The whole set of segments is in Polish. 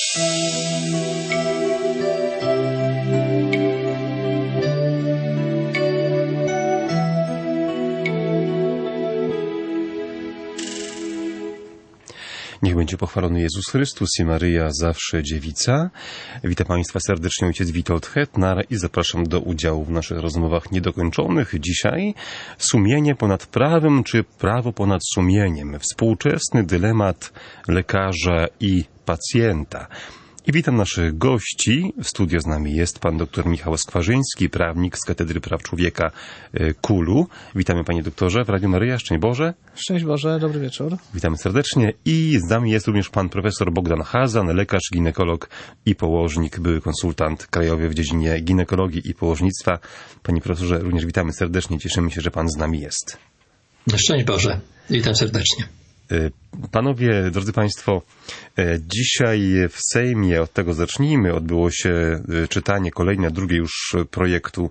Niech będzie pochwalony Jezus Chrystus i Maryja, zawsze dziewica. Witam Państwa serdecznie, ojciec Witold Hetnar i zapraszam do udziału w naszych rozmowach niedokończonych. Dzisiaj sumienie ponad prawem, czy prawo ponad sumieniem? Współczesny dylemat lekarza i pacjenta. I witam naszych gości. W studio z nami jest pan dr Michał Skwarzyński, prawnik z Katedry Praw Człowieka KUL-u. Witamy panie doktorze w Radiu Maryja. Szczęść Boże. Szczęść Boże, dobry wieczór. Witamy serdecznie. I z nami jest również pan profesor Bogdan Chazan, lekarz, ginekolog i położnik, były konsultant krajowy w dziedzinie ginekologii i położnictwa. Panie profesorze, również witamy serdecznie. Cieszymy się, że pan z nami jest. Szczęść Boże. Witam serdecznie. Panowie, drodzy Państwo, dzisiaj w Sejmie, od tego zacznijmy, odbyło się czytanie kolejne, drugie już projektu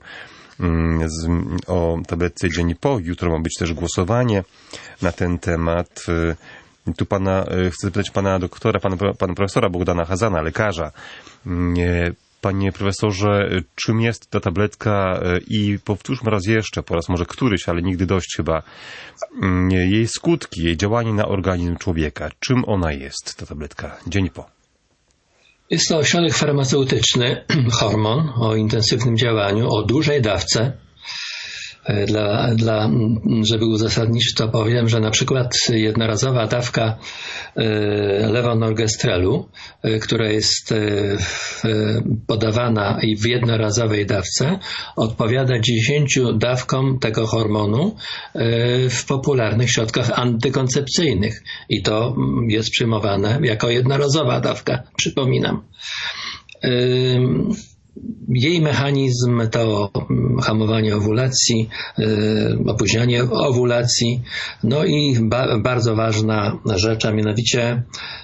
o tabletce Dzień Po. Jutro ma być też głosowanie na ten temat. Tu chcę zapytać pana doktora, pana profesora Bogdana Chazana, lekarza. Panie profesorze, czym jest ta tabletka i powtórzmy raz jeszcze, po raz może któryś, ale nigdy dość chyba, jej skutki, jej działanie na organizm człowieka. Czym ona jest, ta tabletka Dzień Po? Jest to środek farmaceutyczny, hormon o intensywnym działaniu, o dużej dawce. Żeby uzasadnić to, powiem, że na przykład jednorazowa dawka levonorgestrelu, która jest podawana w jednorazowej dawce, odpowiada 10 dawkom tego hormonu w popularnych środkach antykoncepcyjnych. I to jest przyjmowane jako jednorazowa dawka, przypominam. Jej mechanizm to hamowanie owulacji, opóźnianie owulacji, no i bardzo ważna rzecz, a mianowicie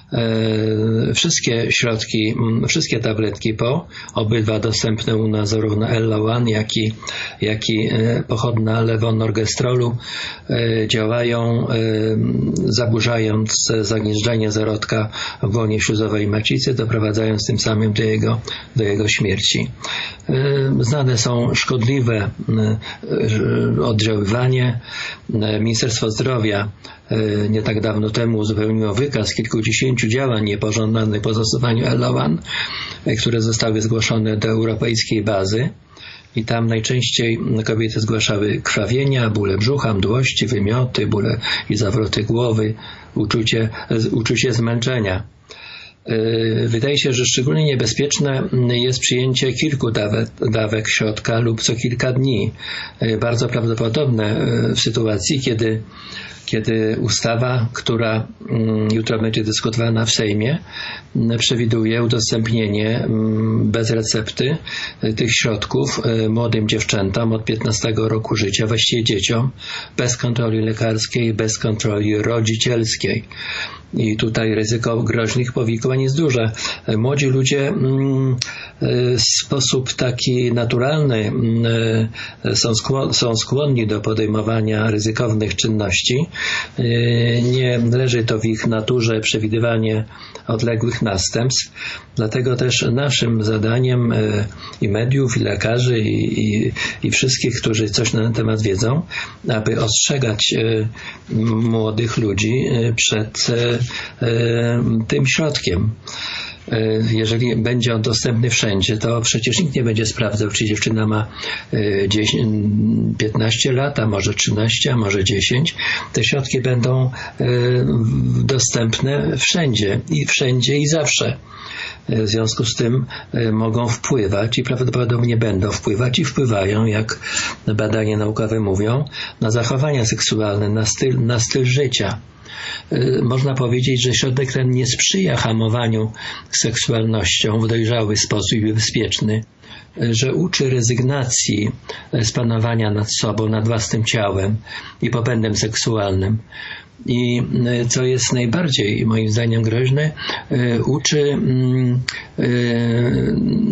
wszystkie tabletki PO, obydwa dostępne u nas, zarówno Ellaone, jak i pochodna levonorgestrelu, działają zaburzając zagnieżdżenie zarodka w łonie śluzowej macicy, doprowadzając tym samym do jego śmierci. Znane są szkodliwe oddziaływanie. Ministerstwo Zdrowia nie tak dawno temu uzupełniło wykaz kilkudziesięciu działań niepożądanych po zastosowaniu Ellaone, które zostały zgłoszone do europejskiej bazy. I tam najczęściej kobiety zgłaszały krwawienia, bóle brzucha, mdłości, wymioty, bóle i zawroty głowy, uczucie zmęczenia. Wydaje się, że szczególnie niebezpieczne jest przyjęcie kilku dawek środka lub co kilka dni. Bardzo prawdopodobne w sytuacji, kiedy ustawa, która jutro będzie dyskutowana w Sejmie, przewiduje udostępnienie bez recepty tych środków młodym dziewczętom od 15 roku życia, właściwie dzieciom, bez kontroli lekarskiej, bez kontroli rodzicielskiej. I tutaj ryzyko groźnych powikłań jest duże. Młodzi ludzie w sposób taki naturalny są skłonni do podejmowania ryzykownych czynności. Nie leży to w ich naturze przewidywanie odległych następstw. Dlatego też naszym zadaniem i mediów, i lekarzy, i wszystkich, którzy coś na ten temat wiedzą, aby ostrzegać młodych ludzi przed tym środkiem. Jeżeli będzie on dostępny wszędzie, to przecież nikt nie będzie sprawdzał, czy dziewczyna ma 15 lat, a może 13, a może 10. Te środki będą dostępne wszędzie i zawsze. W związku z tym mogą wpływać i prawdopodobnie będą wpływać i wpływają, jak badania naukowe mówią, na zachowania seksualne, na styl życia. Można powiedzieć, że środek ten nie sprzyja hamowaniu seksualnością w dojrzały sposób i bezpieczny, że uczy rezygnacji z panowania nad sobą, nad własnym ciałem i popędem seksualnym. I co jest najbardziej moim zdaniem groźne, uczy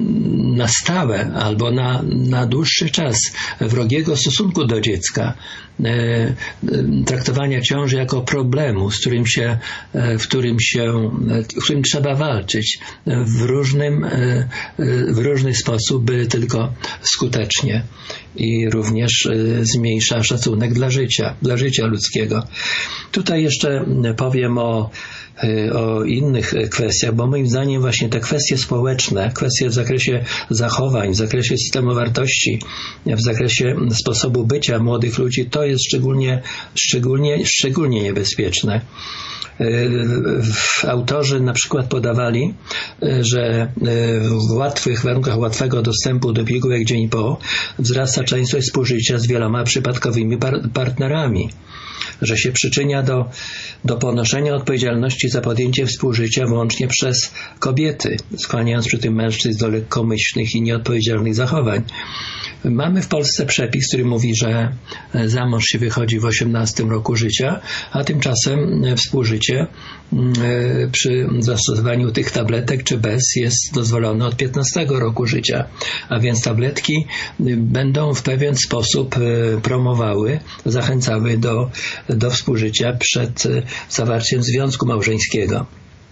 na stałe albo na dłuższy czas wrogiego stosunku do dziecka, traktowania ciąży jako problemu, z którym w którym trzeba walczyć w różny sposób, by tylko skutecznie, i również zmniejsza szacunek dla życia ludzkiego. Tutaj jeszcze powiem o innych kwestiach, bo moim zdaniem właśnie te kwestie społeczne, kwestie w zakresie zachowań, w zakresie systemu wartości, w zakresie sposobu bycia młodych ludzi, to jest szczególnie niebezpieczne. Autorzy na przykład podawali, że w łatwych warunkach łatwego dostępu do pigułek dzień po wzrasta częstość współżycia z wieloma przypadkowymi partnerami, że się przyczynia do ponoszenia odpowiedzialności za podjęcie współżycia wyłącznie przez kobiety, skłaniając przy tym mężczyzn do lekkomyślnych i nieodpowiedzialnych zachowań. Mamy w Polsce przepis, który mówi, że za mąż się wychodzi w 18 roku życia, a tymczasem współżycie przy zastosowaniu tych tabletek czy bez jest dozwolone od 15 roku życia. A więc tabletki będą w pewien sposób promowały, zachęcały do współżycia przed zawarciem związku małżeńskiego.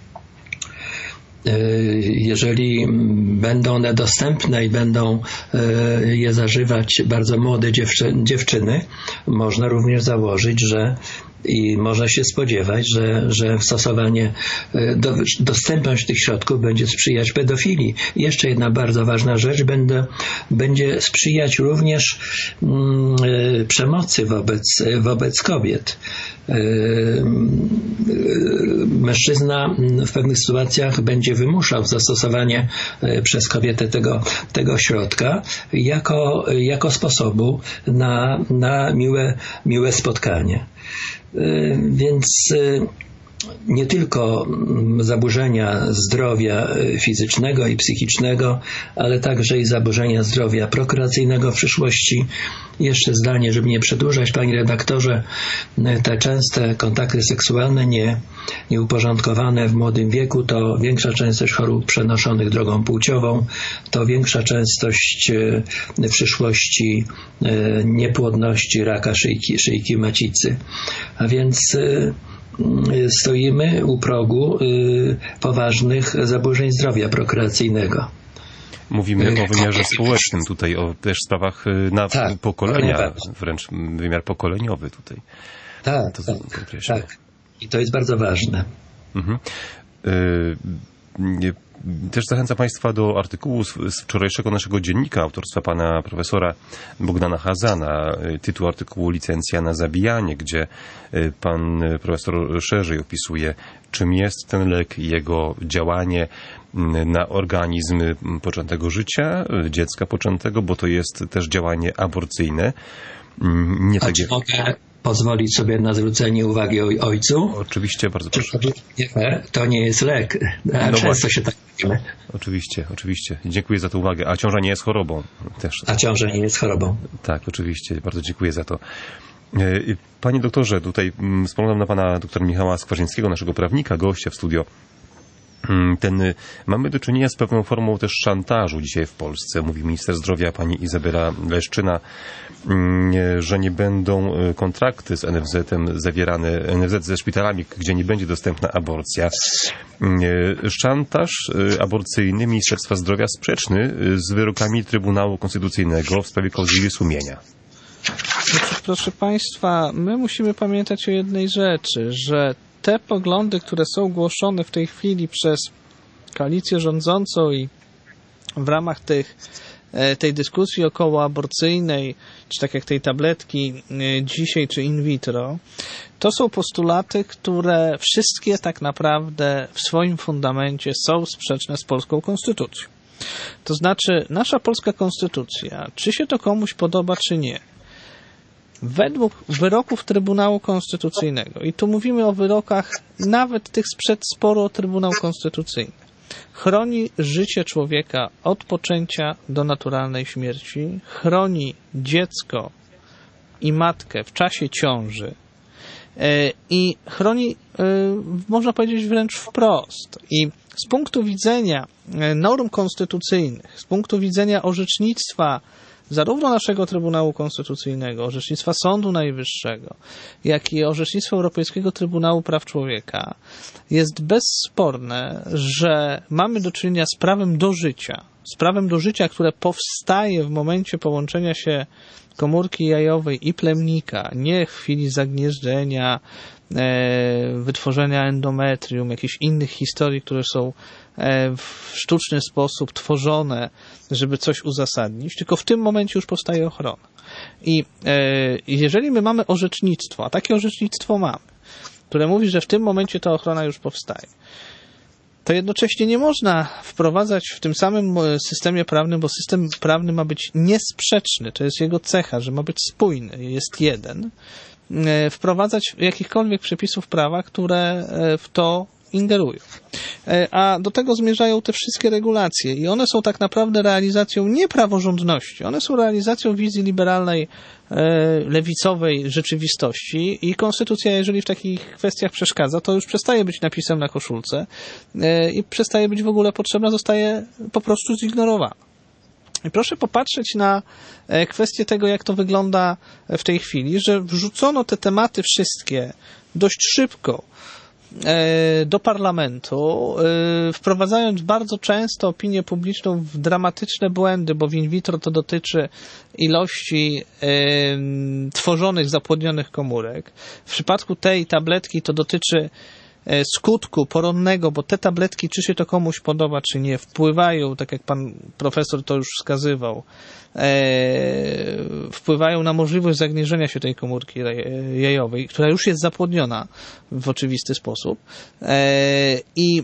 Jeżeli będą one dostępne i będą je zażywać bardzo młode dziewczyny, można również założyć, i można się spodziewać, że stosowanie, dostępność tych środków będzie sprzyjać pedofilii. I jeszcze jedna bardzo ważna rzecz, będzie sprzyjać również przemocy wobec kobiet. Mężczyzna w pewnych sytuacjach będzie wymuszał zastosowanie przez kobietę tego środka jako sposobu na miłe spotkanie. Więc nie tylko zaburzenia zdrowia fizycznego i psychicznego, ale także i zaburzenia zdrowia prokreacyjnego w przyszłości. Jeszcze zdanie, żeby nie przedłużać, panie redaktorze, te częste kontakty seksualne nieuporządkowane w młodym wieku to większa częstość chorób przenoszonych drogą płciową, to większa częstość w przyszłości niepłodności, raka szyjki macicy. A więc stoimy u progu poważnych zaburzeń zdrowia prokreacyjnego. Mówimy o wymiarze społecznym tutaj, o też sprawach pokolenia, wręcz wymiar pokoleniowy tutaj. Tak. I to jest bardzo ważne. Mhm. Też zachęcam Państwa do artykułu z wczorajszego naszego dziennika autorstwa pana profesora Bogdana Chazana. Tytuł artykułu Licencja na zabijanie, gdzie pan profesor szerzej opisuje, czym jest ten lek i jego działanie na organizm poczętego życia, dziecka poczętego, bo to jest też działanie aborcyjne. Nie tak jak... Mogę pozwolić sobie na zwrócenie uwagi ojcu? Oczywiście, bardzo proszę. To nie jest lek. Często się tak mówimy. Oczywiście. Dziękuję za tę uwagę. A ciąża nie jest chorobą też. A ciąża nie jest chorobą. Tak, oczywiście. Bardzo dziękuję za to. Panie doktorze, tutaj spoglądam na pana doktora Michała Skwarzyńskiego, naszego prawnika, gościa w studio. Mamy do czynienia z pewną formą też szantażu dzisiaj w Polsce. Mówi minister zdrowia pani Izabela Leszczyna, że nie będą kontrakty z NFZ-em zawierane, NFZ ze szpitalami, gdzie nie będzie dostępna aborcja. Szantaż aborcyjny Ministerstwa Zdrowia sprzeczny z wyrokami Trybunału Konstytucyjnego w sprawie klauzuły sumienia. Proszę Państwa, my musimy pamiętać o jednej rzeczy, że te poglądy, które są głoszone w tej chwili przez koalicję rządzącą i w ramach tej dyskusji okołoaborcyjnej, czy tak jak tej tabletki dzisiaj, czy in vitro, to są postulaty, które wszystkie tak naprawdę w swoim fundamencie są sprzeczne z polską konstytucją. To znaczy, nasza polska konstytucja, czy się to komuś podoba, czy nie, według wyroków Trybunału Konstytucyjnego, i tu mówimy o wyrokach nawet tych sprzed sporu o Trybunał Konstytucyjny, chroni życie człowieka od poczęcia do naturalnej śmierci, chroni dziecko i matkę w czasie ciąży i chroni, można powiedzieć, wręcz wprost. I z punktu widzenia norm konstytucyjnych, z punktu widzenia orzecznictwa zarówno naszego Trybunału Konstytucyjnego, orzecznictwa Sądu Najwyższego, jak i orzecznictwa Europejskiego Trybunału Praw Człowieka jest bezsporne, że mamy do czynienia z prawem do życia, które powstaje w momencie połączenia się komórki jajowej i plemnika, nie w chwili zagnieżdżenia, wytworzenia endometrium, jakichś innych historii, które są w sztuczny sposób tworzone, żeby coś uzasadnić, tylko w tym momencie już powstaje ochrona. I jeżeli my mamy orzecznictwo, a takie orzecznictwo mamy, które mówi, że w tym momencie ta ochrona już powstaje, to jednocześnie nie można wprowadzać w tym samym systemie prawnym, bo system prawny ma być niesprzeczny, to jest jego cecha, że ma być spójny, jest jeden, wprowadzać jakichkolwiek przepisów prawa, które w to ingerują. A do tego zmierzają te wszystkie regulacje i one są tak naprawdę realizacją nie praworządności, one są realizacją wizji liberalnej, lewicowej rzeczywistości i konstytucja, jeżeli w takich kwestiach przeszkadza, to już przestaje być napisem na koszulce i przestaje być w ogóle potrzebna, zostaje po prostu zignorowana. I proszę popatrzeć na kwestię tego, jak to wygląda w tej chwili, że wrzucono te tematy wszystkie dość szybko do parlamentu, wprowadzając bardzo często opinię publiczną w dramatyczne błędy, bo w in vitro to dotyczy ilości tworzonych, zapłodnionych komórek. W przypadku tej tabletki to dotyczy skutku poronnego, bo te tabletki, czy się to komuś podoba, czy nie, wpływają, tak jak pan profesor to już wskazywał, wpływają na możliwość zagnieżenia się tej komórki jajowej, która już jest zapłodniona w oczywisty sposób i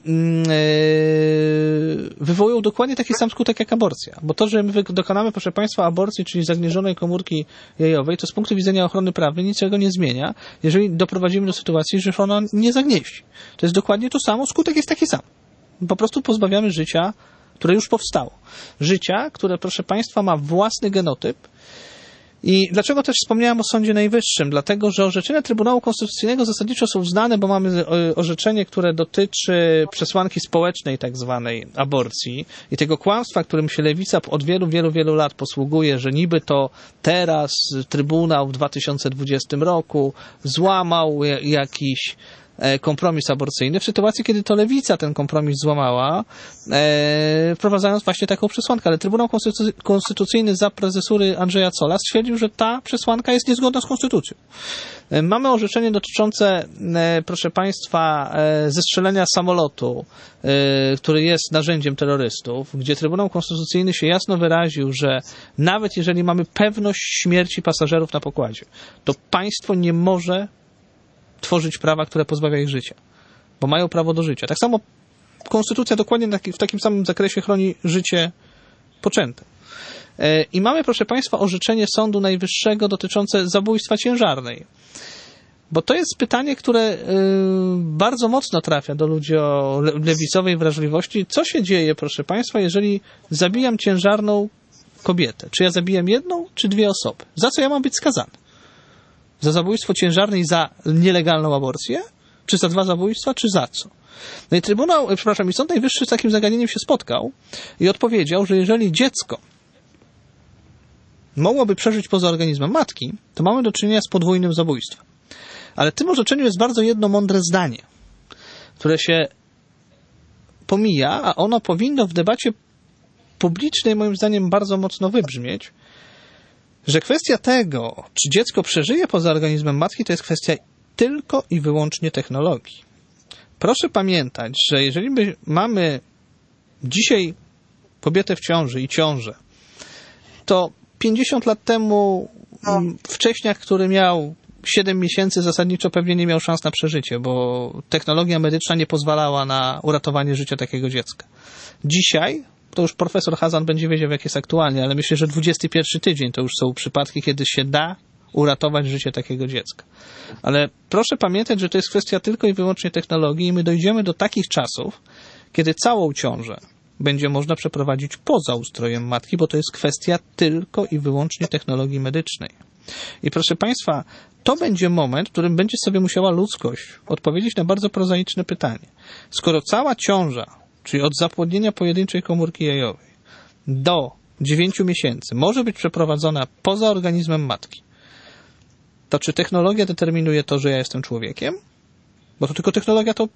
wywołują dokładnie taki sam skutek jak aborcja. Bo to, że my dokonamy, proszę państwa, aborcji, czyli zagnieżonej komórki jajowej, to z punktu widzenia ochrony prawnej niczego nie zmienia, jeżeli doprowadzimy do sytuacji, że ona nie zagnieści. To jest dokładnie to samo, skutek jest taki sam. Po prostu pozbawiamy życia, które już powstało. Życia, które, proszę państwa, ma własny genotyp. I dlaczego też wspomniałem o Sądzie Najwyższym? Dlatego, że orzeczenia Trybunału Konstytucyjnego zasadniczo są znane, bo mamy orzeczenie, które dotyczy przesłanki społecznej tak zwanej aborcji i tego kłamstwa, którym się lewica od wielu lat posługuje, że niby to teraz Trybunał w 2020 roku złamał jakiś kompromis aborcyjny, w sytuacji, kiedy to lewica ten kompromis złamała, wprowadzając właśnie taką przesłankę. Ale Trybunał Konstytucyjny za prezesury Andrzeja Zolla stwierdził, że ta przesłanka jest niezgodna z konstytucją. Mamy orzeczenie dotyczące, proszę państwa, zestrzelenia samolotu, który jest narzędziem terrorystów, gdzie Trybunał Konstytucyjny się jasno wyraził, że nawet jeżeli mamy pewność śmierci pasażerów na pokładzie, to państwo nie może tworzyć prawa, które pozbawia ich życia, bo mają prawo do życia. Tak samo konstytucja dokładnie w takim samym zakresie chroni życie poczęte. I mamy, proszę państwa, orzeczenie Sądu Najwyższego dotyczące zabójstwa ciężarnej. Bo to jest pytanie, które bardzo mocno trafia do ludzi o lewicowej wrażliwości. Co się dzieje, proszę państwa, jeżeli zabijam ciężarną kobietę? Czy ja zabijam jedną, czy dwie osoby? Za co ja mam być skazany? Za zabójstwo ciężarnej, za nielegalną aborcję? Czy za 2 zabójstwa, czy za co? No i Sąd Najwyższy z takim zagadnieniem się spotkał i odpowiedział, że jeżeli dziecko mogłoby przeżyć poza organizmem matki, to mamy do czynienia z podwójnym zabójstwem. Ale w tym orzeczeniu jest bardzo jedno mądre zdanie, które się pomija, a ono powinno w debacie publicznej moim zdaniem bardzo mocno wybrzmieć, że kwestia tego, czy dziecko przeżyje poza organizmem matki, to jest kwestia tylko i wyłącznie technologii. Proszę pamiętać, że jeżeli mamy dzisiaj kobietę w ciąży i ciążę, to 50 lat temu wcześniak, który miał 7 miesięcy, zasadniczo pewnie nie miał szans na przeżycie, bo technologia medyczna nie pozwalała na uratowanie życia takiego dziecka. Dzisiaj to już profesor Hazan będzie wiedział, jak jest aktualnie, ale myślę, że 21 tydzień to już są przypadki, kiedy się da uratować życie takiego dziecka. Ale proszę pamiętać, że to jest kwestia tylko i wyłącznie technologii i my dojdziemy do takich czasów, kiedy całą ciążę będzie można przeprowadzić poza ustrojem matki, bo to jest kwestia tylko i wyłącznie technologii medycznej. I proszę państwa, to będzie moment, w którym będzie sobie musiała ludzkość odpowiedzieć na bardzo prozaiczne pytanie. Skoro cała ciąża, czyli od zapłodnienia pojedynczej komórki jajowej do 9 miesięcy może być przeprowadzona poza organizmem matki, to czy technologia determinuje to, że ja jestem człowiekiem? Bo to tylko technologia to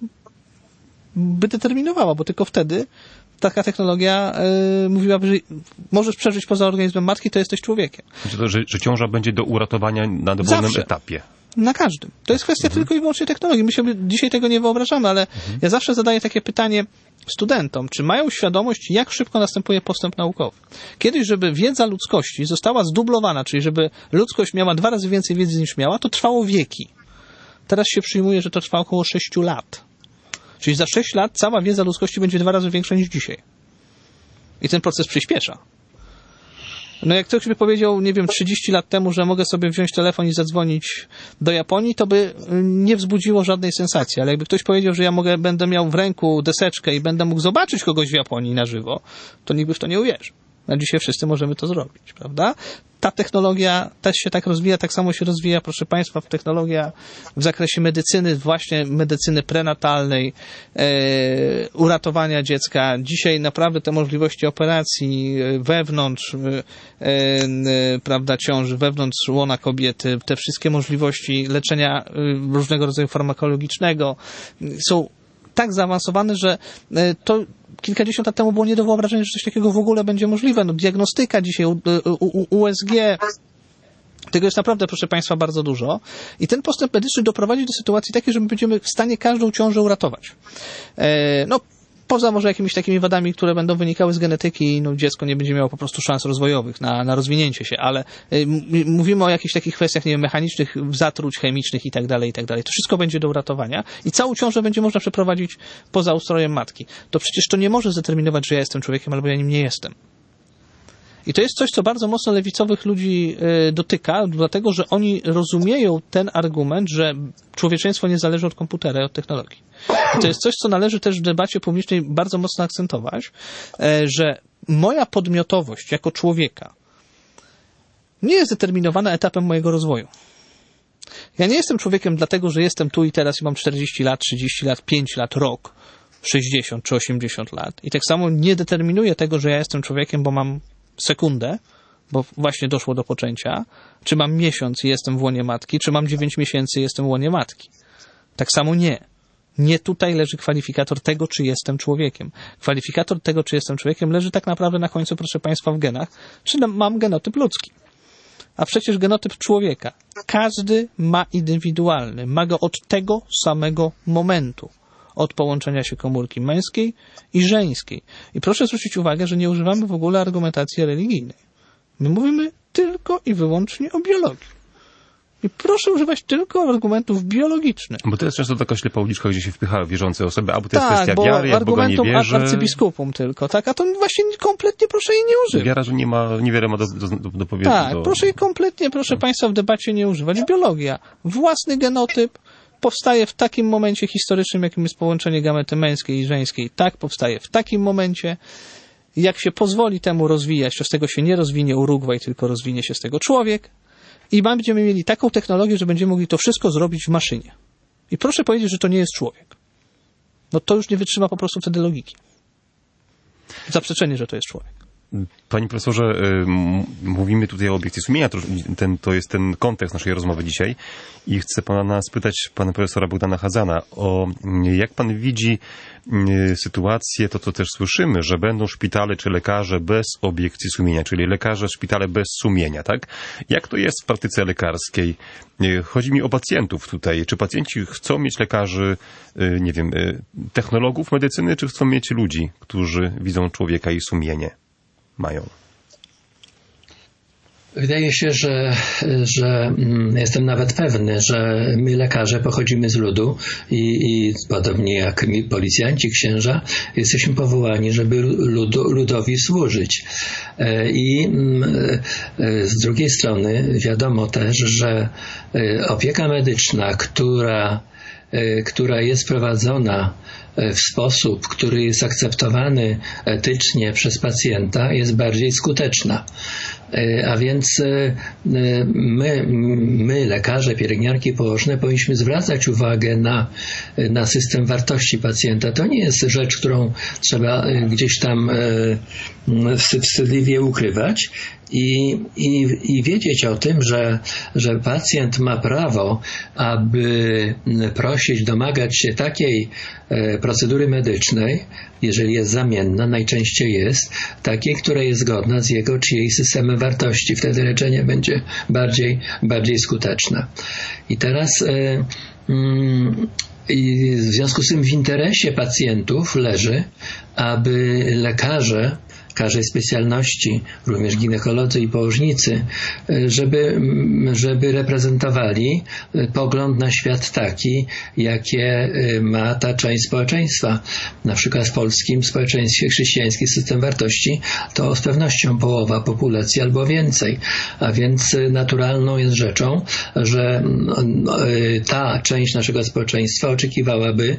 by determinowała, bo tylko wtedy taka technologia mówiłaby, że możesz przeżyć poza organizmem matki, to jesteś człowiekiem. Że ciąża będzie do uratowania na dowolnym etapie. Na każdym. To jest kwestia tylko i wyłącznie technologii. My sobie dzisiaj tego nie wyobrażamy, ale ja zawsze zadaję takie pytanie studentom, czy mają świadomość, jak szybko następuje postęp naukowy. Kiedyś, żeby wiedza ludzkości została zdublowana, czyli żeby ludzkość miała 2 razy więcej wiedzy niż miała, to trwało wieki. Teraz się przyjmuje, że to trwa około 6 lat. Czyli za 6 lat cała wiedza ludzkości będzie 2 razy większa niż dzisiaj. I ten proces przyspiesza. No jak ktoś by powiedział, nie wiem, 30 lat temu, że mogę sobie wziąć telefon i zadzwonić do Japonii, to by nie wzbudziło żadnej sensacji. Ale jakby ktoś powiedział, że ja będę miał w ręku deseczkę i będę mógł zobaczyć kogoś w Japonii na żywo, to nikt by w to nie uwierzył. A dzisiaj wszyscy możemy to zrobić, prawda? Ta technologia też się tak rozwija, tak samo się rozwija, proszę Państwa, technologia w zakresie medycyny, właśnie medycyny prenatalnej, uratowania dziecka. Dzisiaj naprawdę te możliwości operacji wewnątrz, prawda, ciąży, wewnątrz łona kobiety, te wszystkie możliwości leczenia różnego rodzaju farmakologicznego są tak zaawansowane, że to kilkadziesiąt lat temu było nie do wyobrażenia, że coś takiego w ogóle będzie możliwe. No, diagnostyka dzisiaj, USG, tego jest naprawdę, proszę Państwa, bardzo dużo. I ten postęp medyczny doprowadzi do sytuacji takiej, że my będziemy w stanie każdą ciążę uratować. No, poza może jakimiś takimi wadami, które będą wynikały z genetyki, no dziecko nie będzie miało po prostu szans rozwojowych na rozwinięcie się, ale mówimy o jakichś takich kwestiach, nie wiem, mechanicznych, zatruć chemicznych i tak dalej, i tak dalej. To wszystko będzie do uratowania i całą ciążę będzie można przeprowadzić poza ustrojem matki. To przecież to nie może zdeterminować, że ja jestem człowiekiem albo ja nim nie jestem. I to jest coś, co bardzo mocno lewicowych ludzi dotyka, dlatego, że oni rozumieją ten argument, że człowieczeństwo nie zależy od komputera i od technologii. I to jest coś, co należy też w debacie publicznej bardzo mocno akcentować, że moja podmiotowość jako człowieka nie jest determinowana etapem mojego rozwoju. Ja nie jestem człowiekiem dlatego, że jestem tu i teraz i mam 40 lat, 30 lat, 5 lat, rok, 60 czy 80 lat. I tak samo nie determinuję tego, że ja jestem człowiekiem, bo mam sekundę, bo właśnie doszło do poczęcia, czy mam miesiąc i jestem w łonie matki, czy mam 9 miesięcy i jestem w łonie matki. Tak samo nie. Nie tutaj leży kwalifikator tego, czy jestem człowiekiem. Kwalifikator tego, czy jestem człowiekiem, leży tak naprawdę na końcu, proszę Państwa, w genach, czy mam genotyp ludzki. A przecież genotyp człowieka każdy ma indywidualny. Ma go od tego samego momentu. Od połączenia się komórki męskiej i żeńskiej. I proszę zwrócić uwagę, że nie używamy w ogóle argumentacji religijnej. My mówimy tylko i wyłącznie o biologii. I proszę używać tylko argumentów biologicznych. Bo to jest często taka ślepa uliczka, gdzie się wpycha wierzące osoby, albo to jest kwestia wiary, jak Boga nie wierzy. Argumentum arcybiskupum tylko, tak? A to właśnie kompletnie proszę jej nie używać. Wiara, że niewiele ma do powiedzenia. Tak, proszę jej kompletnie, proszę Państwa, w debacie nie używać. Biologia. Własny genotyp powstaje w takim momencie historycznym, jakim jest połączenie gamety męskiej i żeńskiej. Tak, powstaje w takim momencie. Jak się pozwoli temu rozwijać, to z tego się nie rozwinie Urugwaj, tylko rozwinie się z tego człowiek. I będziemy mieli taką technologię, że będziemy mogli to wszystko zrobić w maszynie. I proszę powiedzieć, że to nie jest człowiek. No to już nie wytrzyma po prostu wtedy logiki. Zaprzeczenie, że to jest człowiek. Panie profesorze, mówimy tutaj o obiekcji sumienia, to jest ten kontekst naszej rozmowy dzisiaj i chcę pana spytać, pana profesora Bogdana Chazana, o jak pan widzi sytuację, to co też słyszymy, że będą szpitale czy lekarze bez obiekcji sumienia, czyli lekarze, szpitale bez sumienia, tak? Jak to jest w praktyce lekarskiej? Chodzi mi o pacjentów tutaj. Czy pacjenci chcą mieć lekarzy, nie wiem, technologów medycyny, czy chcą mieć ludzi, którzy widzą człowieka i sumienie mają? Wydaje się, że jestem nawet pewny, że my lekarze pochodzimy z ludu i podobnie jak my policjanci, księża, jesteśmy powołani, żeby ludowi służyć. I z drugiej strony wiadomo też, że opieka medyczna, która jest prowadzona w sposób, który jest akceptowany etycznie przez pacjenta, jest bardziej skuteczna. A więc my, lekarze, pielęgniarki położne, powinniśmy zwracać uwagę na system wartości pacjenta. To nie jest rzecz, którą trzeba gdzieś tam wstydliwie ukrywać i wiedzieć o tym, że pacjent ma prawo, aby prosić, domagać się takiej procedury medycznej, jeżeli jest zamienna, najczęściej jest, takiej, która jest zgodna z jego czy jej systemem wartości. Wtedy leczenie będzie bardziej skuteczne. I teraz i w związku z tym w interesie pacjentów leży, aby lekarze każdej specjalności, również ginekolodzy i położnicy, żeby reprezentowali pogląd na świat taki, jakie ma ta część społeczeństwa. Na przykład w polskim społeczeństwie chrześcijański system wartości to z pewnością połowa populacji albo więcej. A więc naturalną jest rzeczą, że ta część naszego społeczeństwa oczekiwałaby,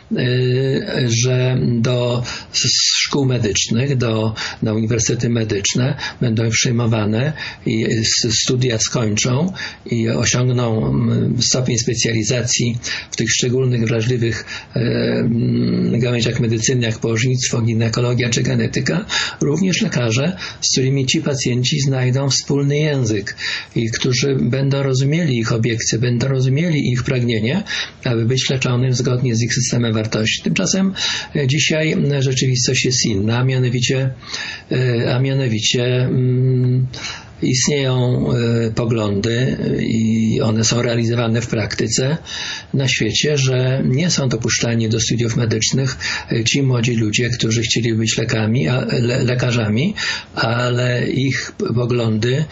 że do szkół medycznych, na uniwersytety medyczne będą przyjmowane i studia skończą i osiągną stopień specjalizacji w tych szczególnych, wrażliwych gałęziach medycyny, jak położnictwo, ginekologia czy genetyka, również lekarze, z którymi ci pacjenci znajdą wspólny język i którzy będą rozumieli ich obiekcje, będą rozumieli ich pragnienie, aby być leczonym zgodnie z ich systemem wartości. Tymczasem dzisiaj rzeczywistość jest inna, a mianowicie istnieją poglądy i one są realizowane w praktyce na świecie, że nie są dopuszczani do studiów medycznych ci młodzi ludzie, którzy chcieli być lekarzami, ale ich poglądy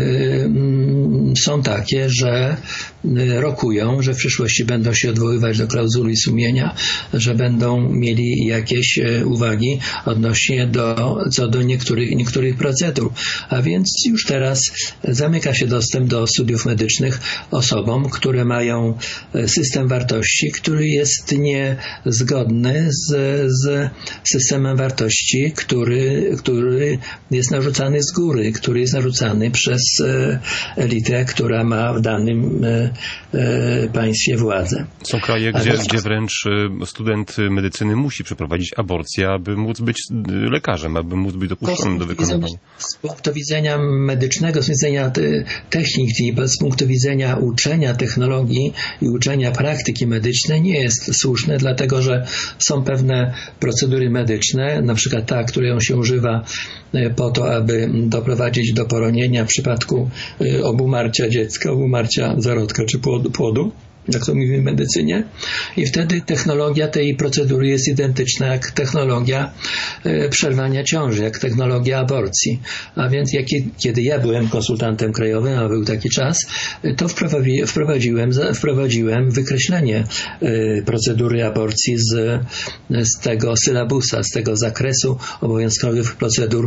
są takie, że rokują, że w przyszłości będą się odwoływać do klauzuli sumienia, że będą mieli jakieś uwagi odnośnie co do niektórych procedur. A więc już teraz zamyka się dostęp do studiów medycznych osobom, które mają system wartości, który jest niezgodny z systemem wartości, który jest narzucany z góry, który jest narzucany przez elitę, która ma w danym państwie władzę. Są kraje, gdzie wręcz student medycyny musi przeprowadzić aborcję, aby móc być lekarzem, aby móc być dopuszczonym do wykonywania. Z punktu widzenia medycznego, z widzenia techniki, z punktu widzenia uczenia technologii i uczenia praktyki medycznej nie jest słuszne, dlatego że są pewne procedury medyczne, na przykład ta, którą się używa po to, aby doprowadzić do poronienia w przypadku obumarcia dziecka, obumarcia zarodka czy płodu, jak to mówimy w medycynie, i wtedy technologia tej procedury jest identyczna jak technologia przerwania ciąży, jak technologia aborcji. A więc kiedy ja byłem konsultantem krajowym, a był taki czas, to wprowadziłem wykreślenie procedury aborcji z tego sylabusa, z tego zakresu obowiązkowych procedur,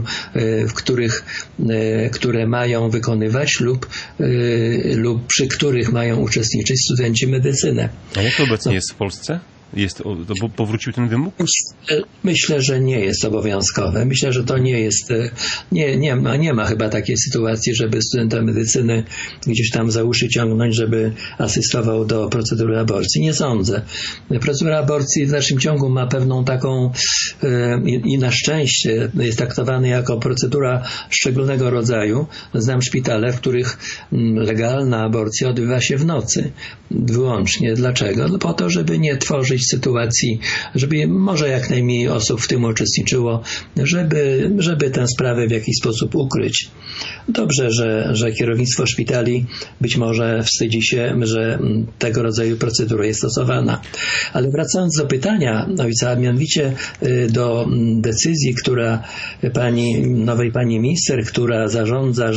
które mają wykonywać lub przy których mają uczestniczyć studenci medycyny. A jak to obecnie jest w Polsce? Powrócił ten wymóg? Myślę, że nie jest obowiązkowe. Myślę, że to nie jest, nie ma chyba takiej sytuacji, żeby studenta medycyny gdzieś tam za uszy ciągnąć, żeby asystował do procedury aborcji. Nie sądzę. Procedura aborcji w dalszym ciągu ma pewną taką i na szczęście jest traktowana jako procedura szczególnego rodzaju. Znam szpitale, w których legalna aborcja odbywa się w nocy. Wyłącznie. Dlaczego? No po to, żeby nie tworzyć sytuacji, żeby może jak najmniej osób w tym uczestniczyło, żeby tę sprawę w jakiś sposób ukryć. Dobrze, że kierownictwo szpitali być może wstydzi się, że tego rodzaju procedura jest stosowana. Ale wracając do pytania ojca, a mianowicie do decyzji, która nowej pani minister, która zarządza,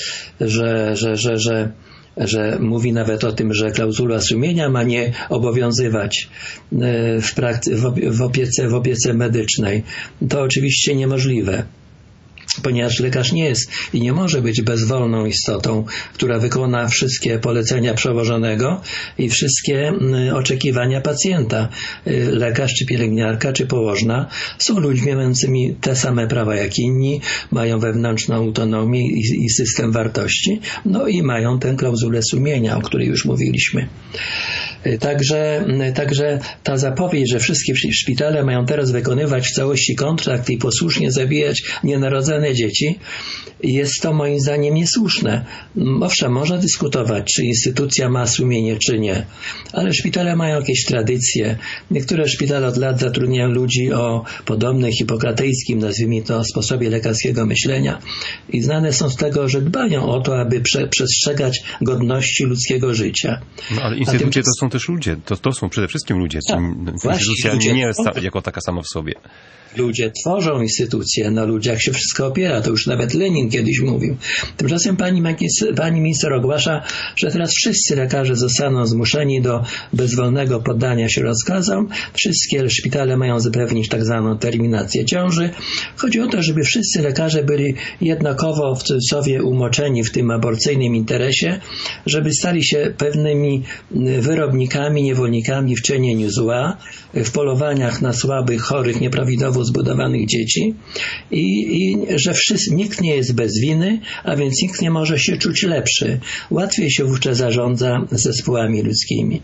że mówi nawet o tym, że klauzula sumienia ma nie obowiązywać w opiece medycznej. To oczywiście niemożliwe. ponieważ lekarz nie jest i nie może być bezwolną istotą, która wykona wszystkie polecenia przełożonego i wszystkie oczekiwania pacjenta. Lekarz, czy pielęgniarka, czy położna są ludźmi mającymi te same prawa jak inni, mają wewnętrzną autonomię i system wartości, no i mają tę klauzulę sumienia, o której już mówiliśmy. Także ta zapowiedź, że wszystkie szpitale mają teraz wykonywać w całości kontrakt i posłusznie zabijać nienarodzone dzieci, jest to moim zdaniem niesłuszne. Owszem, można dyskutować, czy instytucja ma sumienie, czy nie, ale szpitale mają jakieś tradycje. Niektóre szpitale od lat zatrudniają ludzi o podobnym hipokratejskim, nazwijmy to, sposobie lekarskiego myślenia i znane są z tego, że dbają o to, aby przestrzegać godności ludzkiego życia. No ale instytucje to są też ludzie, to są przede wszystkim ludzie. Tak, Instytucja nie jest jako taka sama w sobie. Ludzie tworzą instytucje, na ludziach się wszystko opiera, to już nawet Lenin kiedyś mówił. Tymczasem pani minister ogłasza, że teraz wszyscy lekarze zostaną zmuszeni do bezwolnego poddania się rozkazom, wszystkie szpitale mają zapewnić tak zwaną terminację ciąży. Chodzi o to, żeby wszyscy lekarze byli jednakowo w cudzysłowie umoczeni w tym aborcyjnym interesie, żeby stali się pewnymi wyrobnikami, niewolnikami w czynieniu zła, w polowaniach na słabych, chorych, nieprawidłowo zbudowanych dzieci i że nikt nie jest bez winy, a więc nikt nie może się czuć lepszy. Łatwiej się wówczas zarządza zespołami ludzkimi.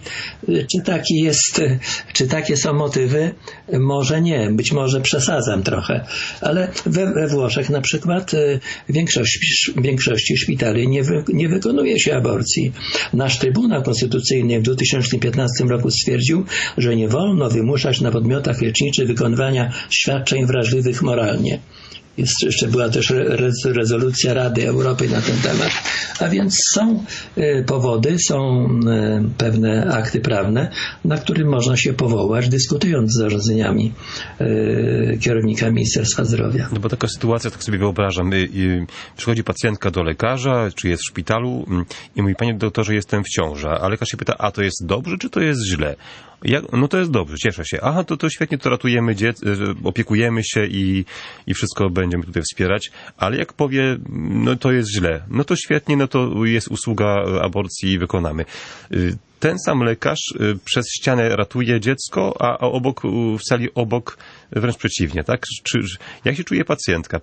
Czy takie są motywy? Może nie, być może przesadzam trochę, ale we Włoszech na przykład w większości szpitali nie wykonuje się aborcji. Nasz Trybunał Konstytucyjny w 2015 roku stwierdził, że nie wolno wymuszać na podmiotach leczniczych wykonywania świadczeń wrażliwych moralnie. Jeszcze była też rezolucja Rady Europy na ten temat. A więc są powody, są pewne akty prawne, na które można się powołać, dyskutując z zarządzeniami kierownika Ministerstwa Zdrowia. No bo taka sytuacja, tak sobie wyobrażam, przychodzi pacjentka do lekarza, czy jest w szpitalu i mówi: panie doktorze, jestem w ciąży, a lekarz się pyta: a to jest dobrze, czy to jest źle? No to jest dobrze, cieszę się. Aha, to świetnie, to ratujemy opiekujemy się i wszystko będziemy tutaj wspierać, ale jak powie, no to jest źle, no to świetnie, no to jest usługa aborcji i wykonamy. Ten sam lekarz przez ścianę ratuje dziecko, a w sali obok wręcz przeciwnie, tak? Jak się czuje pacjentka,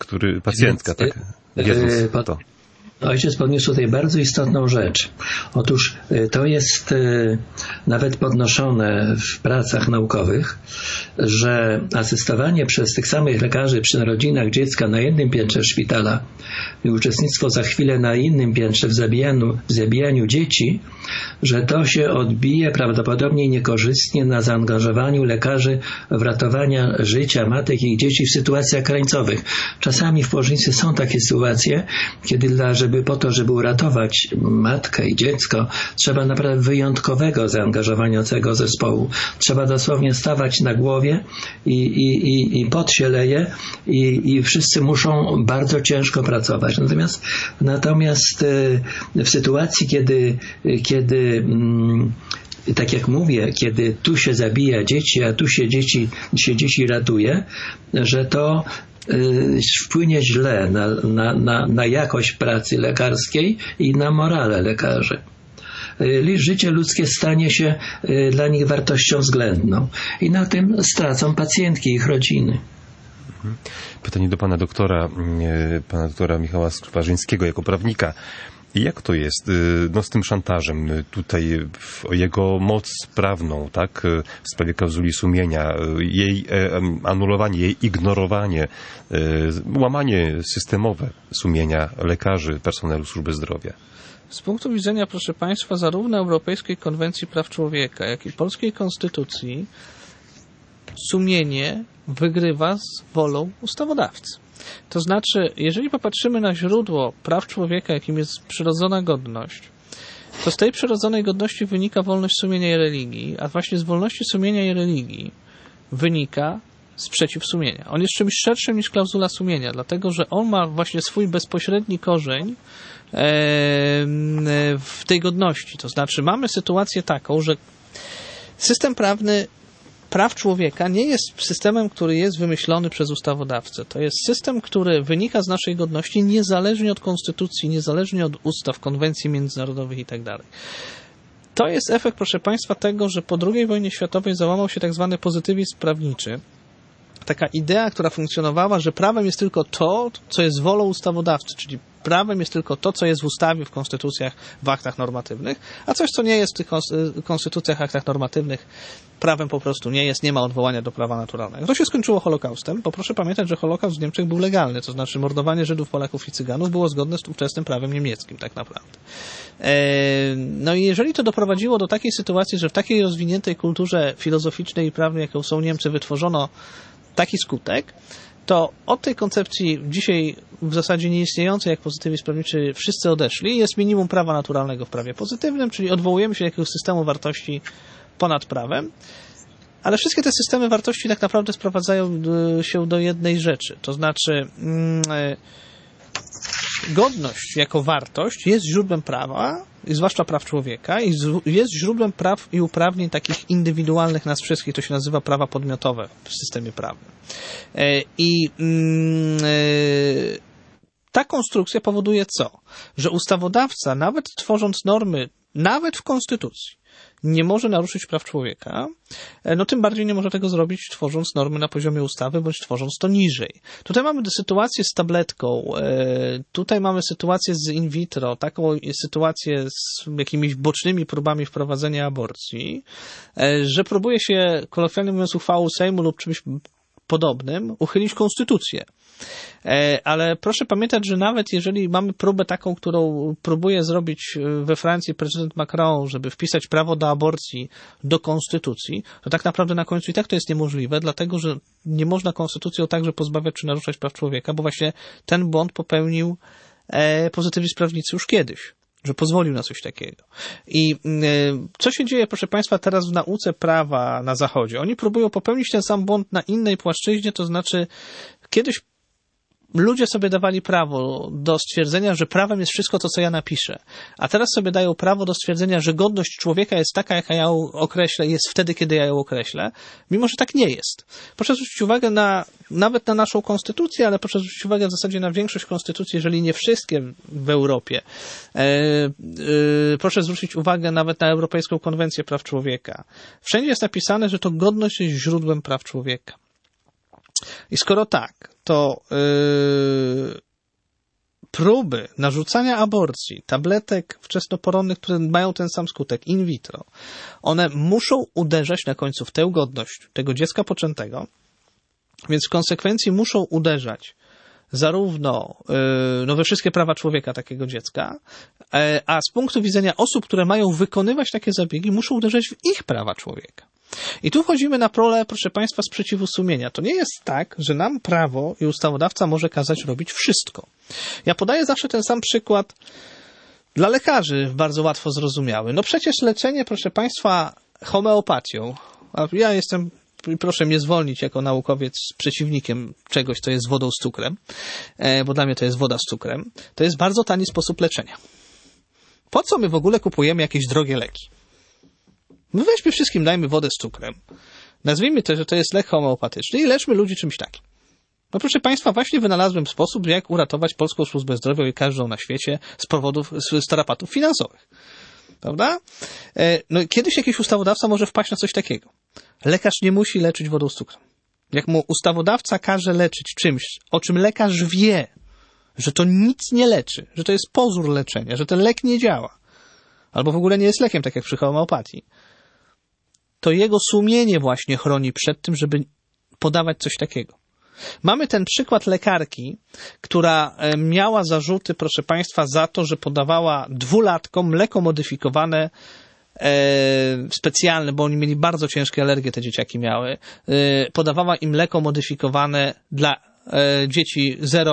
tak? Jezus, to. Ojciec podniósł tutaj bardzo istotną rzecz. Otóż to jest nawet podnoszone w pracach naukowych, że asystowanie przez tych samych lekarzy przy narodzinach dziecka na jednym piętrze szpitala i uczestnictwo za chwilę na innym piętrze w zabijaniu dzieci, że to się odbije prawdopodobnie niekorzystnie na zaangażowaniu lekarzy w ratowanie życia matek i ich dzieci w sytuacjach krańcowych. Czasami w położnictwie są takie sytuacje, kiedy żeby uratować matkę i dziecko, trzeba naprawdę wyjątkowego zaangażowania całego zespołu. Trzeba dosłownie stawać na głowie i pot się leje i wszyscy muszą bardzo ciężko pracować. Natomiast w sytuacji, kiedy tak jak mówię, kiedy tu się zabija dzieci, a tu się dzieci ratuje, że to wpłynie źle na jakość pracy lekarskiej i na morale lekarzy. Życie ludzkie stanie się dla nich wartością względną i na tym stracą pacjentki i ich rodziny. Pytanie do pana doktora Michała Skwarzyńskiego jako prawnika. Jak to jest z tym szantażem tutaj, o jego moc prawną, tak, w sprawie klauzuli sumienia, jej anulowanie, jej ignorowanie, łamanie systemowe sumienia lekarzy, personelu służby zdrowia? Z punktu widzenia, proszę państwa, zarówno Europejskiej Konwencji Praw Człowieka, jak i Polskiej Konstytucji, sumienie wygrywa z wolą ustawodawcy. To znaczy, jeżeli popatrzymy na źródło praw człowieka, jakim jest przyrodzona godność, to z tej przyrodzonej godności wynika wolność sumienia i religii, a właśnie z wolności sumienia i religii wynika sprzeciw sumienia. On jest czymś szerszym niż klauzula sumienia, dlatego że on ma właśnie swój bezpośredni korzeń w tej godności. To znaczy, mamy sytuację taką, że system prawny praw człowieka nie jest systemem, który jest wymyślony przez ustawodawcę. To jest system, który wynika z naszej godności niezależnie od konstytucji, niezależnie od ustaw, konwencji międzynarodowych itd. To jest efekt, proszę Państwa, tego, że po II wojnie światowej załamał się tak zwany pozytywizm prawniczy. Taka idea, która funkcjonowała, że prawem jest tylko to, co jest wolą ustawodawcy, czyli prawem jest tylko to, co jest w ustawie, w konstytucjach, w aktach normatywnych, a coś, co nie jest w tych konstytucjach, aktach normatywnych, prawem po prostu nie jest, nie ma odwołania do prawa naturalnego. To się skończyło Holokaustem, bo proszę pamiętać, że Holokaust w Niemczech był legalny, to znaczy mordowanie Żydów, Polaków i Cyganów było zgodne z ówczesnym prawem niemieckim, tak naprawdę. No i jeżeli to doprowadziło do takiej sytuacji, że w takiej rozwiniętej kulturze filozoficznej i prawnej, jaką są Niemcy, wytworzono taki skutek, to od tej koncepcji dzisiaj w zasadzie nieistniejącej jak pozytywizm prawniczy wszyscy odeszli. Jest minimum prawa naturalnego w prawie pozytywnym, czyli odwołujemy się do jakiegoś systemu wartości ponad prawem, ale wszystkie te systemy wartości tak naprawdę sprowadzają się do jednej rzeczy, to znaczy godność jako wartość jest źródłem prawa, i zwłaszcza praw człowieka, i jest źródłem praw i uprawnień takich indywidualnych nas wszystkich, to się nazywa prawa podmiotowe w systemie prawnym. I ta konstrukcja powoduje co? Że ustawodawca, nawet tworząc normy, nawet w konstytucji, nie może naruszyć praw człowieka, no tym bardziej nie może tego zrobić, tworząc normy na poziomie ustawy, bądź tworząc to niżej. Tutaj mamy sytuację z tabletką, tutaj mamy sytuację z in vitro, taką sytuację z jakimiś bocznymi próbami wprowadzenia aborcji, że próbuje się, kolokwialnie mówiąc, uchwałą Sejmu lub czymś podobnym uchylić konstytucję. Ale proszę pamiętać, że nawet jeżeli mamy próbę taką, którą próbuje zrobić we Francji prezydent Macron, żeby wpisać prawo do aborcji do konstytucji, to tak naprawdę na końcu i tak to jest niemożliwe, dlatego że nie można konstytucją także pozbawiać czy naruszać praw człowieka, bo właśnie ten błąd popełnił pozytywizm prawnicy już kiedyś, że pozwolił na coś takiego. I co się dzieje, proszę Państwa, teraz w nauce prawa na Zachodzie? Oni próbują popełnić ten sam błąd na innej płaszczyźnie, to znaczy kiedyś ludzie sobie dawali prawo do stwierdzenia, że prawem jest wszystko to, co ja napiszę. A teraz sobie dają prawo do stwierdzenia, że godność człowieka jest taka, jaka ja ją określę, jest wtedy, kiedy ja ją określę, mimo że tak nie jest. Proszę zwrócić uwagę nawet na naszą konstytucję, ale proszę zwrócić uwagę w zasadzie na większość konstytucji, jeżeli nie wszystkie w Europie. Proszę zwrócić uwagę nawet na Europejską Konwencję Praw Człowieka. Wszędzie jest napisane, że to godność jest źródłem praw człowieka. I skoro tak, to próby narzucania aborcji, tabletek wczesnoporonnych, które mają ten sam skutek, in vitro, one muszą uderzać na końcu w tę godność tego dziecka poczętego, więc w konsekwencji muszą uderzać zarówno we wszystkie prawa człowieka takiego dziecka, a z punktu widzenia osób, które mają wykonywać takie zabiegi, muszą uderzać w ich prawa człowieka. I tu wchodzimy na pole, proszę Państwa, sprzeciwu sumienia. To nie jest tak, że nam prawo i ustawodawca może kazać robić wszystko. Ja podaję zawsze ten sam przykład dla lekarzy, bardzo łatwo zrozumiały. No przecież leczenie, proszę Państwa, homeopatią, a ja jestem, proszę mnie zwolnić jako naukowiec, przeciwnikiem czegoś, co jest z wodą z cukrem, bo dla mnie to jest woda z cukrem, to jest bardzo tani sposób leczenia. Po co my w ogóle kupujemy jakieś drogie leki? My weźmy wszystkim, dajmy wodę z cukrem. Nazwijmy to, że to jest lek homeopatyczny i leczmy ludzi czymś takim. No proszę Państwa, właśnie wynalazłem sposób, jak uratować Polską Służbę Zdrowia i każdą na świecie z tarapatów finansowych. Prawda? No kiedyś jakiś ustawodawca może wpaść na coś takiego. Lekarz nie musi leczyć wodą z cukrem. Jak mu ustawodawca każe leczyć czymś, o czym lekarz wie, że to nic nie leczy, że to jest pozór leczenia, że ten lek nie działa, albo w ogóle nie jest lekiem, tak jak przy homeopatii, to jego sumienie właśnie chroni przed tym, żeby podawać coś takiego. Mamy ten przykład lekarki, która miała zarzuty, proszę Państwa, za to, że podawała 2-latkom mleko modyfikowane specjalne, bo oni mieli bardzo ciężkie alergie, te dzieciaki miały. Podawała im mleko modyfikowane dla dzieci 0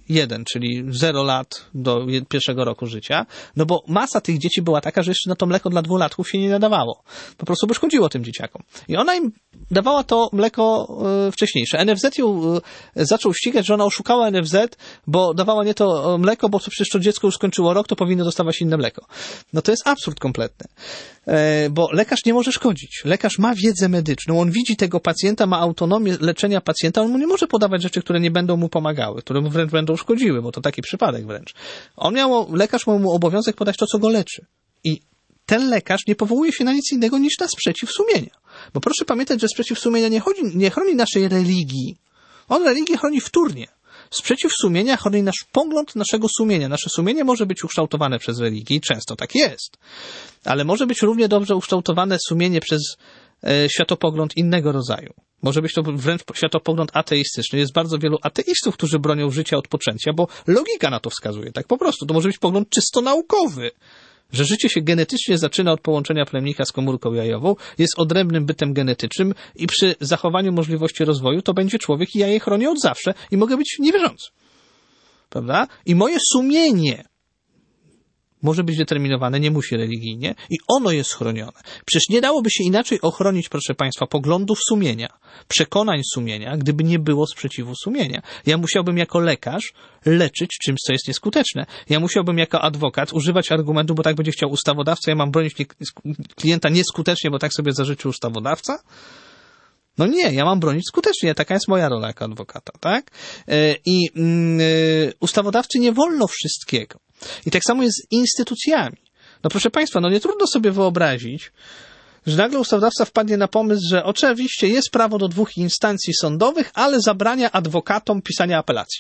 1, czyli 0 lat do 1 roku życia, no bo masa tych dzieci była taka, że jeszcze na to mleko dla 2-latków się nie nadawało. Po prostu by szkodziło tym dzieciakom. I ona im dawała to mleko wcześniejsze. NFZ ją zaczął ścigać, że ona oszukała NFZ, bo dawała nie to mleko, bo przecież to dziecko już skończyło rok, to powinno dostawać inne mleko. No to jest absurd kompletny. Bo lekarz nie może szkodzić. Lekarz ma wiedzę medyczną, on widzi tego pacjenta, ma autonomię leczenia pacjenta, on mu nie może podawać rzeczy, które nie będą mu pomagały, które mu wręcz będą szkodziły, bo to taki przypadek wręcz. Lekarz ma mu obowiązek podać to, co go leczy. I ten lekarz nie powołuje się na nic innego niż na sprzeciw sumienia. Bo proszę pamiętać, że sprzeciw sumienia nie chroni naszej religii. On religię chroni wtórnie. Sprzeciw sumienia chroni nasz pogląd naszego sumienia. Nasze sumienie może być ukształtowane przez religię i często tak jest. Ale może być równie dobrze ukształtowane sumienie przez światopogląd innego rodzaju. Może być to wręcz światopogląd ateistyczny. Jest bardzo wielu ateistów, którzy bronią życia od poczęcia, bo logika na to wskazuje. Tak po prostu. To może być pogląd czysto naukowy, że życie się genetycznie zaczyna od połączenia plemnika z komórką jajową, jest odrębnym bytem genetycznym i przy zachowaniu możliwości rozwoju to będzie człowiek i ja je chronię od zawsze i mogę być niewierzący. Prawda? I moje sumienie może być determinowane, nie musi religijnie i ono jest chronione. Przecież nie dałoby się inaczej ochronić, proszę Państwa, poglądów sumienia, przekonań sumienia, gdyby nie było sprzeciwu sumienia. Ja musiałbym jako lekarz leczyć czymś, co jest nieskuteczne. Ja musiałbym jako adwokat używać argumentu, bo tak będzie chciał ustawodawca, ja mam bronić klienta nieskutecznie, bo tak sobie zażyczył ustawodawca. No nie, ja mam bronić skutecznie, taka jest moja rola jako adwokata, tak? I ustawodawcy nie wolno wszystkiego. I tak samo jest z instytucjami. No proszę Państwa, no nie trudno sobie wyobrazić, że nagle ustawodawca wpadnie na pomysł, że oczywiście jest prawo do 2 instancji sądowych, ale zabrania adwokatom pisania apelacji.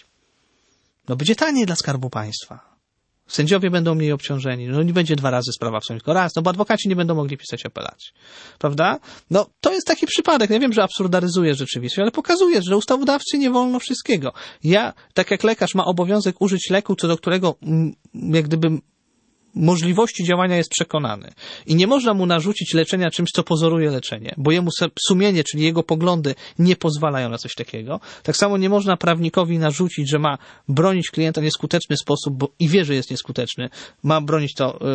No będzie taniej dla Skarbu Państwa. Sędziowie będą mniej obciążeni. No nie będzie 2 razy sprawa w sądzie, tylko raz. No bo adwokaci nie będą mogli pisać apelacji. Prawda? No to jest taki przypadek. Ja wiem, że absurdaryzuję rzeczywistość, ale pokazuje, że ustawodawcy nie wolno wszystkiego. Ja, tak jak lekarz ma obowiązek użyć leku, co do którego jak gdyby możliwości działania jest przekonany. I nie można mu narzucić leczenia czymś, co pozoruje leczenie, bo jemu sumienie, czyli jego poglądy nie pozwalają na coś takiego. Tak samo nie można prawnikowi narzucić, że ma bronić klienta w nieskuteczny sposób, i wie, że jest nieskuteczny, ma bronić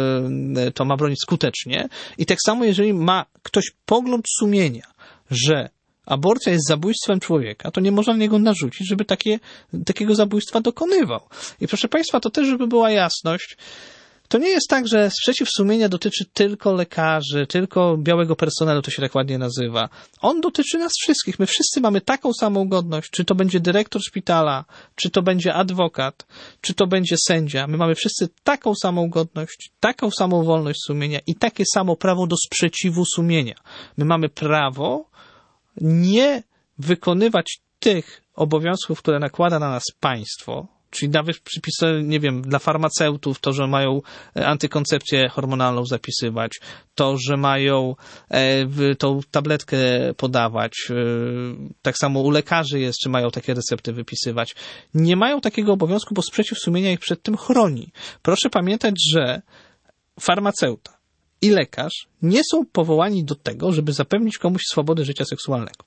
to ma bronić skutecznie. I tak samo, jeżeli ma ktoś pogląd sumienia, że aborcja jest zabójstwem człowieka, to nie można na niego narzucić, żeby takiego zabójstwa dokonywał. I proszę Państwa, to też, żeby była jasność, to nie jest tak, że sprzeciw sumienia dotyczy tylko lekarzy, tylko białego personelu, to się tak ładnie nazywa. On dotyczy nas wszystkich. My wszyscy mamy taką samą godność, czy to będzie dyrektor szpitala, czy to będzie adwokat, czy to będzie sędzia. My mamy wszyscy taką samą godność, taką samą wolność sumienia i takie samo prawo do sprzeciwu sumienia. My mamy prawo nie wykonywać tych obowiązków, które nakłada na nas państwo, czyli nawet przypisy, nie wiem, dla farmaceutów, to, że mają antykoncepcję hormonalną zapisywać, to, że mają tą tabletkę podawać, tak samo u lekarzy jest, czy mają takie recepty wypisywać. Nie mają takiego obowiązku, bo sprzeciw sumienia ich przed tym chroni. Proszę pamiętać, że farmaceuta i lekarz nie są powołani do tego, żeby zapewnić komuś swobodę życia seksualnego.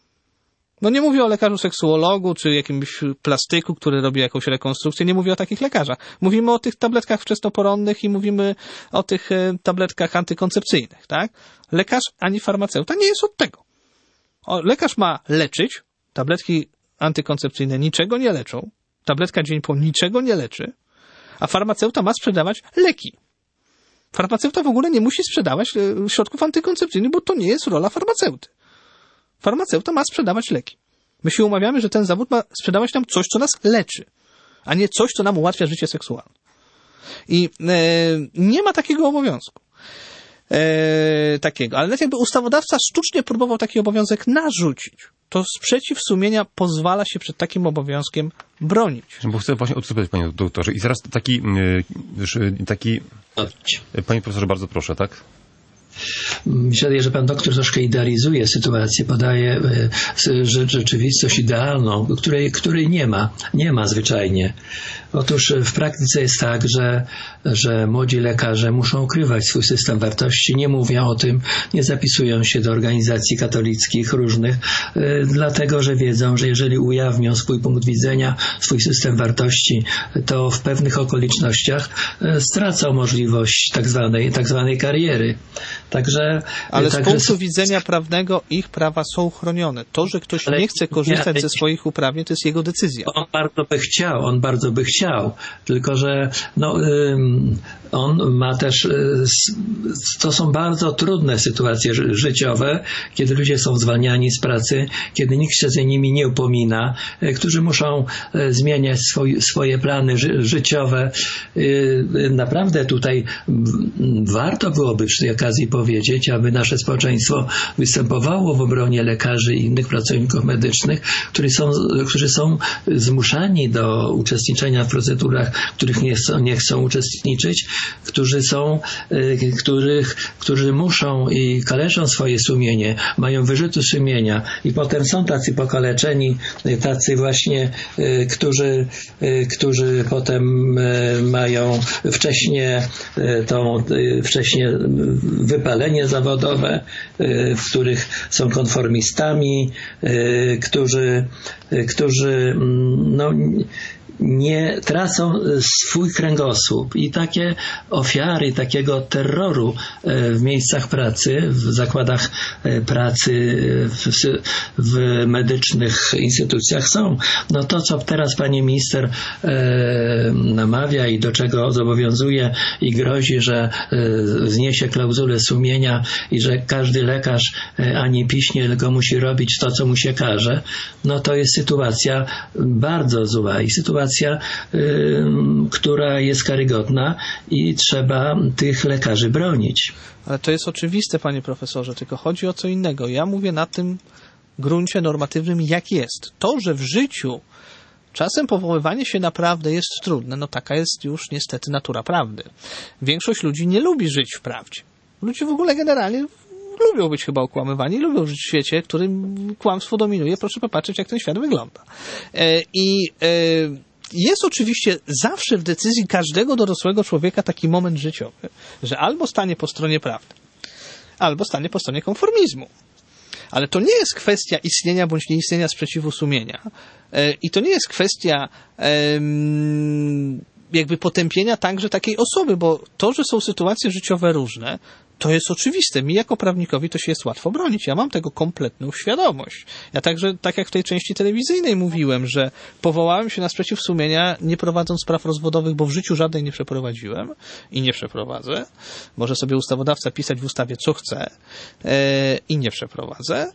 No nie mówię o lekarzu seksuologu, czy jakimś plastyku, który robi jakąś rekonstrukcję, nie mówię o takich lekarzach. Mówimy o tych tabletkach wczesnoporonnych i mówimy o tych tabletkach antykoncepcyjnych, tak? Lekarz ani farmaceuta nie jest od tego. Lekarz ma leczyć, tabletki antykoncepcyjne niczego nie leczą, tabletka dzień po niczego nie leczy, a farmaceuta ma sprzedawać leki. Farmaceuta w ogóle nie musi sprzedawać środków antykoncepcyjnych, bo to nie jest rola farmaceuty. Farmaceuta ma sprzedawać leki. My się umawiamy, że ten zawód ma sprzedawać nam coś, co nas leczy, a nie coś, co nam ułatwia życie seksualne. I nie ma takiego obowiązku. Ale nawet jakby ustawodawca sztucznie próbował taki obowiązek narzucić, to sprzeciw sumienia pozwala się przed takim obowiązkiem bronić. Bo chcę właśnie odsypać, panie doktorze. I zaraz taki panie profesorze, bardzo proszę, tak? Myślę, że pan doktor troszkę idealizuje sytuację, podaje rzeczywistość idealną, której nie ma zwyczajnie. Otóż w praktyce jest tak, że młodzi lekarze muszą ukrywać swój system wartości, nie mówią o tym, nie zapisują się do organizacji katolickich różnych, dlatego że wiedzą, że jeżeli ujawnią swój punkt widzenia, swój system wartości, to w pewnych okolicznościach stracą możliwość tak zwanej kariery. Ale z punktu widzenia prawnego ich prawa są chronione. To, że ktoś nie chce korzystać ze swoich uprawnień, to jest jego decyzja. On bardzo by chciał, tylko że on ma też, to są bardzo trudne sytuacje życiowe, kiedy ludzie są zwalniani z pracy, kiedy nikt się za nimi nie upomina, którzy muszą zmieniać swoje plany życiowe. Naprawdę tutaj warto byłoby przy tej okazji powiedzieć, aby nasze społeczeństwo występowało w obronie lekarzy i innych pracowników medycznych, którzy są zmuszani do uczestniczenia w procedurach, w których nie chcą uczestniczyć, którzy muszą i kaleczą swoje sumienie, mają wyrzuty sumienia i potem są tacy pokaleczeni, tacy właśnie, którzy potem mają wcześnie wypalenie zawodowe, w których są konformistami, którzy nie tracą swój kręgosłup i takie ofiary takiego terroru w miejscach pracy, w zakładach pracy, w medycznych instytucjach są. No to, co teraz pani minister namawia i do czego zobowiązuje i grozi, że zniesie klauzulę sumienia i że każdy lekarz ani piśnie, tylko musi robić to, co mu się każe, no to jest sytuacja bardzo zła i sytuacja, która jest karygodna i trzeba tych lekarzy bronić. Ale to jest oczywiste, panie profesorze, tylko chodzi o co innego. Ja mówię na tym gruncie normatywnym, jak jest. To, że w życiu czasem powoływanie się na prawdę jest trudne, no taka jest już niestety natura prawdy. Większość ludzi nie lubi żyć w prawdzie. Ludzie w ogóle generalnie lubią być chyba okłamywani, lubią żyć w świecie, w którym kłamstwo dominuje. Proszę popatrzeć, jak ten świat wygląda. Jest oczywiście zawsze w decyzji każdego dorosłego człowieka taki moment życiowy, że albo stanie po stronie prawdy, albo stanie po stronie konformizmu. Ale to nie jest kwestia istnienia bądź nieistnienia sprzeciwu sumienia. I to nie jest kwestia jakby potępienia także takiej osoby, bo to, że są sytuacje życiowe różne, to jest oczywiste. Mi jako prawnikowi to się jest łatwo bronić. Ja mam tego kompletną świadomość. Ja także, tak jak w tej części telewizyjnej mówiłem, że powołałem się na sprzeciw sumienia, nie prowadząc spraw rozwodowych, bo w życiu żadnej nie przeprowadziłem i nie przeprowadzę. Może sobie ustawodawca pisać w ustawie, co chce i nie przeprowadzę.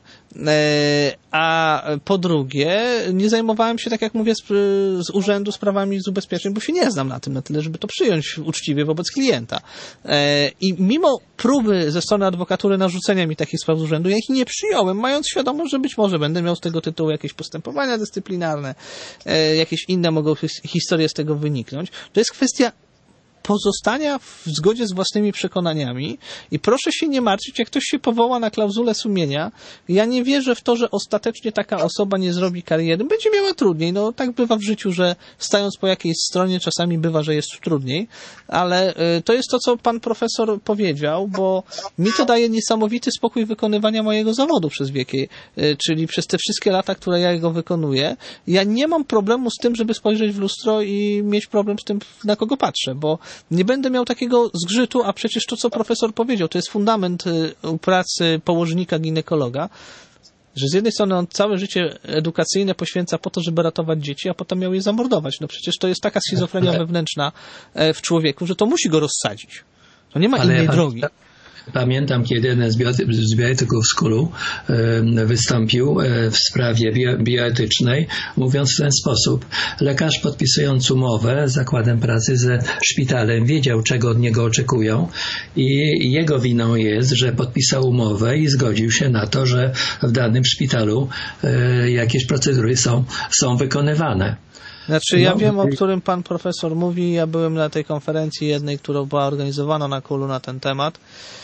A po drugie, nie zajmowałem się, tak jak mówię, z urzędu sprawami z ubezpieczeń, bo się nie znam na tym na tyle, żeby to przyjąć uczciwie wobec klienta. I mimo próby ze strony adwokatury narzucenia mi takich spraw z urzędu, ja ich nie przyjąłem, mając świadomość, że być może będę miał z tego tytułu jakieś postępowania dyscyplinarne, jakieś inne mogą historie z tego wyniknąć. To jest kwestia pozostania w zgodzie z własnymi przekonaniami i proszę się nie martwić, jak ktoś się powoła na klauzulę sumienia. Ja nie wierzę w to, że ostatecznie taka osoba nie zrobi kariery. Będzie miała trudniej. No tak bywa w życiu, że stając po jakiejś stronie czasami bywa, że jest trudniej, ale to jest to, co pan profesor powiedział, bo mi to daje niesamowity spokój wykonywania mojego zawodu przez wieki, czyli przez te wszystkie lata, które ja go wykonuję. Ja nie mam problemu z tym, żeby spojrzeć w lustro i mieć problem z tym, na kogo patrzę, bo nie będę miał takiego zgrzytu, a przecież to, co profesor powiedział, to jest fundament pracy położnika ginekologa, że z jednej strony on całe życie edukacyjne poświęca po to, żeby ratować dzieci, a potem miał je zamordować. No przecież to jest taka schizofrenia wewnętrzna w człowieku, że to musi go rozsadzić. To nie ma innej drogi. Pamiętam, kiedy jeden z bioetyków z KUL-u wystąpił w sprawie bioetycznej, mówiąc w ten sposób. Lekarz, podpisując umowę z zakładem pracy ze szpitalem, wiedział, czego od niego oczekują i jego winą jest, że podpisał umowę i zgodził się na to, że w danym szpitalu jakieś procedury są wykonywane. Znaczy, ja wiem, o którym pan profesor mówi. Ja byłem na tej konferencji jednej, która była organizowana na KUL-u na ten temat.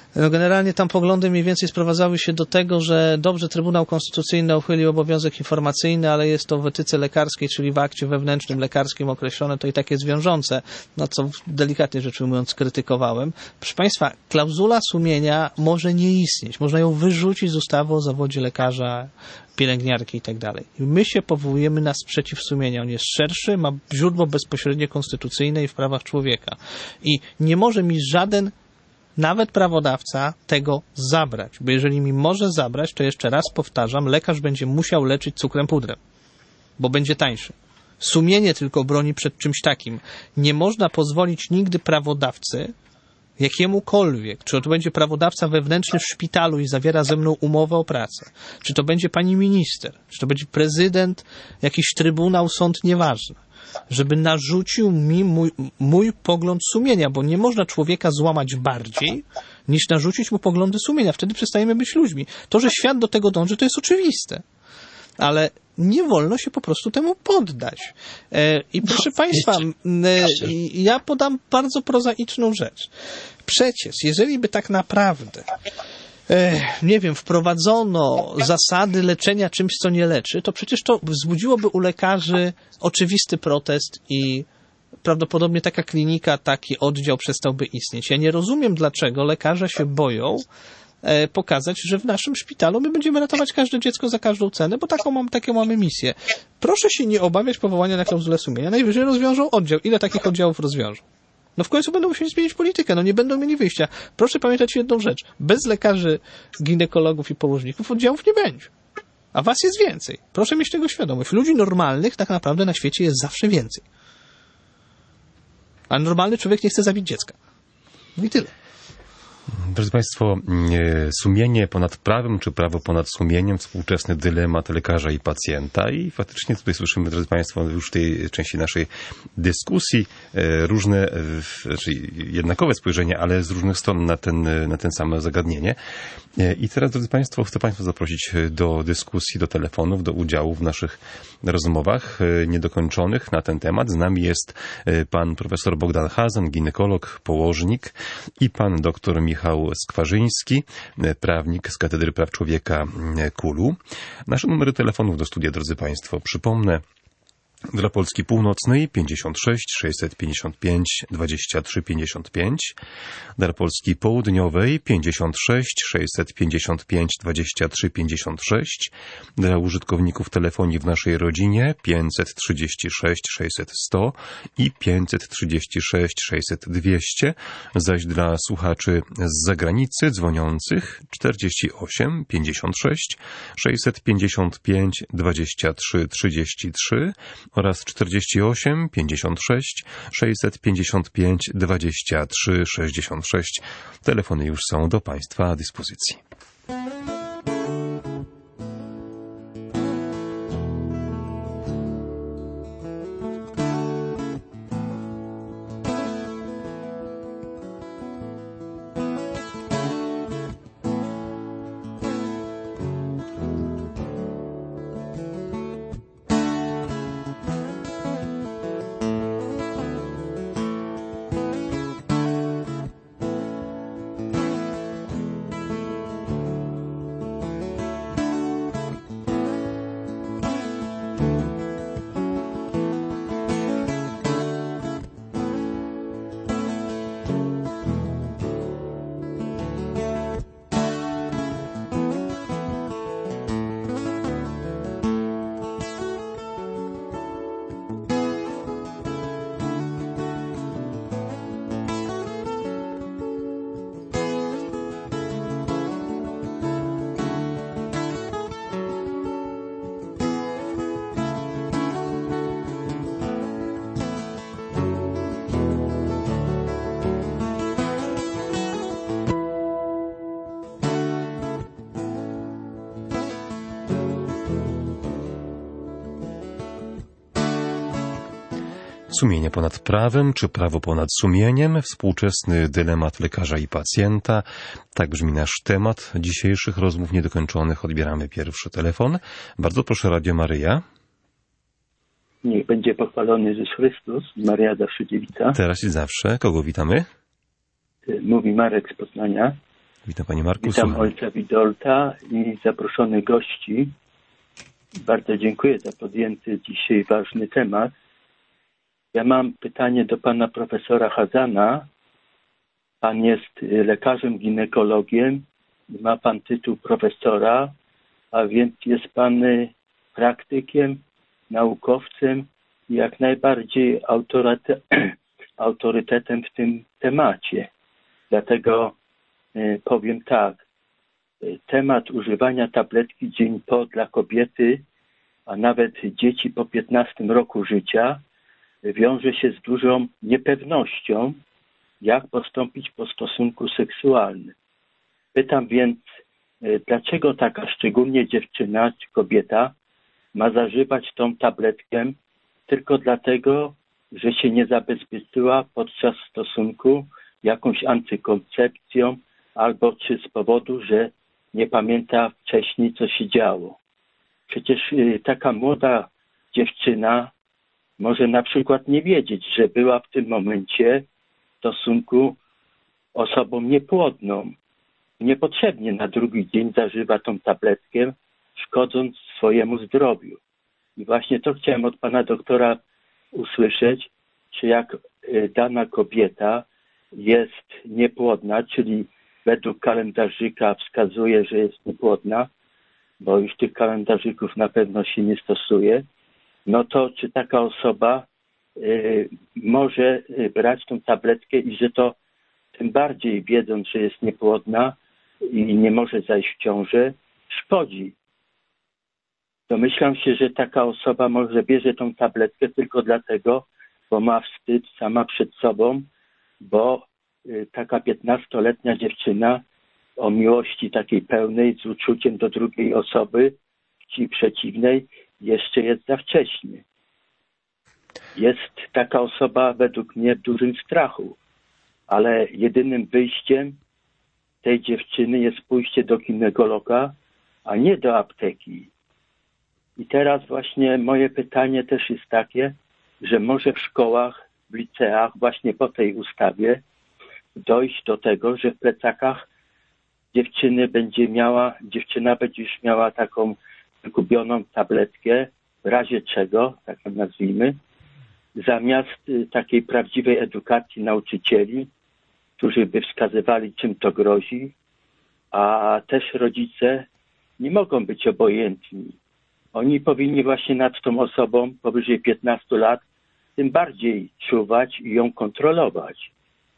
No generalnie tam poglądy mniej więcej sprowadzały się do tego, że dobrze, Trybunał Konstytucyjny uchylił obowiązek informacyjny, ale jest to w etyce lekarskiej, czyli w akcie wewnętrznym lekarskim określone, to i tak jest wiążące, no co delikatnie rzecz ujmując krytykowałem. Proszę Państwa, klauzula sumienia może nie istnieć, można ją wyrzucić z ustawy o zawodzie lekarza, pielęgniarki i tak dalej. My się powołujemy na sprzeciw sumienia. On jest szerszy, ma źródło bezpośrednio konstytucyjne i w prawach człowieka. I nie może mi żaden, nawet prawodawca, tego zabrać. Bo jeżeli mi może zabrać, to jeszcze raz powtarzam, lekarz będzie musiał leczyć cukrem pudrem, bo będzie tańszy. Sumienie tylko broni przed czymś takim. Nie można pozwolić nigdy prawodawcy, jakiemukolwiek, czy to będzie prawodawca wewnętrzny w szpitalu i zawiera ze mną umowę o pracę, czy to będzie pani minister, czy to będzie prezydent, jakiś trybunał, sąd, nieważne, żeby narzucił mi mój pogląd sumienia, bo nie można człowieka złamać bardziej, niż narzucić mu poglądy sumienia. Wtedy przestajemy być ludźmi. To, że świat do tego dąży, to jest oczywiste. Ale nie wolno się po prostu temu poddać. I proszę Państwa, ja podam bardzo prozaiczną rzecz. Przecież, jeżeli by tak naprawdę, nie wiem, wprowadzono zasady leczenia czymś, co nie leczy, to przecież to wzbudziłoby u lekarzy oczywisty protest i prawdopodobnie taka klinika, taki oddział przestałby istnieć. Ja nie rozumiem, dlaczego lekarze się boją pokazać, że w naszym szpitalu my będziemy ratować każde dziecko za każdą cenę, bo taką mamy misję. Proszę się nie obawiać powołania na klauzulę sumienia. Najwyżej rozwiążą oddział. Ile takich oddziałów rozwiążą? No w końcu będą musieli zmienić politykę. No nie będą mieli wyjścia. Proszę pamiętać jedną rzecz. Bez lekarzy, ginekologów i położników oddziałów nie będzie. A was jest więcej. Proszę mieć tego świadomość. Ludzi normalnych tak naprawdę na świecie jest zawsze więcej. A normalny człowiek nie chce zabić dziecka. No i tyle. Drodzy Państwo, sumienie ponad prawem, czy prawo ponad sumieniem, współczesny dylemat lekarza i pacjenta. I faktycznie tutaj słyszymy, drodzy Państwo, już w tej części naszej dyskusji różne, czyli jednakowe spojrzenia, ale z różnych stron na ten same zagadnienie. I teraz, drodzy Państwo, chcę Państwa zaprosić do dyskusji, do telefonów, do udziału w naszych rozmowach niedokończonych na ten temat. Z nami jest pan profesor Bogdan Hazan, ginekolog, położnik, i pan doktor Michał Skwarzyński, prawnik z Katedry Praw Człowieka KUL-u. Nasze numery telefonów do studia, drodzy Państwo, przypomnę. Dla Polski Północnej 56 655 23 55, dla Polski Południowej 56 655 23 56, dla użytkowników telefonii w naszej rodzinie 536 600 100 i 536 600 200, zaś dla słuchaczy z zagranicy dzwoniących 48 56 655 23 33 oraz 48 56 655 23 66. Telefony już są do Państwa dyspozycji. Sumienie ponad prawem, czy prawo ponad sumieniem? Współczesny dylemat lekarza i pacjenta. Tak brzmi nasz temat dzisiejszych rozmów niedokończonych. Odbieramy pierwszy telefon. Bardzo proszę, Radio Maryja. Niech będzie pochwalony Jezus Chrystus. Maria Zawsze Dziewica. Teraz i zawsze. Kogo witamy? Mówi Marek z Poznania. Witam Panie Marku. Witam ojca Witolda i zaproszonych gości. Bardzo dziękuję za podjęty dzisiaj ważny temat. Ja mam pytanie do pana profesora Chazana. Pan jest lekarzem, ginekologiem, ma pan tytuł profesora, a więc jest pan praktykiem, naukowcem i jak najbardziej autorytetem w tym temacie. Dlatego powiem tak. Temat używania tabletki dzień po dla kobiety, a nawet dzieci po 15 roku życia wiąże się z dużą niepewnością, jak postąpić po stosunku seksualnym. Pytam więc, dlaczego taka szczególnie dziewczyna czy kobieta ma zażywać tą tabletkę tylko dlatego, że się nie zabezpieczyła podczas stosunku jakąś antykoncepcją albo czy z powodu, że nie pamięta wcześniej, co się działo. Przecież taka młoda dziewczyna może na przykład nie wiedzieć, że była w tym momencie w stosunku osobą niepłodną. Niepotrzebnie na drugi dzień zażywa tą tabletkę, szkodząc swojemu zdrowiu. I właśnie to chciałem od pana doktora usłyszeć, czy jak dana kobieta jest niepłodna, czyli według kalendarzyka wskazuje, że jest niepłodna, bo już tych kalendarzyków na pewno się nie stosuje, no to czy taka osoba może brać tą tabletkę i że to tym bardziej wiedząc, że jest niepłodna i nie może zajść w ciążę, szkodzi. Domyślam się, że taka osoba może bierze tą tabletkę tylko dlatego, bo ma wstyd sama przed sobą, bo taka 15-letnia dziewczyna o miłości takiej pełnej, z uczuciem do drugiej osoby, płci przeciwnej, jeszcze jest za wcześnie. Jest taka osoba według mnie w dużym strachu, ale jedynym wyjściem tej dziewczyny jest pójście do ginekologa, a nie do apteki. I teraz właśnie moje pytanie też jest takie, że może w szkołach, w liceach właśnie po tej ustawie dojść do tego, że w plecakach dziewczyna będzie już miała taką wygubioną tabletkę, w razie czego, tak ją nazwijmy, zamiast takiej prawdziwej edukacji nauczycieli, którzy by wskazywali, czym to grozi, a też rodzice nie mogą być obojętni. Oni powinni właśnie nad tą osobą powyżej 15 lat tym bardziej czuwać i ją kontrolować.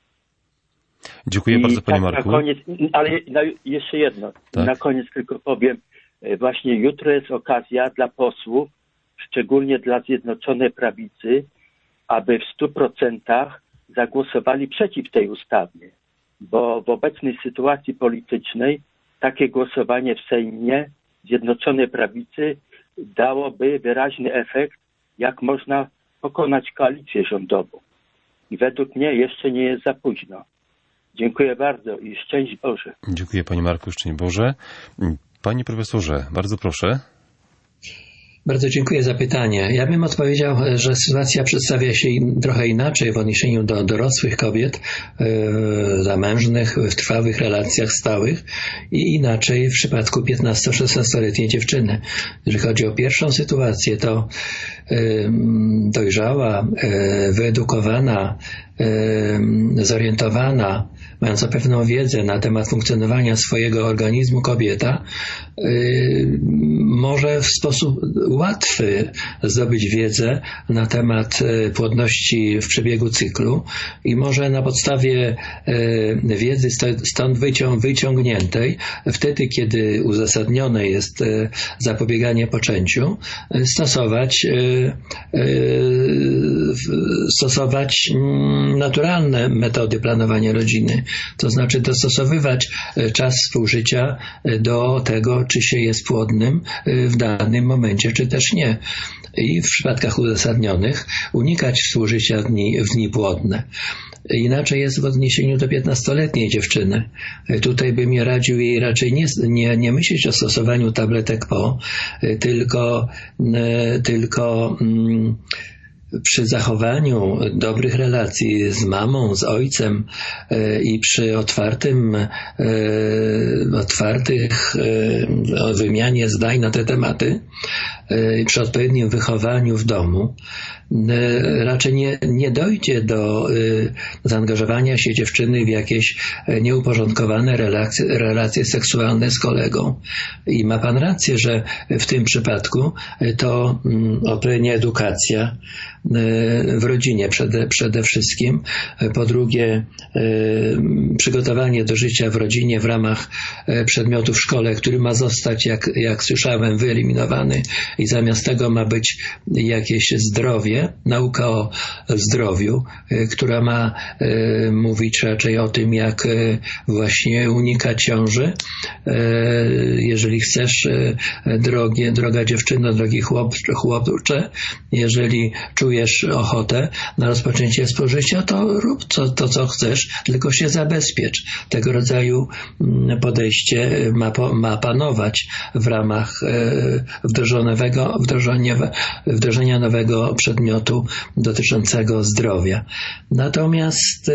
Dziękuję bardzo, panie Marku. Na koniec, ale jeszcze jedno. Tak? Na koniec tylko powiem, właśnie jutro jest okazja dla posłów, szczególnie dla Zjednoczonej Prawicy, aby w 100% zagłosowali przeciw tej ustawie. Bo w obecnej sytuacji politycznej takie głosowanie w Sejmie Zjednoczonej Prawicy dałoby wyraźny efekt, jak można pokonać koalicję rządową. I według mnie jeszcze nie jest za późno. Dziękuję bardzo i szczęść Boże. Dziękuję panie Marku, szczęść Boże. Panie profesorze, bardzo proszę. Bardzo dziękuję za pytanie. Ja bym odpowiedział, że sytuacja przedstawia się trochę inaczej w odniesieniu do dorosłych kobiet, zamężnych, w trwałych relacjach stałych i inaczej w przypadku 15-16-letniej dziewczyny. Jeżeli chodzi o pierwszą sytuację, to dojrzała, wyedukowana, zorientowana, mająca pewną wiedzę na temat funkcjonowania swojego organizmu kobieta może w sposób łatwy zdobyć wiedzę na temat płodności w przebiegu cyklu i może na podstawie wiedzy stąd wyciągniętej, wtedy kiedy uzasadnione jest zapobieganie poczęciu, stosować naturalne metody planowania rodziny, to znaczy dostosowywać czas współżycia do tego, czy się jest płodnym w danym momencie, czy też nie. I w przypadkach uzasadnionych unikać współżycia w dni płodne. Inaczej jest w odniesieniu do 15-letniej dziewczyny. Tutaj bym ja radził jej raczej nie myśleć o stosowaniu tabletek tylko przy zachowaniu dobrych relacji z mamą, z ojcem i przy otwartych wymianie zdań na te tematy, przy odpowiednim wychowaniu w domu, raczej nie dojdzie do zaangażowania się dziewczyny w jakieś nieuporządkowane relacje seksualne z kolegą. I ma pan rację, że w tym przypadku to odpowiednia edukacja w rodzinie przede wszystkim. Po drugie, przygotowanie do życia w rodzinie w ramach przedmiotu w szkole, który ma zostać, jak słyszałem, wyeliminowany i zamiast tego ma być jakieś zdrowie, nauka o zdrowiu, która ma mówić raczej o tym, jak właśnie unikać ciąży. Jeżeli chcesz, droga dziewczyno, drogi chłopcze, jeżeli czujesz ochotę na rozpoczęcie współżycia, to rób to, co chcesz, tylko się zabezpiecz. Tego rodzaju podejście ma panować w ramach wdrożenia nowego przedmiotu dotyczącego zdrowia. Natomiast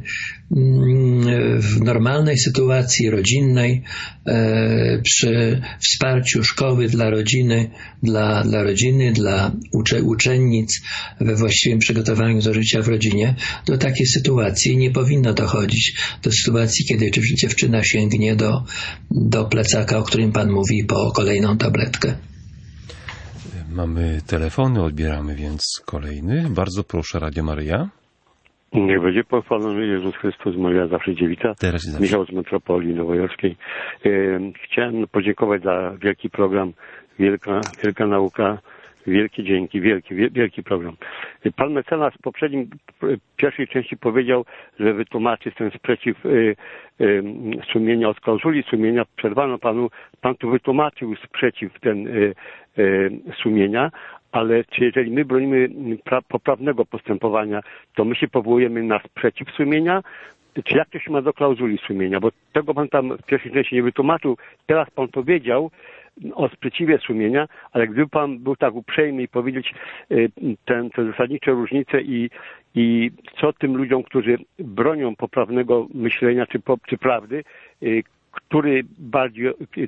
w normalnej sytuacji rodzinnej, przy wsparciu szkoły dla rodziny, dla uczennic we właściwym przygotowaniu do życia w rodzinie, do takiej sytuacji nie powinno dochodzić. Do sytuacji, kiedy dziewczyna sięgnie do plecaka, o którym pan mówi, po kolejną tabletkę. Mamy telefony, odbieramy więc kolejny. Bardzo proszę, Radio Maryja. Niech będzie pochwalony Jezus Chrystus, Maria zawsze dziewica. Teraz i zawsze. Michał z metropolii nowojorskiej. Chciałem podziękować za wielki program, wielka nauka, wielkie dzięki, wielki program. Pan mecenas w pierwszej części powiedział, że wytłumaczy ten sprzeciw sumienia od klauzuli sumienia. Przerwano panu, pan tu wytłumaczył sprzeciw ten sumienia, ale czy jeżeli my bronimy poprawnego postępowania, to my się powołujemy na sprzeciw sumienia, czy jak to się ma do klauzuli sumienia? Bo tego pan tam w pierwszej części nie wytłumaczył. Teraz pan powiedział o sprzeciwie sumienia, ale gdyby pan był tak uprzejmy i powiedzieć te zasadnicze różnice i co tym ludziom, którzy bronią poprawnego myślenia czy prawdy, który bardziej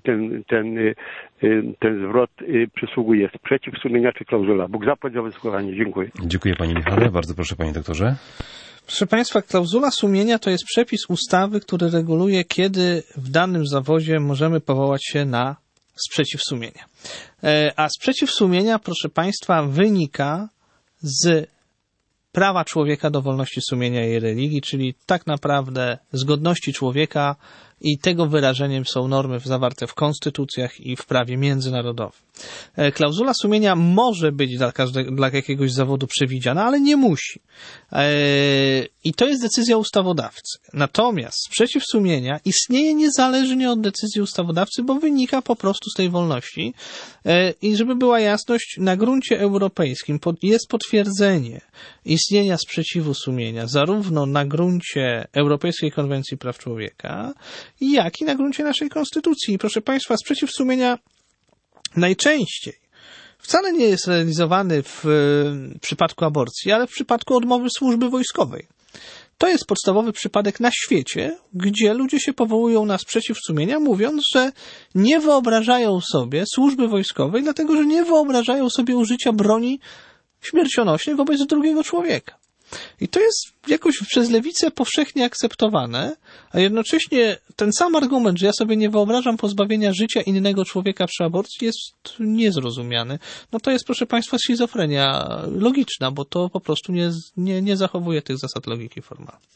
ten zwrot przysługuje, sprzeciw sumienia czy klauzula? Bóg zapłać za wysłuchanie. Dziękuję. Dziękuję panie Michale. Bardzo proszę panie doktorze. Proszę państwa, klauzula sumienia to jest przepis ustawy, który reguluje, kiedy w danym zawodzie możemy powołać się na sprzeciw sumienia. A sprzeciw sumienia, proszę państwa, wynika z prawa człowieka do wolności sumienia i religii, czyli tak naprawdę z godności człowieka i tego wyrażeniem są normy zawarte w konstytucjach i w prawie międzynarodowym. Klauzula sumienia może być dla jakiegoś zawodu przewidziana, ale nie musi. I to jest decyzja ustawodawcy. Natomiast sprzeciw sumienia istnieje niezależnie od decyzji ustawodawcy, bo wynika po prostu z tej wolności. I żeby była jasność, na gruncie europejskim jest potwierdzenie istnienia sprzeciwu sumienia zarówno na gruncie Europejskiej Konwencji Praw Człowieka, jak i na gruncie naszej konstytucji. I proszę państwa, sprzeciw sumienia najczęściej wcale nie jest realizowany w przypadku aborcji, ale w przypadku odmowy służby wojskowej. To jest podstawowy przypadek na świecie, gdzie ludzie się powołują na sprzeciw sumienia, mówiąc, że nie wyobrażają sobie służby wojskowej, dlatego że nie wyobrażają sobie użycia broni śmiercionośnej wobec drugiego człowieka. I to jest jakoś przez lewicę powszechnie akceptowane, a jednocześnie ten sam argument, że ja sobie nie wyobrażam pozbawienia życia innego człowieka przy aborcji, jest niezrozumiany. No to jest, proszę państwa, schizofrenia logiczna, bo to po prostu nie zachowuje tych zasad logiki formalnej.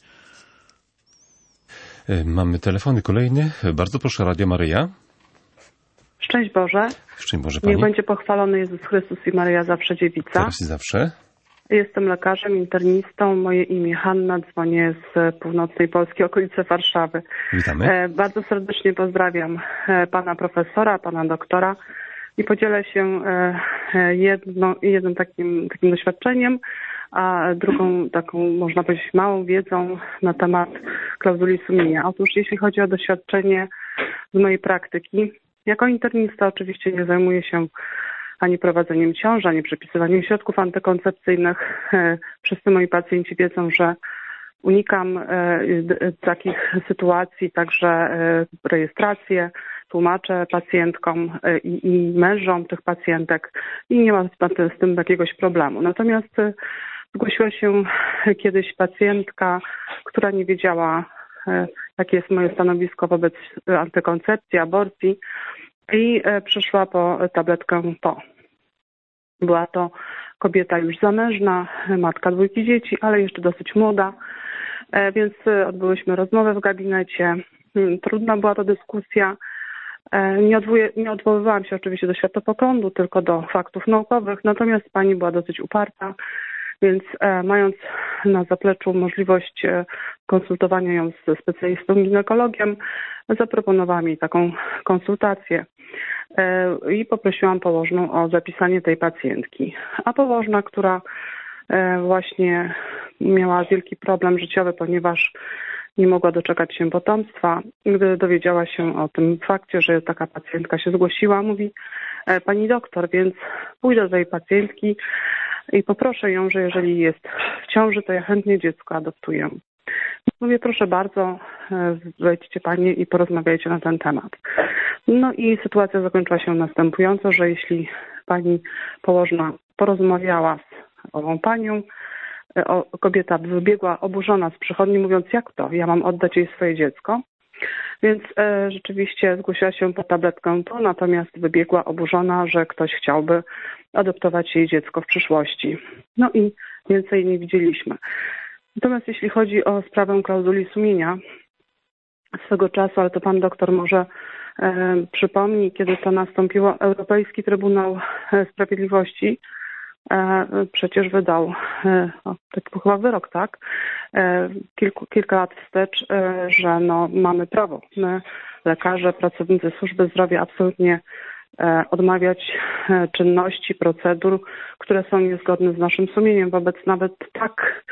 Mamy telefony kolejny. Bardzo proszę, Radio Maryja. Szczęść Boże. Szczęść Boże pani. Niech będzie pochwalony Jezus Chrystus i Maryja zawsze dziewica. Teraz i zawsze. Jestem lekarzem, internistą. Moje imię Hanna. Dzwonię z północnej Polski, okolice Warszawy. Witamy. Bardzo serdecznie pozdrawiam pana profesora, pana doktora i podzielę się jednym takim doświadczeniem, a drugą taką, można powiedzieć, małą wiedzą na temat klauzuli sumienia. Otóż jeśli chodzi o doświadczenie z mojej praktyki, jako internista oczywiście nie zajmuję się ani prowadzeniem ciąży, ani przepisywaniem środków antykoncepcyjnych. Wszyscy moi pacjenci wiedzą, że unikam takich sytuacji, także rejestrację, tłumaczę pacjentkom i mężom tych pacjentek i nie ma z tym jakiegoś problemu. Natomiast zgłosiła się kiedyś pacjentka, która nie wiedziała, jakie jest moje stanowisko wobec antykoncepcji, aborcji i przyszła po tabletkę PO. Była to kobieta już zamężna, matka 2 dzieci, ale jeszcze dosyć młoda, więc odbyłyśmy rozmowę w gabinecie. Trudna była to dyskusja. Nie odwoływałam się oczywiście do światopoglądu, tylko do faktów naukowych, natomiast pani była dosyć uparta, więc mając na zapleczu możliwość konsultowania ją ze specjalistą ginekologiem, zaproponowałam jej taką konsultację i poprosiłam położną o zapisanie tej pacjentki. A położna, która właśnie miała wielki problem życiowy, ponieważ nie mogła doczekać się potomstwa, gdy dowiedziała się o tym fakcie, że taka pacjentka się zgłosiła, mówi: pani doktor, więc pójdę do tej pacjentki i poproszę ją, że jeżeli jest w ciąży, to ja chętnie dziecko adoptuję. Mówię: proszę bardzo, wejdźcie pani i porozmawiajcie na ten temat. No i sytuacja zakończyła się następująco, że jeśli pani położna porozmawiała z ową panią, kobieta wybiegła oburzona z przychodni, mówiąc: jak to? Ja mam oddać jej swoje dziecko? Więc rzeczywiście zgłosiła się po tabletkę PO, natomiast wybiegła oburzona, że ktoś chciałby adoptować jej dziecko w przyszłości. No i więcej nie widzieliśmy. Natomiast jeśli chodzi o sprawę klauzuli sumienia, swego czasu, ale to pan doktor może przypomni, kiedy to nastąpiło, Europejski Trybunał Sprawiedliwości przecież wydał, taki był chyba wyrok, tak, kilka lat wstecz, że no, mamy prawo, my, lekarze, pracownicy służby zdrowia, absolutnie odmawiać czynności, procedur, które są niezgodne z naszym sumieniem, wobec nawet tak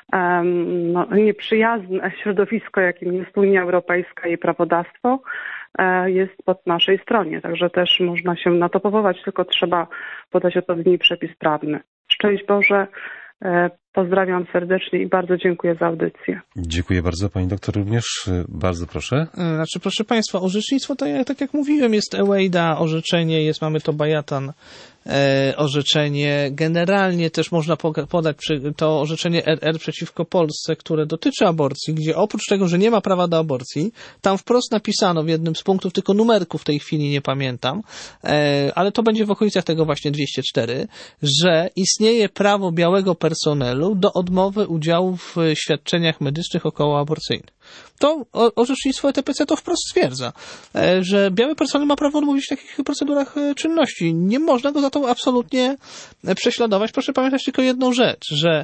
nieprzyjazne środowisko, jakim jest Unia Europejska i prawodawstwo, jest po naszej stronie. Także też można się na to powołać, tylko trzeba podać odpowiedni przepis prawny. Szczęść Boże, pozdrawiam serdecznie i bardzo dziękuję za audycję. Dziękuję bardzo, pani doktor również. Bardzo proszę. Znaczy, proszę państwa, orzecznictwo, to tak jak mówiłem, jest Ewejda, orzeczenie, mamy to Bajatan, orzeczenie. Generalnie też można podać to orzeczenie RR przeciwko Polsce, które dotyczy aborcji, gdzie oprócz tego, że nie ma prawa do aborcji, tam wprost napisano w jednym z punktów, tylko numerku w tej chwili nie pamiętam, ale to będzie w okolicach tego właśnie 204, że istnieje prawo białego personelu do odmowy udziału w świadczeniach medycznych okołoaborcyjnych. To orzecznictwo ETPC to wprost stwierdza, że biały personel ma prawo odmówić w takich procedurach czynności. Nie można go za to absolutnie prześladować. Proszę pamiętać tylko jedną rzecz, że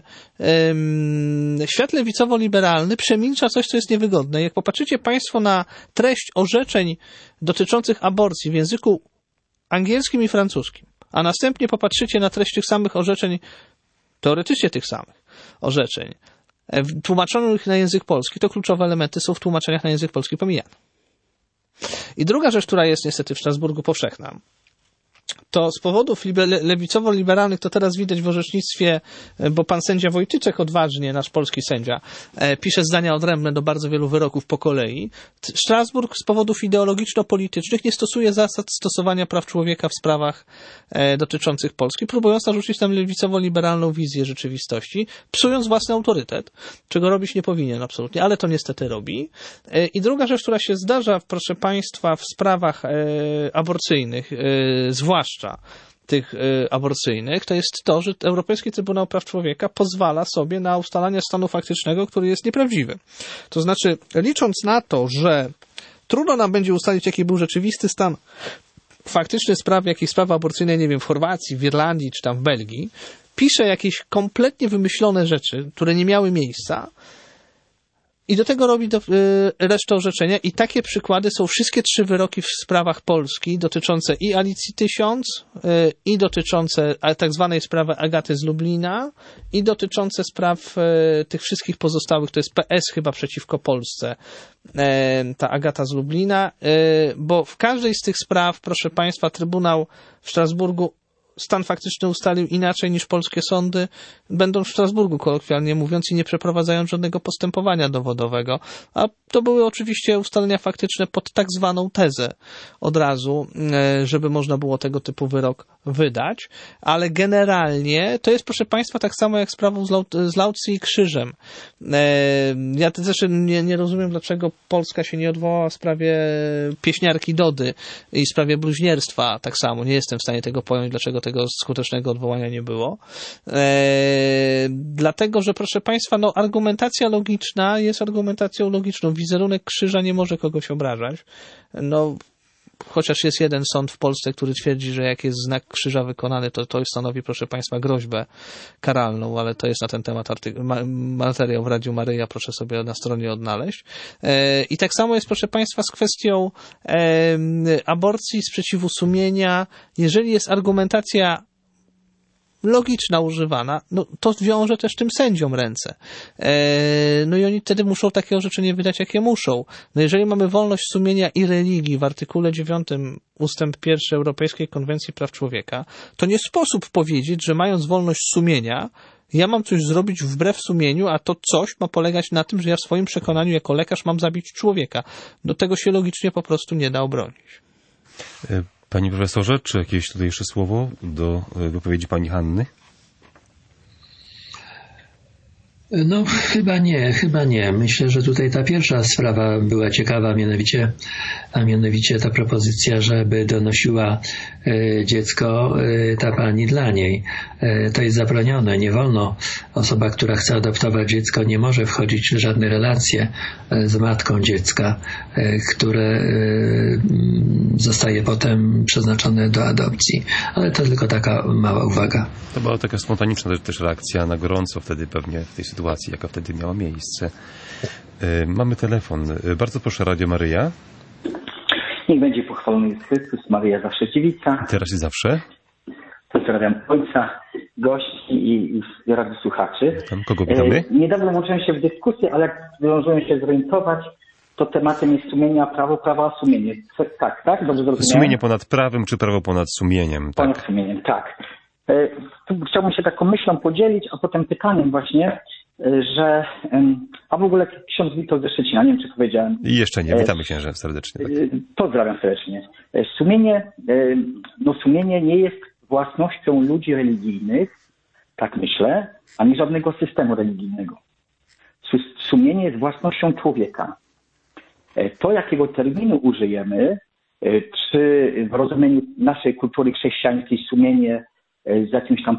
świat lewicowo-liberalny przemilcza coś, co jest niewygodne. Jak popatrzycie państwo na treść orzeczeń dotyczących aborcji w języku angielskim i francuskim, a następnie popatrzycie na treść tych samych orzeczeń, teoretycznie tych samych orzeczeń, tłumaczonych na język polski, to kluczowe elementy są w tłumaczeniach na język polski pomijane. I druga rzecz, która jest niestety w Strasburgu powszechna, to z powodów lewicowo-liberalnych, to teraz widać w orzecznictwie, bo pan sędzia Wojtyczek odważnie, nasz polski sędzia, pisze zdania odrębne do bardzo wielu wyroków po kolei. Strasburg z powodów ideologiczno-politycznych nie stosuje zasad stosowania praw człowieka w sprawach dotyczących Polski, próbując narzucić tam lewicowo-liberalną wizję rzeczywistości, psując własny autorytet, czego robić nie powinien absolutnie, ale to niestety robi. I druga rzecz, która się zdarza, proszę państwa, w sprawach aborcyjnych, zwłaszcza tych aborcyjnych, to jest to, że Europejski Trybunał Praw Człowieka pozwala sobie na ustalanie stanu faktycznego, który jest nieprawdziwy. To znaczy, licząc na to, że trudno nam będzie ustalić, jaki był rzeczywisty stan faktyczny sprawy, jakiej sprawy aborcyjnej, nie wiem, w Chorwacji, w Irlandii czy tam w Belgii, pisze jakieś kompletnie wymyślone rzeczy, które nie miały miejsca, i do tego robi resztę orzeczenia i takie przykłady są wszystkie 3 wyroki w sprawach Polski dotyczące i Alicji 1000, i dotyczące tak zwanej sprawy Agaty z Lublina, i dotyczące spraw tych wszystkich pozostałych, to jest PS chyba przeciwko Polsce, ta Agata z Lublina, bo w każdej z tych spraw, proszę państwa, Trybunał w Strasburgu stan faktyczny ustalił inaczej niż polskie sądy, będąc w Strasburgu, kolokwialnie mówiąc, i nie przeprowadzając żadnego postępowania dowodowego. A to były oczywiście ustalenia faktyczne pod tak zwaną tezę od razu, żeby można było tego typu wyrok wydać. Ale generalnie to jest, proszę Państwa, tak samo jak sprawą z Laucy i Krzyżem. Ja też nie rozumiem, dlaczego Polska się nie odwołała w sprawie pieśniarki Dody i w sprawie bluźnierstwa tak samo. Nie jestem w stanie tego pojąć, dlaczego tego skutecznego odwołania nie było. Dlatego, że proszę Państwa, no argumentacja logiczna jest argumentacją logiczną. Wizerunek krzyża nie może kogoś obrażać. No, chociaż jest jeden sąd w Polsce, który twierdzi, że jak jest znak krzyża wykonany, to stanowi, proszę Państwa, groźbę karalną, ale to jest na ten temat materiał w Radiu Maryja, proszę sobie na stronie odnaleźć. I tak samo jest, proszę Państwa, z kwestią aborcji, sprzeciwu sumienia. Jeżeli jest argumentacja logiczna używana, no to wiąże też tym sędziom ręce. No i oni wtedy muszą takie orzeczenie wydać, jakie muszą. No jeżeli mamy wolność sumienia i religii w artykule 9 ustęp 1 Europejskiej Konwencji Praw Człowieka, to nie sposób powiedzieć, że mając wolność sumienia, ja mam coś zrobić wbrew sumieniu, a to coś ma polegać na tym, że ja w swoim przekonaniu jako lekarz mam zabić człowieka. Do tego się logicznie po prostu nie da obronić. Panie profesorze, czy jakieś tutaj jeszcze słowo do wypowiedzi pani Hanny? No, chyba nie. Myślę, że tutaj ta pierwsza sprawa była ciekawa, a mianowicie ta propozycja, żeby donosiła dziecko ta pani dla niej. To jest zabronione. Nie wolno. Osoba, która chce adoptować dziecko, nie może wchodzić w żadne relacje z matką dziecka, które zostaje potem przeznaczone do adopcji. Ale to tylko taka mała uwaga. To była taka spontaniczna też reakcja na gorąco wtedy pewnie w tej sytuacji, jaka wtedy miała miejsce. Mamy telefon. Bardzo proszę, Radio Maryja. Niech będzie pochwalony Jezus Chrystus, Maryja zawsze dziewica. Teraz i zawsze. Pozdrawiam ojca, gości i radiosłuchaczy. Kogo witamy? Niedawno włączyłem się w dyskusję, ale jak zdążyłem się zorientować, to tematem jest sumienia, prawa, sumienie. Tak? Dobrze zrozumiałem? Sumienie ponad prawem, czy prawo ponad sumieniem? Tak. Ponad sumieniem, tak. Tu chciałbym się taką myślą podzielić, a potem pytaniem właśnie, że a w ogóle ksiądz Witold ze Szczecina, nie wiem czy powiedziałem. I jeszcze nie, witamy księże serdecznie. Tak. Pozdrawiam serdecznie. Sumienie nie jest własnością ludzi religijnych, tak myślę, ani żadnego systemu religijnego. Sumienie jest własnością człowieka. To, jakiego terminu użyjemy, czy w rozumieniu naszej kultury chrześcijańskiej sumienie z jakimś tam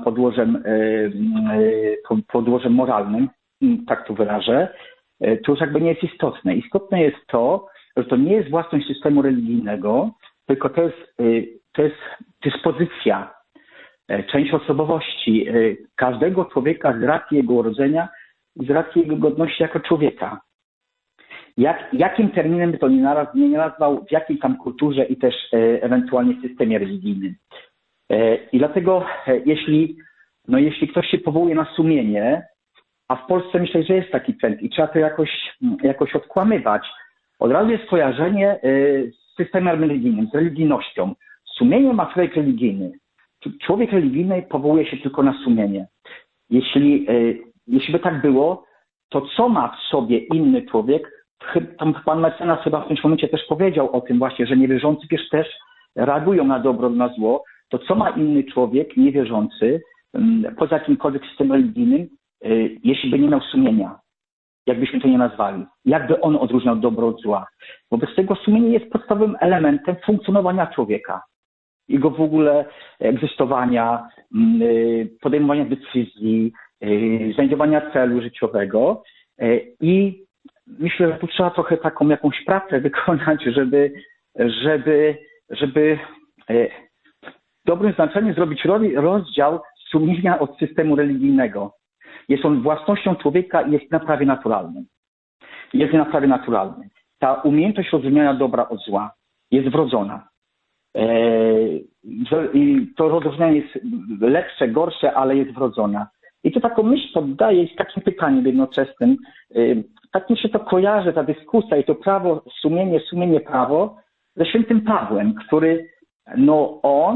podłożem moralnym, tak to wyrażę, to już jakby nie jest istotne. Istotne jest to, że to nie jest własność systemu religijnego, tylko to jest dyspozycja, część osobowości każdego człowieka z racji jego urodzenia i z racji jego godności jako człowieka. Jakim terminem by to nie nazwał, w jakiej tam kulturze i też ewentualnie systemie religijnym. I dlatego jeśli ktoś się powołuje na sumienie, a w Polsce myślę, że jest taki trend i trzeba to jakoś odkłamywać, od razu jest skojarzenie z systemem religijnym, z religijnością. Sumienie ma człowiek religijny. Człowiek religijny powołuje się tylko na sumienie. Jeśli by tak było, to co ma w sobie inny człowiek? Tam pan mecenas chyba w którymś momencie też powiedział o tym właśnie, że niewierzący też reagują na dobro, na zło. To co ma inny człowiek, niewierzący, poza jakimkolwiek systemem religijnym, jeśli by nie miał sumienia? Jakbyśmy to nie nazwali? Jakby on odróżniał dobro od zła? Wobec tego sumienie jest podstawowym elementem funkcjonowania człowieka. Jego w ogóle egzystowania, podejmowania decyzji, znajdowania celu życiowego. I myślę, że tu trzeba trochę taką jakąś pracę wykonać, żeby w dobrym znaczeniu zrobić rozdział sumienia od systemu religijnego. Jest on własnością człowieka i jest na prawie naturalnym. Ta umiejętność rozumienia dobra od zła jest wrodzona. I to rozróżnienie jest lepsze, gorsze, ale jest wrodzona. I to taką myśl poddaję z takim pytaniem jednoczesnym. Tak mi się to kojarzy, ta dyskusja i to prawo, sumienie, prawo ze świętym Pawłem, który on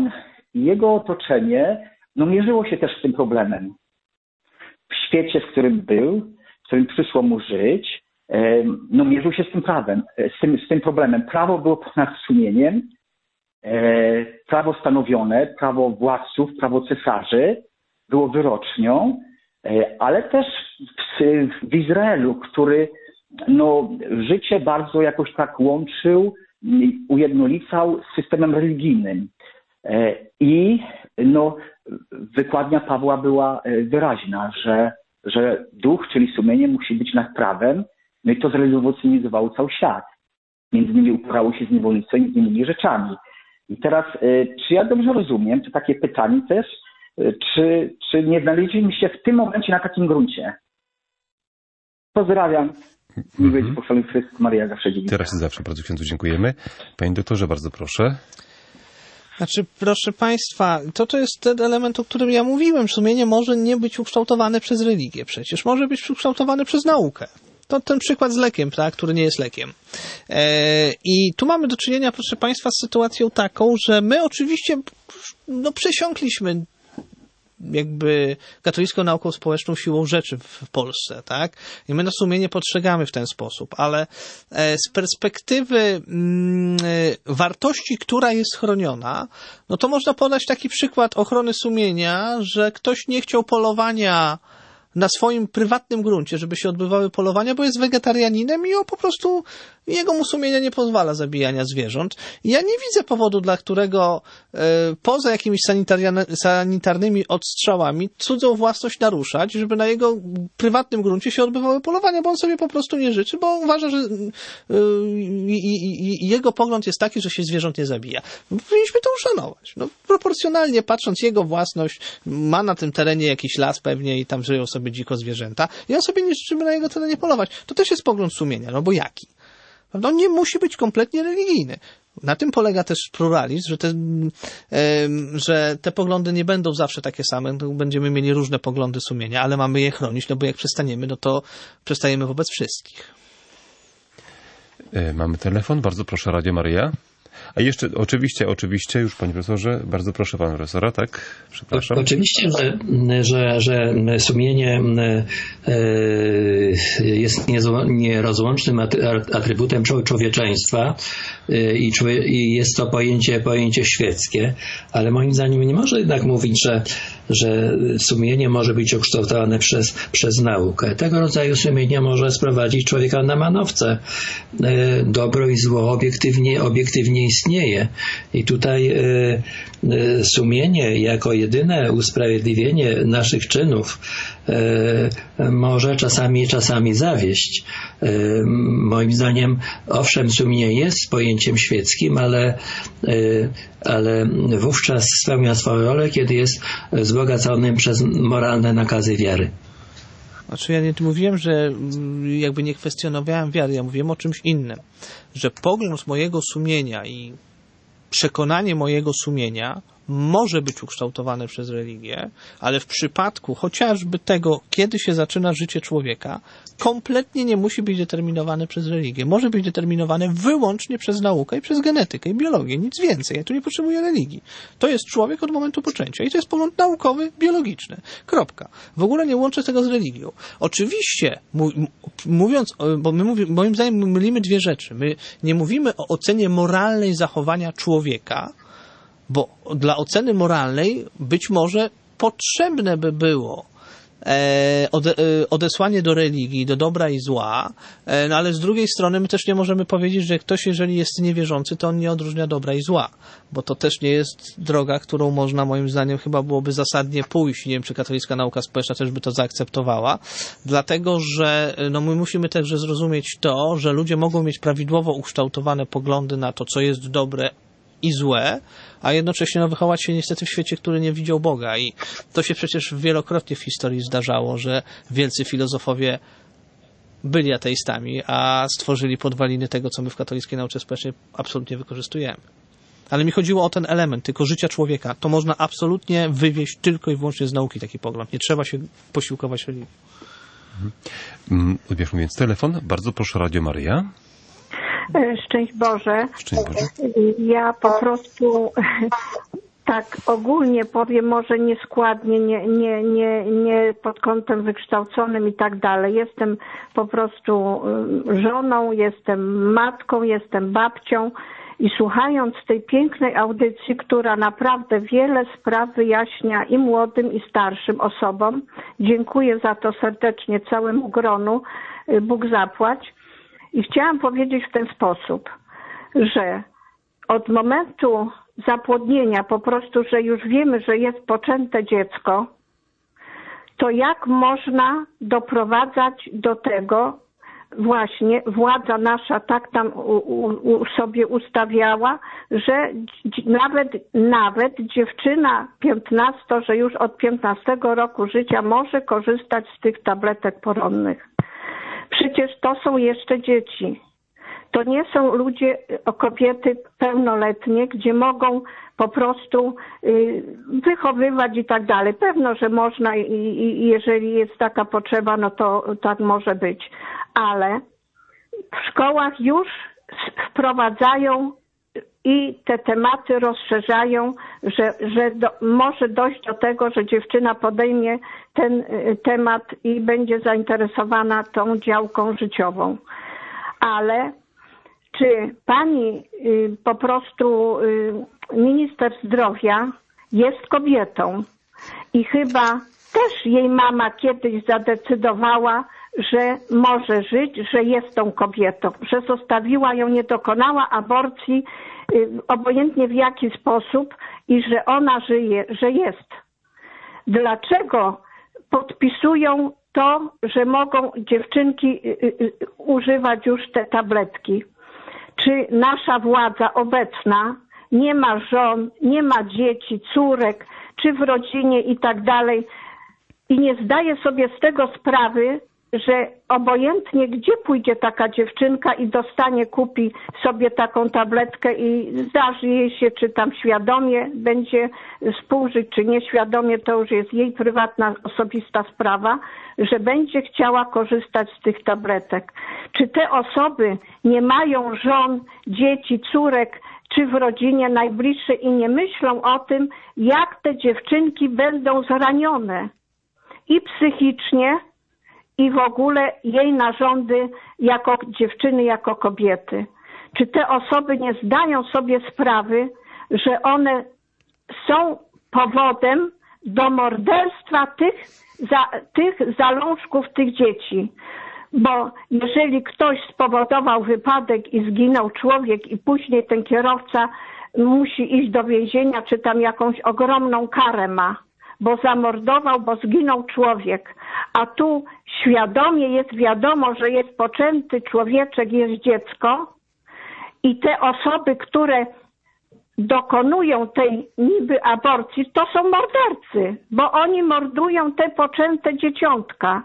i jego otoczenie mierzyło się też z tym problemem. W świecie, w którym był, w którym przyszło mu żyć, mierzył się z tym prawem, z tym problemem. Prawo było ponad sumieniem, prawo stanowione, prawo władców, prawo cesarzy było wyrocznią, ale też w Izraelu, który życie bardzo jakoś tak łączył, ujednolicał z systemem religijnym. I wykładnia Pawła była wyraźna, że duch, czyli sumienie, musi być nad prawem, i to zrewolucjonizowało cały świat. Między innymi uporało się z niewolnictwem i z innymi rzeczami. I teraz, czy ja dobrze rozumiem, to takie pytanie też, czy nie znaleźliśmy się w tym momencie na takim gruncie? Pozdrawiam. Miły dzień, pochwalony Chrystus, Maria zawsze dziwi. Teraz i zawsze, bardzo księdzu dziękujemy. Panie doktorze, bardzo proszę. Znaczy, proszę Państwa, to jest ten element, o którym ja mówiłem. Sumienie może nie być ukształtowane przez religię przecież. Może być ukształtowane przez naukę. To ten przykład z lekiem, tak, który nie jest lekiem. I tu mamy do czynienia, proszę Państwa, z sytuacją taką, że my oczywiście przesiąkliśmy jakby katolicką nauką społeczną siłą rzeczy w Polsce, tak? I my na sumienie postrzegamy w ten sposób, ale z perspektywy wartości, która jest chroniona, to można podać taki przykład ochrony sumienia, że ktoś nie chciał polowania na swoim prywatnym gruncie, żeby się odbywały polowania, bo jest wegetarianinem i po prostu jego mu sumienie nie pozwala zabijania zwierząt. I ja nie widzę powodu, dla którego poza jakimiś sanitarnymi odstrzałami cudzą własność naruszać, żeby na jego prywatnym gruncie się odbywały polowania, bo on sobie po prostu nie życzy, bo uważa, że jego pogląd jest taki, że się zwierząt nie zabija. Powinniśmy to uszanować. Proporcjonalnie patrząc, jego własność ma na tym terenie jakiś las pewnie i tam żyją sobie dziko zwierzęta i on sobie nie życzy, by na jego terenie polować. To też jest pogląd sumienia, bo jaki? On nie musi być kompletnie religijny. Na tym polega też pluralizm, że te poglądy nie będą zawsze takie same, będziemy mieli różne poglądy sumienia, ale mamy je chronić, bo jak przestaniemy, to przestajemy wobec wszystkich. Mamy telefon, bardzo proszę, Radio Maryja. A jeszcze, oczywiście, już panie profesorze, bardzo proszę pana profesora, tak? Przepraszam. Oczywiście, że sumienie jest nierozłącznym atrybutem człowieczeństwa i jest to pojęcie świeckie, ale moim zdaniem nie można jednak mówić, że sumienie może być ukształtowane przez naukę. Tego rodzaju sumienie może sprowadzić człowieka na manowce. Dobro i zło obiektywnie istnieje. I tutaj sumienie jako jedyne usprawiedliwienie naszych czynów może czasami zawieść. Moim zdaniem, owszem, sumienie jest pojęciem świeckim, ale wówczas spełnia swoją rolę, kiedy jest wzbogaconym przez moralne nakazy wiary. Znaczy ja nie mówiłem, że jakby nie kwestionowałem wiary, ja mówiłem o czymś innym, że pogląd mojego sumienia i przekonanie mojego sumienia może być ukształtowane przez religię, ale w przypadku chociażby tego, kiedy się zaczyna życie człowieka, kompletnie nie musi być determinowane przez religię. Może być determinowane wyłącznie przez naukę i przez genetykę i biologię. Nic więcej. Ja tu nie potrzebuję religii. To jest człowiek od momentu poczęcia i to jest pogląd naukowy, biologiczny. Kropka. W ogóle nie łączę tego z religią. Oczywiście, mówiąc, bo my moim zdaniem mylimy dwie rzeczy. My nie mówimy o ocenie moralnej zachowania człowieka, bo dla oceny moralnej być może potrzebne by było odesłanie do religii, do dobra i zła, ale z drugiej strony my też nie możemy powiedzieć, że ktoś, jeżeli jest niewierzący, to on nie odróżnia dobra i zła, bo to też nie jest droga, którą można moim zdaniem chyba byłoby zasadnie pójść. Nie wiem, czy katolicka nauka społeczna też by to zaakceptowała, dlatego, że my musimy także zrozumieć to, że ludzie mogą mieć prawidłowo ukształtowane poglądy na to, co jest dobre i złe, a jednocześnie wychować się niestety w świecie, który nie widział Boga. I to się przecież wielokrotnie w historii zdarzało, że wielcy filozofowie byli ateistami, a stworzyli podwaliny tego, co my w katolickiej nauce społecznej absolutnie wykorzystujemy. Ale mi chodziło o ten element, tylko życia człowieka. To można absolutnie wywieźć tylko i wyłącznie z nauki taki pogląd. Nie trzeba się posiłkować religią. Odbierzmy więc telefon. Bardzo proszę, Radio Maryja. Szczęść Boże. Szczęść Boże. Ja po prostu tak ogólnie powiem, może nieskładnie, nie pod kątem wykształconym i tak dalej. Jestem po prostu żoną, jestem matką, jestem babcią i słuchając tej pięknej audycji, która naprawdę wiele spraw wyjaśnia i młodym, i starszym osobom, dziękuję za to serdecznie całemu gronu, Bóg zapłać. I chciałam powiedzieć w ten sposób, że od momentu zapłodnienia, po prostu, że już wiemy, że jest poczęte dziecko, to jak można doprowadzać do tego, właśnie władza nasza tak tam sobie ustawiała, że nawet dziewczyna 15, że już od 15 roku życia może korzystać z tych tabletek poronnych. Przecież to są jeszcze dzieci. To nie są ludzie, kobiety pełnoletnie, gdzie mogą po prostu wychowywać i tak dalej. Pewno, że można i jeżeli jest taka potrzeba, no to tak może być. Ale w szkołach już wprowadzają i te tematy rozszerzają, że może dojść do tego, że dziewczyna podejmie ten temat i będzie zainteresowana tą działką życiową. Ale czy pani po prostu minister zdrowia jest kobietą i chyba też jej mama kiedyś zadecydowała, że może żyć, że jest tą kobietą, że zostawiła ją, nie dokonała aborcji, obojętnie w jaki sposób i że ona żyje, że jest. Dlaczego podpisują to, że mogą dziewczynki używać już te tabletki? Czy nasza władza obecna nie ma żon, nie ma dzieci, córek, czy w rodzinie i tak dalej i nie zdaje sobie z tego sprawy, że obojętnie gdzie pójdzie taka dziewczynka i kupi sobie taką tabletkę i zdarzy jej się, czy tam świadomie będzie współżyć, czy nieświadomie, to już jest jej prywatna, osobista sprawa, że będzie chciała korzystać z tych tabletek. Czy te osoby nie mają żon, dzieci, córek, czy w rodzinie najbliższej i nie myślą o tym, jak te dziewczynki będą zranione i psychicznie, i w ogóle jej narządy jako dziewczyny, jako kobiety. Czy te osoby nie zdają sobie sprawy, że one są powodem do morderstwa tych zalążków, tych dzieci? Bo jeżeli ktoś spowodował wypadek i zginął człowiek i później ten kierowca musi iść do więzienia, czy tam jakąś ogromną karę ma, bo zamordował, bo zginął człowiek, a tu świadomie jest wiadomo, że jest poczęty człowieczek, jest dziecko i te osoby, które dokonują tej niby aborcji, to są mordercy, bo oni mordują te poczęte dzieciątka.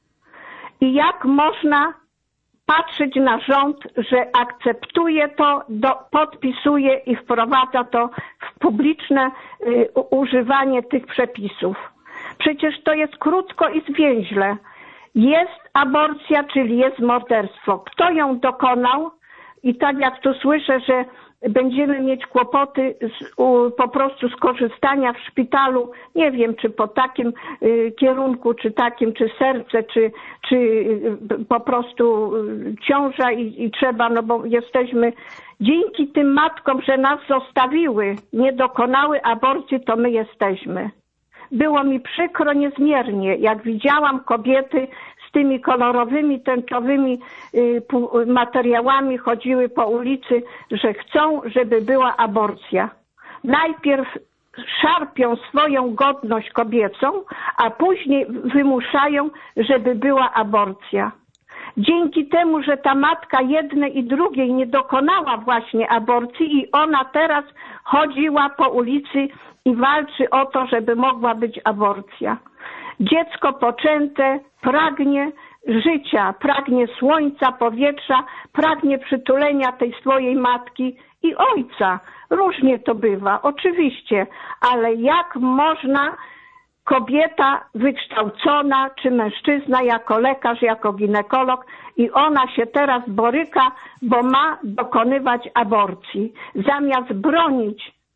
I jak można patrzeć na rząd, że akceptuje to, podpisuje i wprowadza to w publiczne używanie tych przepisów. Przecież to jest krótko i zwięźle. Jest aborcja, czyli jest morderstwo. Kto ją dokonał? I tak jak tu słyszę, że będziemy mieć kłopoty po prostu z korzystania w szpitalu, nie wiem, czy po takim kierunku, czy takim, czy serce, czy po prostu ciąża i trzeba, no bo jesteśmy, dzięki tym matkom, że nas zostawiły, nie dokonały aborcji, to my jesteśmy. Było mi przykro niezmiernie, jak widziałam kobiety z tymi kolorowymi, tęczowymi materiałami chodziły po ulicy, że chcą, żeby była aborcja. Najpierw szarpią swoją godność kobiecą, a później wymuszają, żeby była aborcja. Dzięki temu, że ta matka jednej i drugiej nie dokonała właśnie aborcji i ona teraz chodziła po ulicy i walczy o to, żeby mogła być aborcja. Dziecko poczęte pragnie życia, pragnie słońca, powietrza, pragnie przytulenia tej swojej matki i ojca. Różnie to bywa, oczywiście, ale jak można kobieta wykształcona, czy mężczyzna jako lekarz, jako ginekolog i ona się teraz boryka, bo ma dokonywać aborcji. Zamiast bronić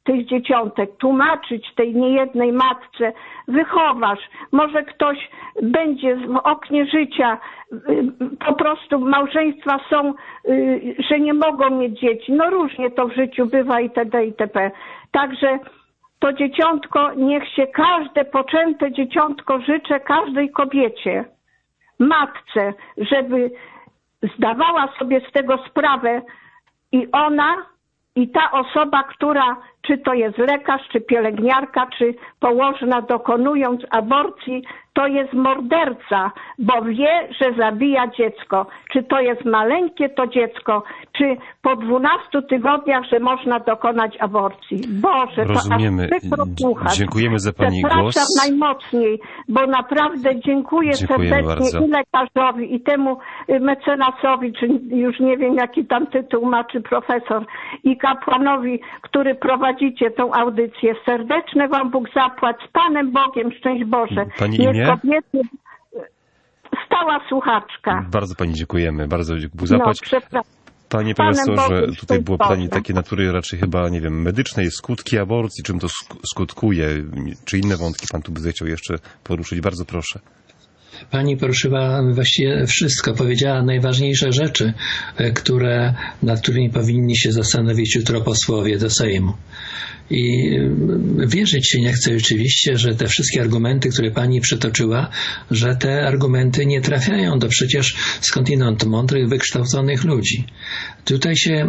tych dzieciątek, tłumaczyć tej niejednej matce, wychowasz, może ktoś będzie w oknie życia, po prostu małżeństwa są, że nie mogą mieć dzieci, no różnie to w życiu bywa itd. itp. Także to dzieciątko, niech się każde poczęte dzieciątko życzę każdej kobiecie, matce, żeby zdawała sobie z tego sprawę i ona, i ta osoba, która, czy to jest lekarz, czy pielęgniarka, czy położna, dokonując aborcji, to jest morderca, bo wie, że zabija dziecko. Czy to jest maleńkie to dziecko, czy po 12 tygodniach, że można dokonać aborcji. Boże, rozumiemy. To aż przykro słuchać. Dziękujemy za Pani głos. Przepraszam najmocniej, bo naprawdę dziękuję serdecznie bardzo. i lekarzowi, i temu mecenasowi, czy już nie wiem jaki tam tytuł ma, czy profesor, i kapłanowi, który prowadzicie tą audycję. Serdeczne Wam Bóg zapłać, z Panem Bogiem, szczęść Boże. Pani imię? Kobiety, stała słuchaczka. Bardzo Pani dziękujemy, bardzo Bóg zapłać. Panie profesorze, tutaj było pytanie takie natury raczej chyba, nie wiem, medycznej, skutki aborcji, czym to skutkuje, czy inne wątki Pan tu by zechciał jeszcze poruszyć. Bardzo proszę. Pani poruszyła właściwie wszystko, powiedziała najważniejsze rzeczy, nad którymi powinni się zastanowić jutro posłowie do Sejmu. I wierzyć się nie chcę rzeczywiście, że te wszystkie argumenty, które Pani przytoczyła, że te argumenty nie trafiają do przecież skądinąd mądrych, wykształconych ludzi. Tutaj się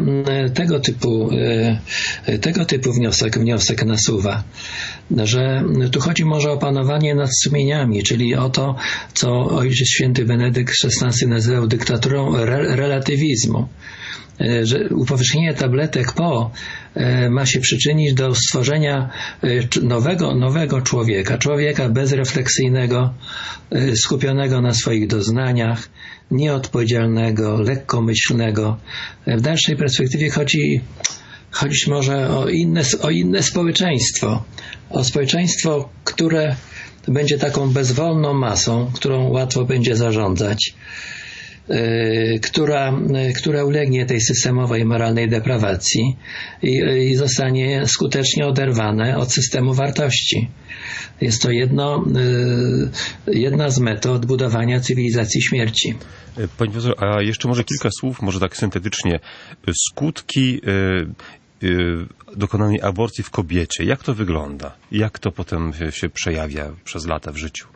tego typu wniosek nasuwa, że tu chodzi może o panowanie nad sumieniami, czyli o to, co Ojciec Święty Benedykt XVI nazywał dyktaturą relatywizmu. Że upowierzchnienie tabletek ma się przyczynić do stworzenia nowego człowieka bezrefleksyjnego, skupionego na swoich doznaniach, nieodpowiedzialnego, lekkomyślnego. W dalszej perspektywie chodzić może o inne społeczeństwo. O społeczeństwo, które będzie taką bezwolną masą, którą łatwo będzie zarządzać. Która ulegnie tej systemowej moralnej deprawacji i zostanie skutecznie oderwane od systemu wartości. Jest to jedna z metod budowania cywilizacji śmierci. Panie profesor, a jeszcze może kilka słów, może tak syntetycznie. Skutki dokonanej aborcji w kobiecie. Jak to wygląda? Jak to potem się przejawia przez lata w życiu?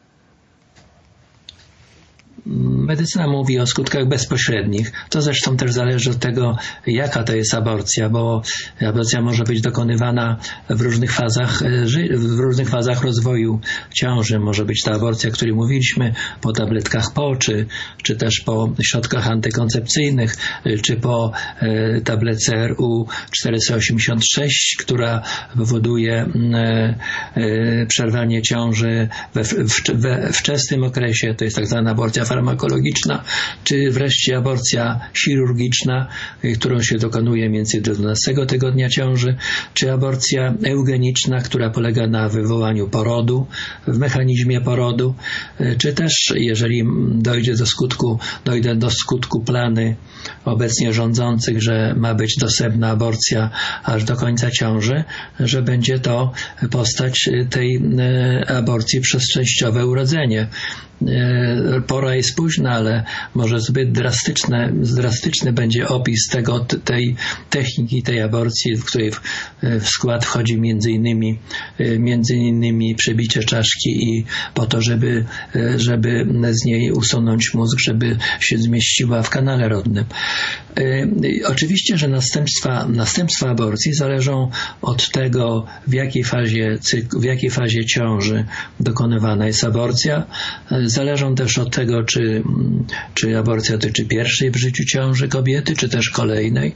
Medycyna mówi o skutkach bezpośrednich. To zresztą też zależy od tego, jaka to jest aborcja, bo aborcja może być dokonywana w różnych fazach rozwoju ciąży. Może być ta aborcja, o której mówiliśmy, po tabletkach czy też po środkach antykoncepcyjnych, czy po tabletce RU 486, która powoduje przerwanie ciąży we wczesnym okresie. To jest tak zwana aborcja farmakologiczna, czy wreszcie aborcja chirurgiczna, którą się dokonuje między 12 tygodnia ciąży, czy aborcja eugeniczna, która polega na wywołaniu porodu, w mechanizmie porodu, czy też, jeżeli dojdę do skutku plany obecnie rządzących, że ma być dostępna aborcja aż do końca ciąży, że będzie to postać tej aborcji przez częściowe urodzenie. Pora jest późna, ale może zbyt drastyczny będzie opis tej techniki, tej aborcji, w której w skład wchodzi między innymi przebicie czaszki i po to, żeby z niej usunąć mózg, żeby się zmieściła w kanale rodnym. Oczywiście, że następstwa aborcji zależą od tego, w jakiej fazie ciąży dokonywana jest aborcja. Zależą też od tego, czy aborcja dotyczy pierwszej w życiu ciąży kobiety, czy też kolejnej.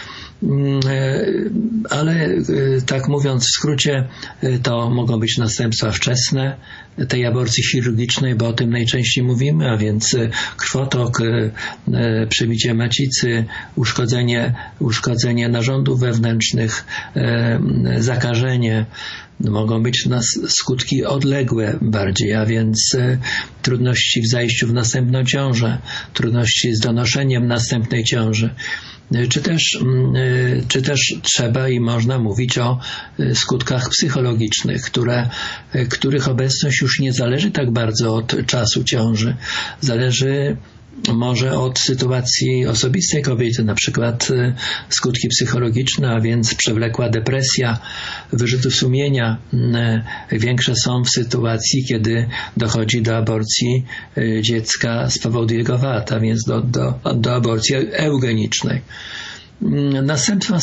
Ale tak mówiąc w skrócie, to mogą być następstwa wczesne tej aborcji chirurgicznej, bo o tym najczęściej mówimy, a więc krwotok, przebicie macicy, uszkodzenie narządów wewnętrznych, zakażenie. Mogą być skutki odległe bardziej, a więc trudności w zajściu w następną ciążę, trudności z donoszeniem następnej ciąży. czy też trzeba i można mówić o skutkach psychologicznych, których obecność już nie zależy tak bardzo od czasu ciąży. Zależy może od sytuacji osobistej kobiety, na przykład skutki psychologiczne, a więc przewlekła depresja, wyrzuty sumienia większe są w sytuacji, kiedy dochodzi do aborcji dziecka z powodu jego wad, a więc do aborcji eugenicznej. Następstwa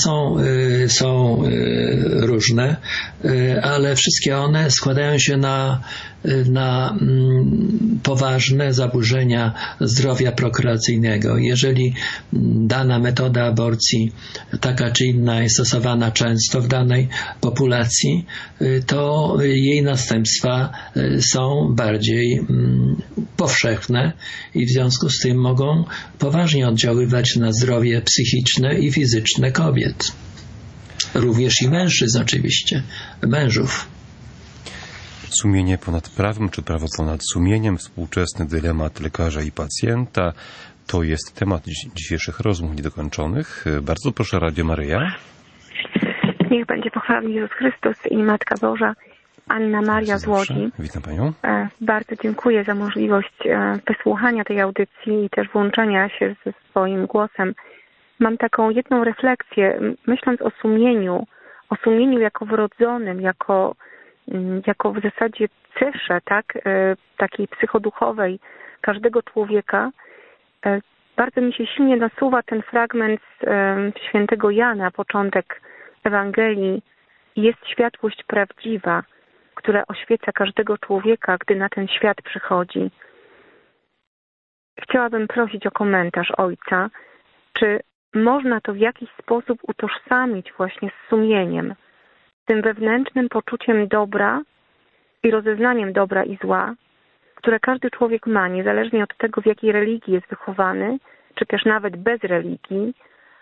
są różne, ale wszystkie one składają się na poważne zaburzenia zdrowia prokreacyjnego. Jeżeli dana metoda aborcji, taka czy inna, jest stosowana często w danej populacji, to jej następstwa są bardziej powszechne i w związku z tym mogą poważnie oddziaływać na zdrowie psychiczne i fizyczne kobiet. Również i mężczyzn oczywiście, mężów. Sumienie ponad prawem, czy prawo ponad sumieniem, współczesny dylemat lekarza i pacjenta, to jest temat dzisiejszych rozmów niedokończonych. Bardzo proszę, Radio Maryja. Niech będzie pochwalony Jezus Chrystus i Matka Boża, Anna Maria z Łodzi. Witam Panią. Bardzo dziękuję za możliwość wysłuchania tej audycji i też włączenia się ze swoim głosem. Mam taką jedną refleksję, myśląc o sumieniu jako wrodzonym, jako w zasadzie cesze, tak, takiej psychoduchowej każdego człowieka. Bardzo mi się silnie nasuwa ten fragment z świętego Jana, początek Ewangelii. Jest światłość prawdziwa, która oświeca każdego człowieka, gdy na ten świat przychodzi. Chciałabym prosić o komentarz ojca, czy można to w jakiś sposób utożsamić właśnie z sumieniem, tym wewnętrznym poczuciem dobra i rozeznaniem dobra i zła, które każdy człowiek ma, niezależnie od tego, w jakiej religii jest wychowany, czy też nawet bez religii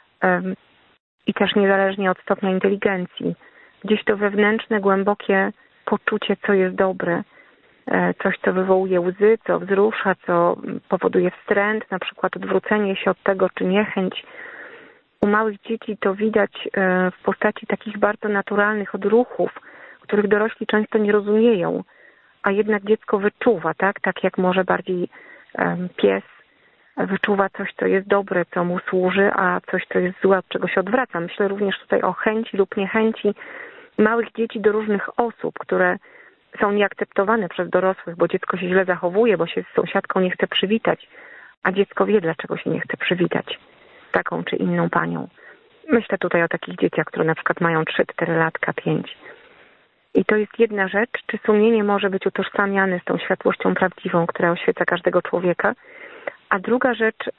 i też niezależnie od stopnia inteligencji. Gdzieś to wewnętrzne, głębokie poczucie, co jest dobre, coś, co wywołuje łzy, co wzrusza, co powoduje wstręt, na przykład odwrócenie się od tego, czy niechęć. U małych dzieci to widać w postaci takich bardzo naturalnych odruchów, których dorośli często nie rozumieją, a jednak dziecko wyczuwa, tak jak może bardziej pies wyczuwa coś, co jest dobre, co mu służy, a coś, co jest złe, od czego się odwraca. Myślę również tutaj o chęci lub niechęci małych dzieci do różnych osób, które są nieakceptowane przez dorosłych, bo dziecko się źle zachowuje, bo się z sąsiadką nie chce przywitać, a dziecko wie, dlaczego się nie chce przywitać taką czy inną panią. Myślę tutaj o takich dzieciach, które na przykład mają 3-4 latka, 5. I to jest jedna rzecz, czy sumienie może być utożsamiane z tą światłością prawdziwą, która oświeca każdego człowieka. A druga rzecz,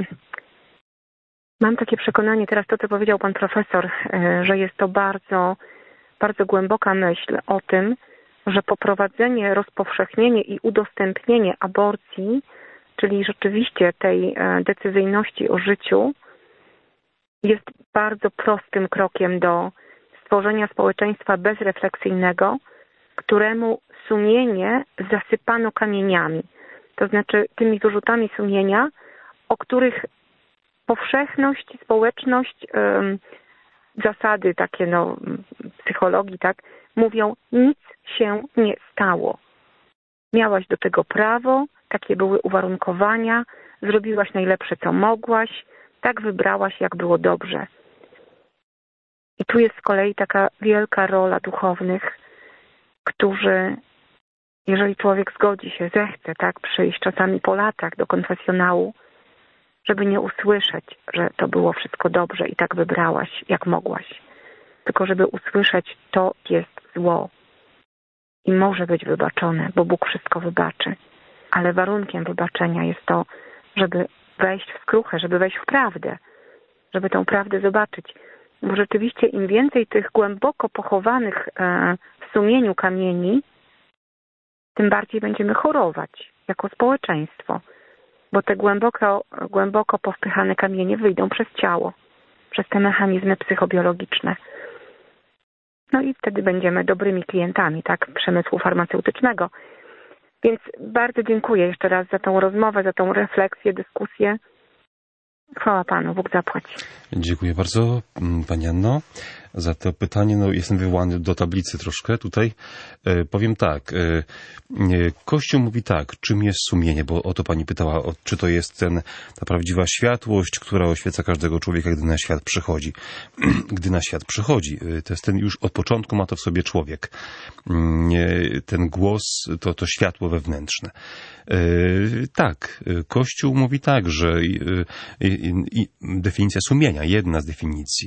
mam takie przekonanie, teraz to, co powiedział pan profesor, że jest to bardzo, bardzo głęboka myśl o tym, że poprowadzenie, rozpowszechnienie i udostępnienie aborcji, czyli rzeczywiście tej decyzyjności o życiu, jest bardzo prostym krokiem do stworzenia społeczeństwa bezrefleksyjnego, któremu sumienie zasypano kamieniami. To znaczy tymi wyrzutami sumienia, o których powszechność, społeczność, zasady takie psychologii, tak, mówią, nic się nie stało. Miałaś do tego prawo, takie były uwarunkowania, zrobiłaś najlepsze, co mogłaś, tak wybrałaś, jak było dobrze. I tu jest z kolei taka wielka rola duchownych, którzy, jeżeli człowiek zgodzi się, zechce tak przyjść czasami po latach do konfesjonału, żeby nie usłyszeć, że to było wszystko dobrze i tak wybrałaś, jak mogłaś, tylko żeby usłyszeć, to jest zło i może być wybaczone, bo Bóg wszystko wybaczy. Ale warunkiem wybaczenia jest to, żeby wejść w skruchę, żeby wejść w prawdę, żeby tę prawdę zobaczyć. Bo rzeczywiście im więcej tych głęboko pochowanych w sumieniu kamieni, tym bardziej będziemy chorować jako społeczeństwo. Bo te głęboko powpychane kamienie wyjdą przez ciało, przez te mechanizmy psychobiologiczne. No i wtedy będziemy dobrymi klientami, tak, przemysłu farmaceutycznego. Więc bardzo dziękuję jeszcze raz za tą rozmowę, za tą refleksję, dyskusję. Chwała Panu, Bóg zapłać. Dziękuję bardzo, Pani Anno, za to pytanie. No, jestem wywołany do tablicy troszkę tutaj. Powiem tak, Kościół mówi tak, czym jest sumienie, bo o to Pani pytała, czy to jest ta prawdziwa światłość, która oświeca każdego człowieka, gdy na świat przychodzi. Gdy na świat przychodzi, to jest już od początku ma to w sobie człowiek. Ten głos, to światło wewnętrzne. Tak, Kościół mówi tak, że definicja sumienia, jedna z definicji,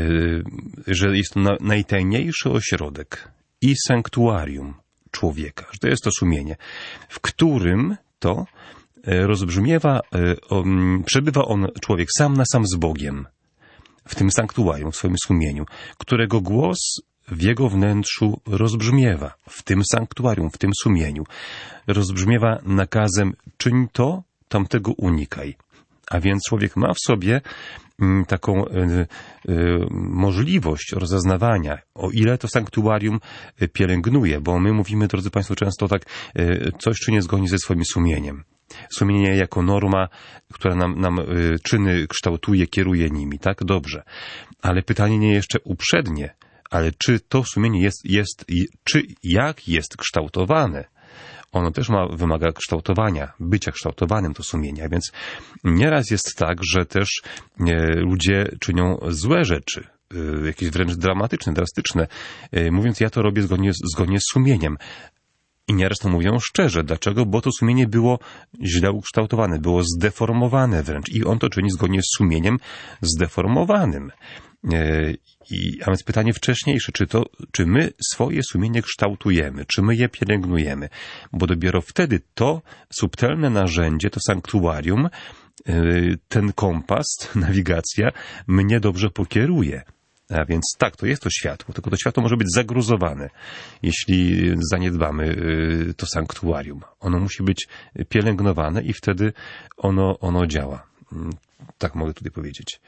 że jest to najtajniejszy ośrodek i sanktuarium człowieka, że to jest to sumienie, w którym to rozbrzmiewa, przebywa człowiek sam na sam z Bogiem, w tym sanktuarium, w swoim sumieniu, którego głos w jego wnętrzu rozbrzmiewa, w tym sanktuarium, w tym sumieniu. Rozbrzmiewa nakazem: czyń to, tamtego unikaj. A więc człowiek ma w sobie taką możliwość rozeznawania, o ile to sanktuarium pielęgnuje, bo my mówimy, drodzy Państwo, często tak, coś czy nie zgodzi ze swoim sumieniem. Sumienie jako norma, która nam czyny kształtuje, kieruje nimi, tak? Dobrze. Ale pytanie nie jeszcze uprzednie, ale czy to sumienie jak jest kształtowane? Ono też wymaga kształtowania, bycia kształtowanym to sumienie. A więc nieraz jest tak, że też ludzie czynią złe rzeczy, jakieś wręcz dramatyczne, drastyczne, mówiąc: ja to robię zgodnie z sumieniem. I nieraz to mówią szczerze. Dlaczego? Bo to sumienie było źle ukształtowane, było zdeformowane wręcz. I on to czyni zgodnie z sumieniem zdeformowanym. A więc pytanie wcześniejsze, czy my swoje sumienie kształtujemy, czy my je pielęgnujemy, bo dopiero wtedy to subtelne narzędzie, to sanktuarium, ten kompas, nawigacja mnie dobrze pokieruje. A więc tak, to jest to światło, tylko to światło może być zagruzowane, jeśli zaniedbamy to sanktuarium. Ono musi być pielęgnowane i wtedy ono działa. Tak mogę tutaj powiedzieć.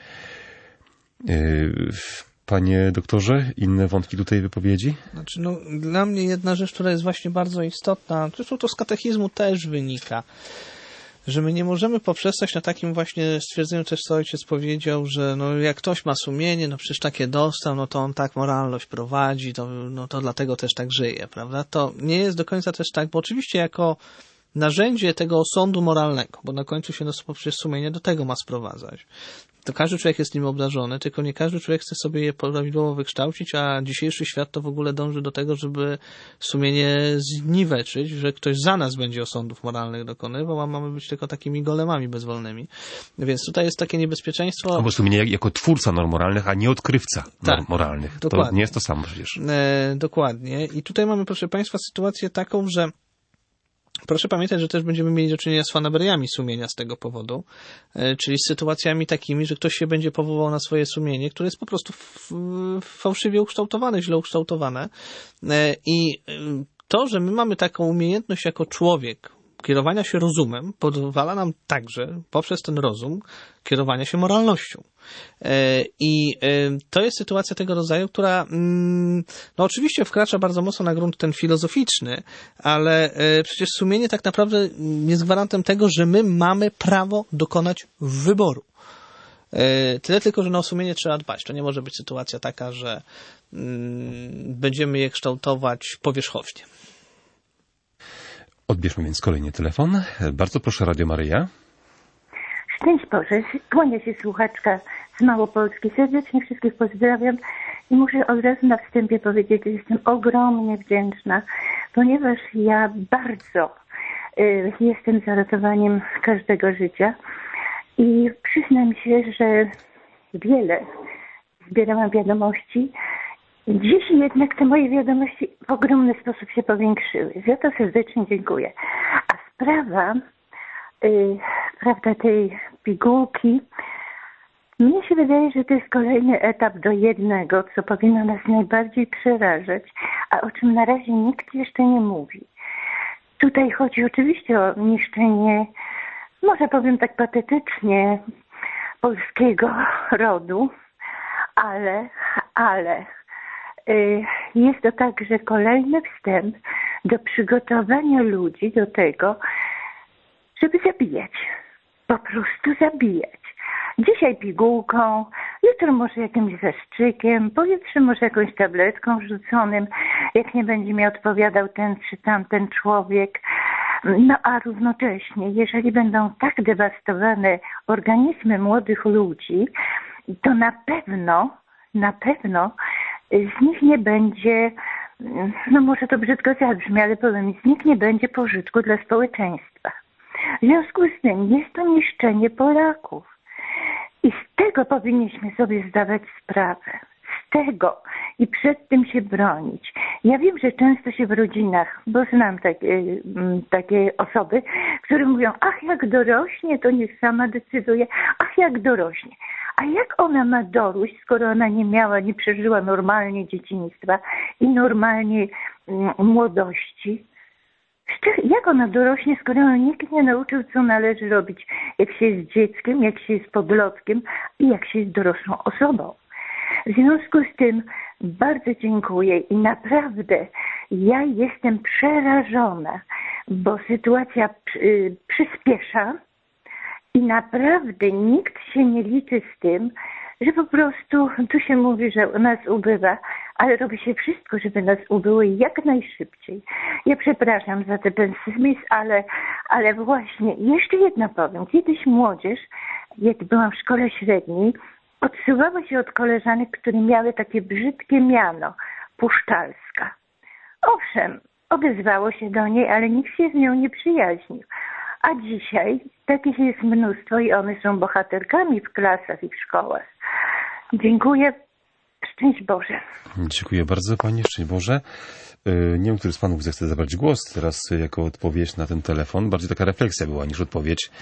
Panie doktorze, inne wątki tutaj wypowiedzi? Znaczy, dla mnie jedna rzecz, która jest właśnie bardzo istotna, zresztą to z katechizmu też wynika, że my nie możemy poprzestać na takim właśnie stwierdzeniu, też co ojciec powiedział, że jak ktoś ma sumienie, przecież takie dostał, to on tak moralność prowadzi, to dlatego też tak żyje, prawda? To nie jest do końca też tak, bo oczywiście jako narzędzie tego sądu moralnego, bo na końcu się poprzez sumienie do tego ma sprowadzać. To każdy człowiek jest nim obdarzony, tylko nie każdy człowiek chce sobie je prawidłowo wykształcić, a dzisiejszy świat to w ogóle dąży do tego, żeby sumienie zniweczyć, że ktoś za nas będzie osądów moralnych dokonywał, a mamy być tylko takimi golemami bezwolnymi. Więc tutaj jest takie niebezpieczeństwo. Albo sumienie jako twórca norm moralnych, a nie odkrywca norm moralnych. Dokładnie. To nie jest to samo przecież. Dokładnie. I tutaj mamy, proszę Państwa, sytuację taką, że proszę pamiętać, że też będziemy mieli do czynienia z fanaberiami sumienia z tego powodu, czyli z sytuacjami takimi, że ktoś się będzie powoływał na swoje sumienie, które jest po prostu fałszywie ukształtowane, źle ukształtowane. I to, że my mamy taką umiejętność jako człowiek kierowania się rozumem, pozwala nam także poprzez ten rozum kierowania się moralnością. I to jest sytuacja tego rodzaju, która oczywiście wkracza bardzo mocno na grunt ten filozoficzny, ale przecież sumienie tak naprawdę jest gwarantem tego, że my mamy prawo dokonać wyboru. Tyle tylko, że na sumienie trzeba dbać. To nie może być sytuacja taka, że będziemy je kształtować powierzchownie. Odbierzmy więc kolejny telefon. Bardzo proszę, Radio Maryja. Szczęść Boże, kłania się słuchaczka z Małopolski. Serdecznie wszystkich pozdrawiam i muszę od razu na wstępie powiedzieć, że jestem ogromnie wdzięczna, ponieważ ja bardzo jestem za ratowaniem każdego życia i przyznam się, że wiele zbierałam wiadomości. Dziś jednak te moje wiadomości w ogromny sposób się powiększyły. Za to serdecznie dziękuję. A sprawa tej pigułki, mnie się wydaje, że to jest kolejny etap do jednego, co powinno nas najbardziej przerażać, a o czym na razie nikt jeszcze nie mówi. Tutaj chodzi oczywiście o niszczenie, może powiem tak patetycznie, polskiego rodu, ale jest to także kolejny wstęp do przygotowania ludzi do tego, żeby zabijać. Po prostu zabijać. dzisiaj pigułką, jutro może jakimś zastrzykiem, pojutrze może jakąś tabletką rzuconym, jak nie będzie mi odpowiadał ten czy tamten człowiek. No a równocześnie, jeżeli będą tak dewastowane organizmy młodych ludzi, to na pewno z nich nie będzie, no może to brzydko zabrzmi, ale powiem, z nich nie będzie pożytku dla społeczeństwa. W związku z tym jest to niszczenie Polaków. I z tego powinniśmy sobie zdawać sprawę. Z tego. I przed tym się bronić. Ja wiem, że często się w rodzinach, bo znam takie osoby, które mówią, ach jak dorośnie, to niech sama decyduje, ach jak dorośnie. A jak ona ma dorosć, skoro ona nie przeżyła normalnie dzieciństwa i normalnie młodości? Jak ona dorośnie, skoro nikt nie nauczył, co należy robić, jak się jest dzieckiem, jak się jest podlotkiem i jak się jest dorosłą osobą? W związku z tym bardzo dziękuję i naprawdę ja jestem przerażona, bo sytuacja przyspiesza i naprawdę nikt się nie liczy z tym, że po prostu tu się mówi, że nas ubywa, ale robi się wszystko, żeby nas ubyło jak najszybciej. Ja przepraszam za ten pesymizm, ale właśnie jeszcze jedno powiem. Kiedyś młodzież, jak byłam w szkole średniej, odsuwała się od koleżanek, które miały takie brzydkie miano, Puszczalska. Owszem, odezwało się do niej, ale nikt się z nią nie przyjaźnił. A dzisiaj takich jest mnóstwo i one są bohaterkami w klasach i w szkołach. Dziękuję. Szczęść Boże. Dziękuję bardzo Pani, szczęść Boże. Nie wiem, który z Panów zechce zabrać głos teraz jako odpowiedź na ten telefon. Bardziej taka refleksja była niż odpowiedź.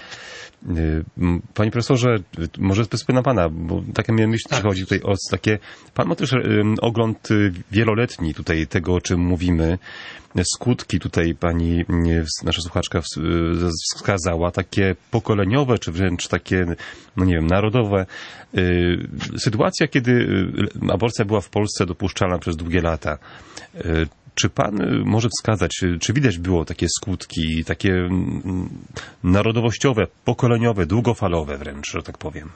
Panie profesorze, może spytam Pana, bo takie mnie myśl przychodzi tutaj o takie... Pan ma też ogląd wieloletni tutaj tego, o czym mówimy. Skutki tutaj pani, nasza słuchaczka wskazała, takie pokoleniowe, czy wręcz takie, no nie wiem, narodowe. Sytuacja, kiedy aborcja była w Polsce dopuszczalna przez długie lata. Czy pan może wskazać, czy widać było takie skutki, takie narodowościowe, pokoleniowe, długofalowe wręcz, że tak powiem?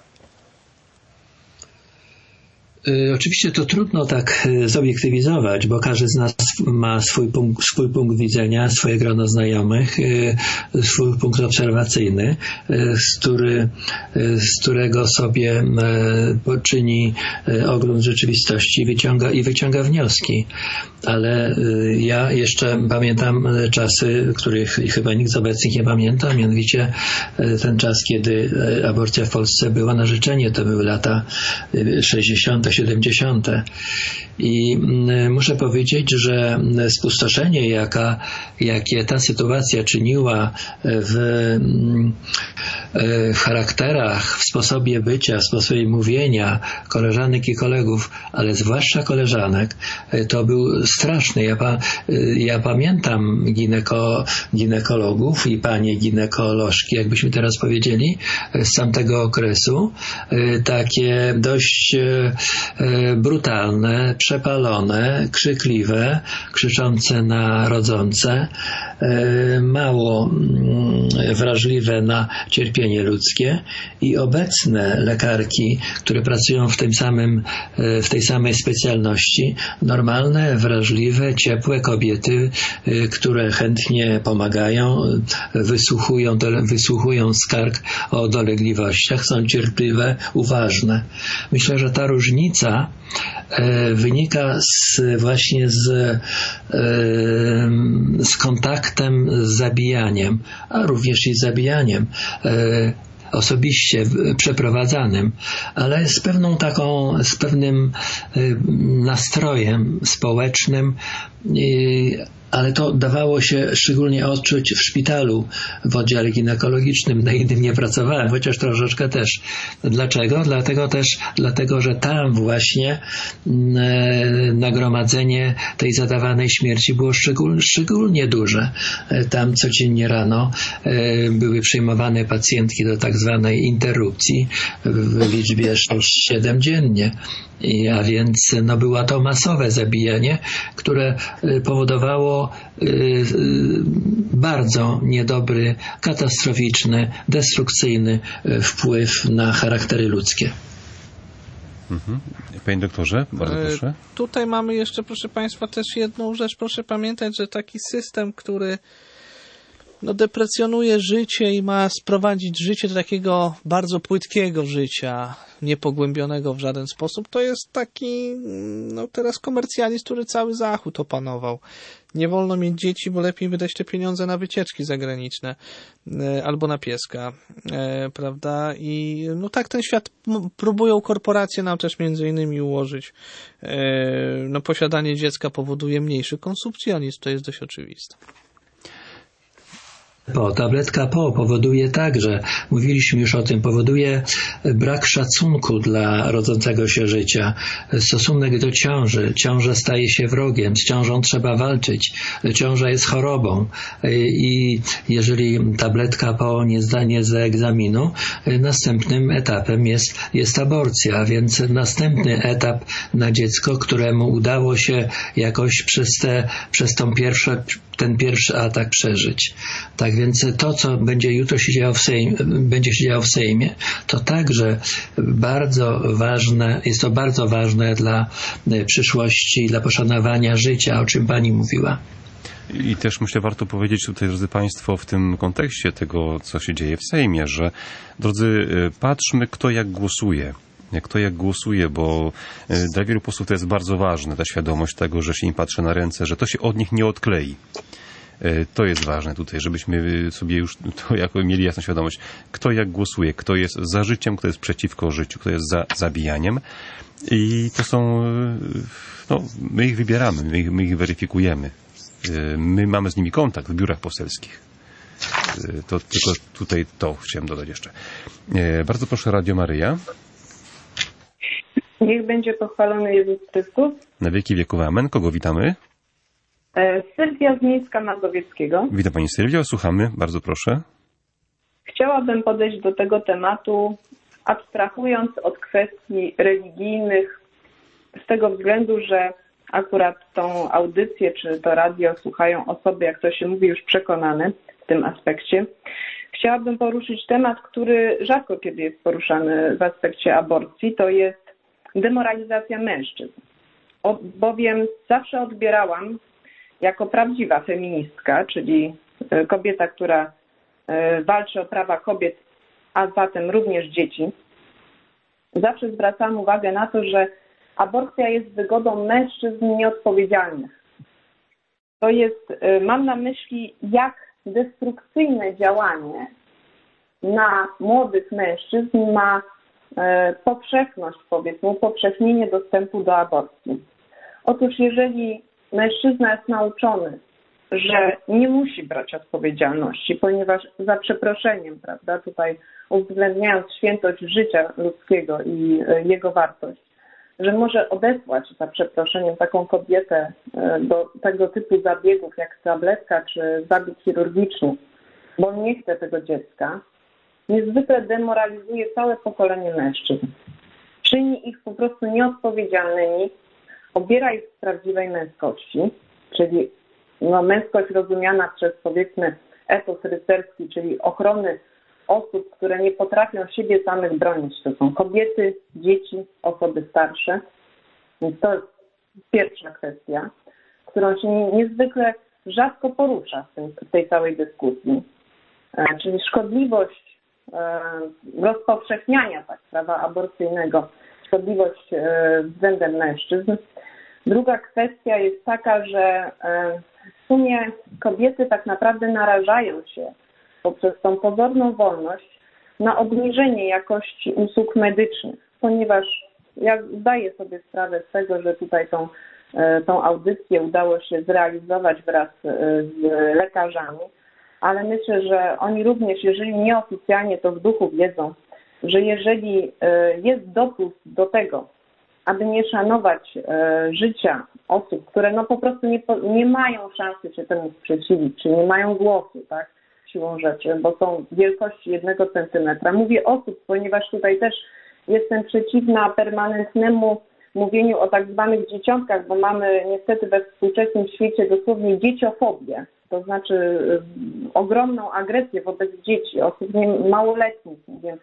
Oczywiście to trudno tak zobiektywizować, bo każdy z nas ma swój punkt widzenia, swoje grono znajomych, swój punkt obserwacyjny, z którego sobie czyni ogląd rzeczywistości i wyciąga wnioski. Ale ja jeszcze pamiętam czasy, których chyba nikt z obecnych nie pamięta, mianowicie ten czas, kiedy aborcja w Polsce była na życzenie. To były lata 60., 70. I muszę powiedzieć, że spustoszenie, jakie ta sytuacja czyniła w charakterach, w sposobie bycia, w sposobie mówienia koleżanek i kolegów, ale zwłaszcza koleżanek, to był straszny. Ja pamiętam ginekologów i panie ginekolożki, jakbyśmy teraz powiedzieli, z tamtego okresu, takie dość brutalne, przepalone, krzykliwe, krzyczące na rodzące, mało wrażliwe na cierpienie ludzkie i obecne lekarki, które pracują w tej samej specjalności, normalne, wrażliwe, ciepłe kobiety, które chętnie pomagają, wysłuchują skarg o dolegliwościach, są cierpliwe, uważne. Myślę, że ta różnica wynika właśnie z kontaktem z zabijaniem, a również i z zabijaniem osobiście przeprowadzanym, ale z pewnym nastrojem społecznym, ale to dawało się szczególnie odczuć w szpitalu, w oddziale ginekologicznym. Na innym nie pracowałem, chociaż troszeczkę też. Dlaczego? Dlatego, że tam właśnie nagromadzenie tej zadawanej śmierci było szczególnie duże. Tam codziennie rano były przyjmowane pacjentki do tak zwanej interrupcji w liczbie 6-7 dziennie. A więc była to masowe zabijanie, które powodowało bardzo niedobry, katastroficzny, destrukcyjny wpływ na charaktery ludzkie. Panie doktorze, bardzo proszę. Tutaj mamy jeszcze, proszę Państwa, też jedną rzecz. Proszę pamiętać, że taki system, który deprecjonuje życie i ma sprowadzić życie do takiego bardzo płytkiego życia, niepogłębionego w żaden sposób, to jest taki teraz komercjalizm, który cały Zachód opanował. Nie wolno mieć dzieci, bo lepiej wydać te pieniądze na wycieczki zagraniczne albo na pieska, prawda? I tak ten świat próbują korporacje nam też między innymi ułożyć. Posiadanie dziecka powoduje mniejszy konsumpcjonizm, to jest dość oczywiste. Tabletka PO powoduje także, mówiliśmy już o tym, powoduje brak szacunku dla rodzącego się życia, stosunek do ciąży. Ciąża staje się wrogiem, z ciążą trzeba walczyć, ciąża jest chorobą i jeżeli tabletka PO nie zdanie ze egzaminu, następnym etapem jest aborcja, więc następny etap na dziecko, któremu udało się jakoś przez ten pierwszy atak przeżyć. Tak więc to, co będzie jutro się działo w Sejmie, to także jest to bardzo ważne dla przyszłości, dla poszanowania życia, o czym Pani mówiła. I też myślę, warto powiedzieć tutaj, drodzy Państwo, w tym kontekście tego, co się dzieje w Sejmie, że, drodzy, patrzmy, kto jak głosuje, bo dla wielu posłów to jest bardzo ważne, ta świadomość tego, że się im patrzy na ręce, że to się od nich nie odklei. To jest ważne tutaj, żebyśmy sobie już to jako mieli jasną świadomość, kto jak głosuje, kto jest za życiem, kto jest przeciwko życiu, kto jest za zabijaniem. I to są, my ich wybieramy, my ich weryfikujemy. My mamy z nimi kontakt w biurach poselskich. To tylko tutaj to chciałem dodać jeszcze. Bardzo proszę, Radio Maryja. Niech będzie pochwalony Jezus Chrystus. Na wieki wieków amen. Kogo witamy? Sylwia z Miejska Mazowieckiego. Witam Pani Sylwio, słuchamy. Bardzo proszę. Chciałabym podejść do tego tematu, abstrahując od kwestii religijnych, z tego względu, że akurat tą audycję czy to radio słuchają osoby, jak to się mówi, już przekonane w tym aspekcie. Chciałabym poruszyć temat, który rzadko kiedy jest poruszany w aspekcie aborcji, to jest demoralizacja mężczyzn. Bowiem zawsze odbierałam jako prawdziwa feministka, czyli kobieta, która walczy o prawa kobiet, a zatem również dzieci, zawsze zwracałam uwagę na to, że aborcja jest wygodą mężczyzn nieodpowiedzialnych. To jest, mam na myśli, jak destrukcyjne działanie na młodych mężczyzn ma powszechność, powiedzmy, upowszechnienie dostępu do aborcji. Otóż jeżeli mężczyzna jest nauczony, że nie musi brać odpowiedzialności, ponieważ za przeproszeniem, prawda, tutaj uwzględniając świętość życia ludzkiego i jego wartość, że może odesłać za przeproszeniem taką kobietę do tego typu zabiegów jak tabletka czy zabieg chirurgiczny, bo nie chce tego dziecka, niezwykle demoralizuje całe pokolenie mężczyzn. Czyni ich po prostu nieodpowiedzialnymi, obiera ich z prawdziwej męskości, czyli męskość rozumiana przez, powiedzmy, etos rycerski, czyli ochrony osób, które nie potrafią siebie samych bronić. To są kobiety, dzieci, osoby starsze. Więc to jest pierwsza kwestia, którą się niezwykle rzadko porusza w tej całej dyskusji. Czyli szkodliwość rozpowszechniania prawa aborcyjnego, szkodliwość względem mężczyzn. Druga kwestia jest taka, że w sumie kobiety tak naprawdę narażają się poprzez tą pozorną wolność na obniżenie jakości usług medycznych, ponieważ ja zdaję sobie sprawę z tego, że tutaj tą audycję udało się zrealizować wraz z lekarzami, ale myślę, że oni również, jeżeli nieoficjalnie, to w duchu wiedzą, że jeżeli jest dopust do tego, aby nie szanować życia osób, które po prostu nie mają szansy się temu sprzeciwić, czy nie mają głosu, tak, siłą rzeczy, bo są wielkości 1 centymetra. Mówię osób, ponieważ tutaj też jestem przeciwna permanentnemu mówieniu o tak zwanych dzieciątkach, bo mamy niestety we współczesnym świecie dosłownie dzieciofobię, to znaczy ogromną agresję wobec dzieci, osób małoletnich, nie wiem,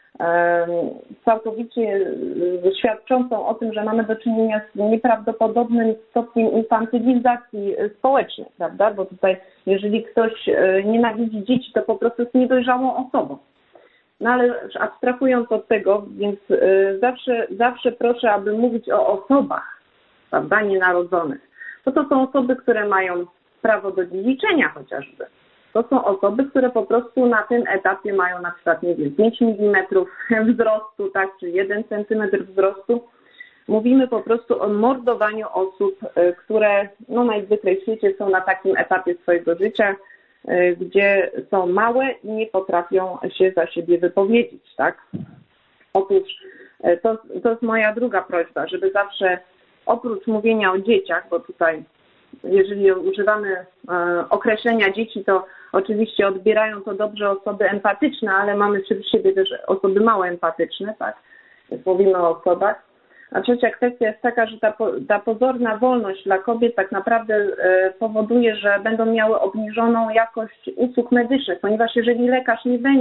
całkowicie świadczącą o tym, że mamy do czynienia z nieprawdopodobnym stopniem infantylizacji społecznej, prawda? Bo tutaj jeżeli ktoś nienawidzi dzieci, to po prostu jest niedojrzałą osobą. No ale abstrahując od tego, więc zawsze proszę, aby mówić o osobach, prawda, nienarodzonych. Bo to są osoby, które mają prawo do dziedziczenia chociażby. To są osoby, które po prostu na tym etapie mają na przykład, nie wiem, 5 mm wzrostu, tak, czy 1 cm wzrostu. Mówimy po prostu o mordowaniu osób, które no, najzwyklej w świecie są na takim etapie swojego życia, gdzie są małe i nie potrafią się za siebie wypowiedzieć, tak? Otóż to jest moja druga prośba, żeby zawsze oprócz mówienia o dzieciach, bo tutaj jeżeli używamy określenia dzieci, to oczywiście odbierają to dobrze osoby empatyczne, ale mamy wśród siebie też osoby mało empatyczne, tak? Więc mówimy o osobach. A trzecia kwestia jest taka, że ta pozorna wolność dla kobiet tak naprawdę powoduje, że będą miały obniżoną jakość usług medycznych, ponieważ jeżeli lekarz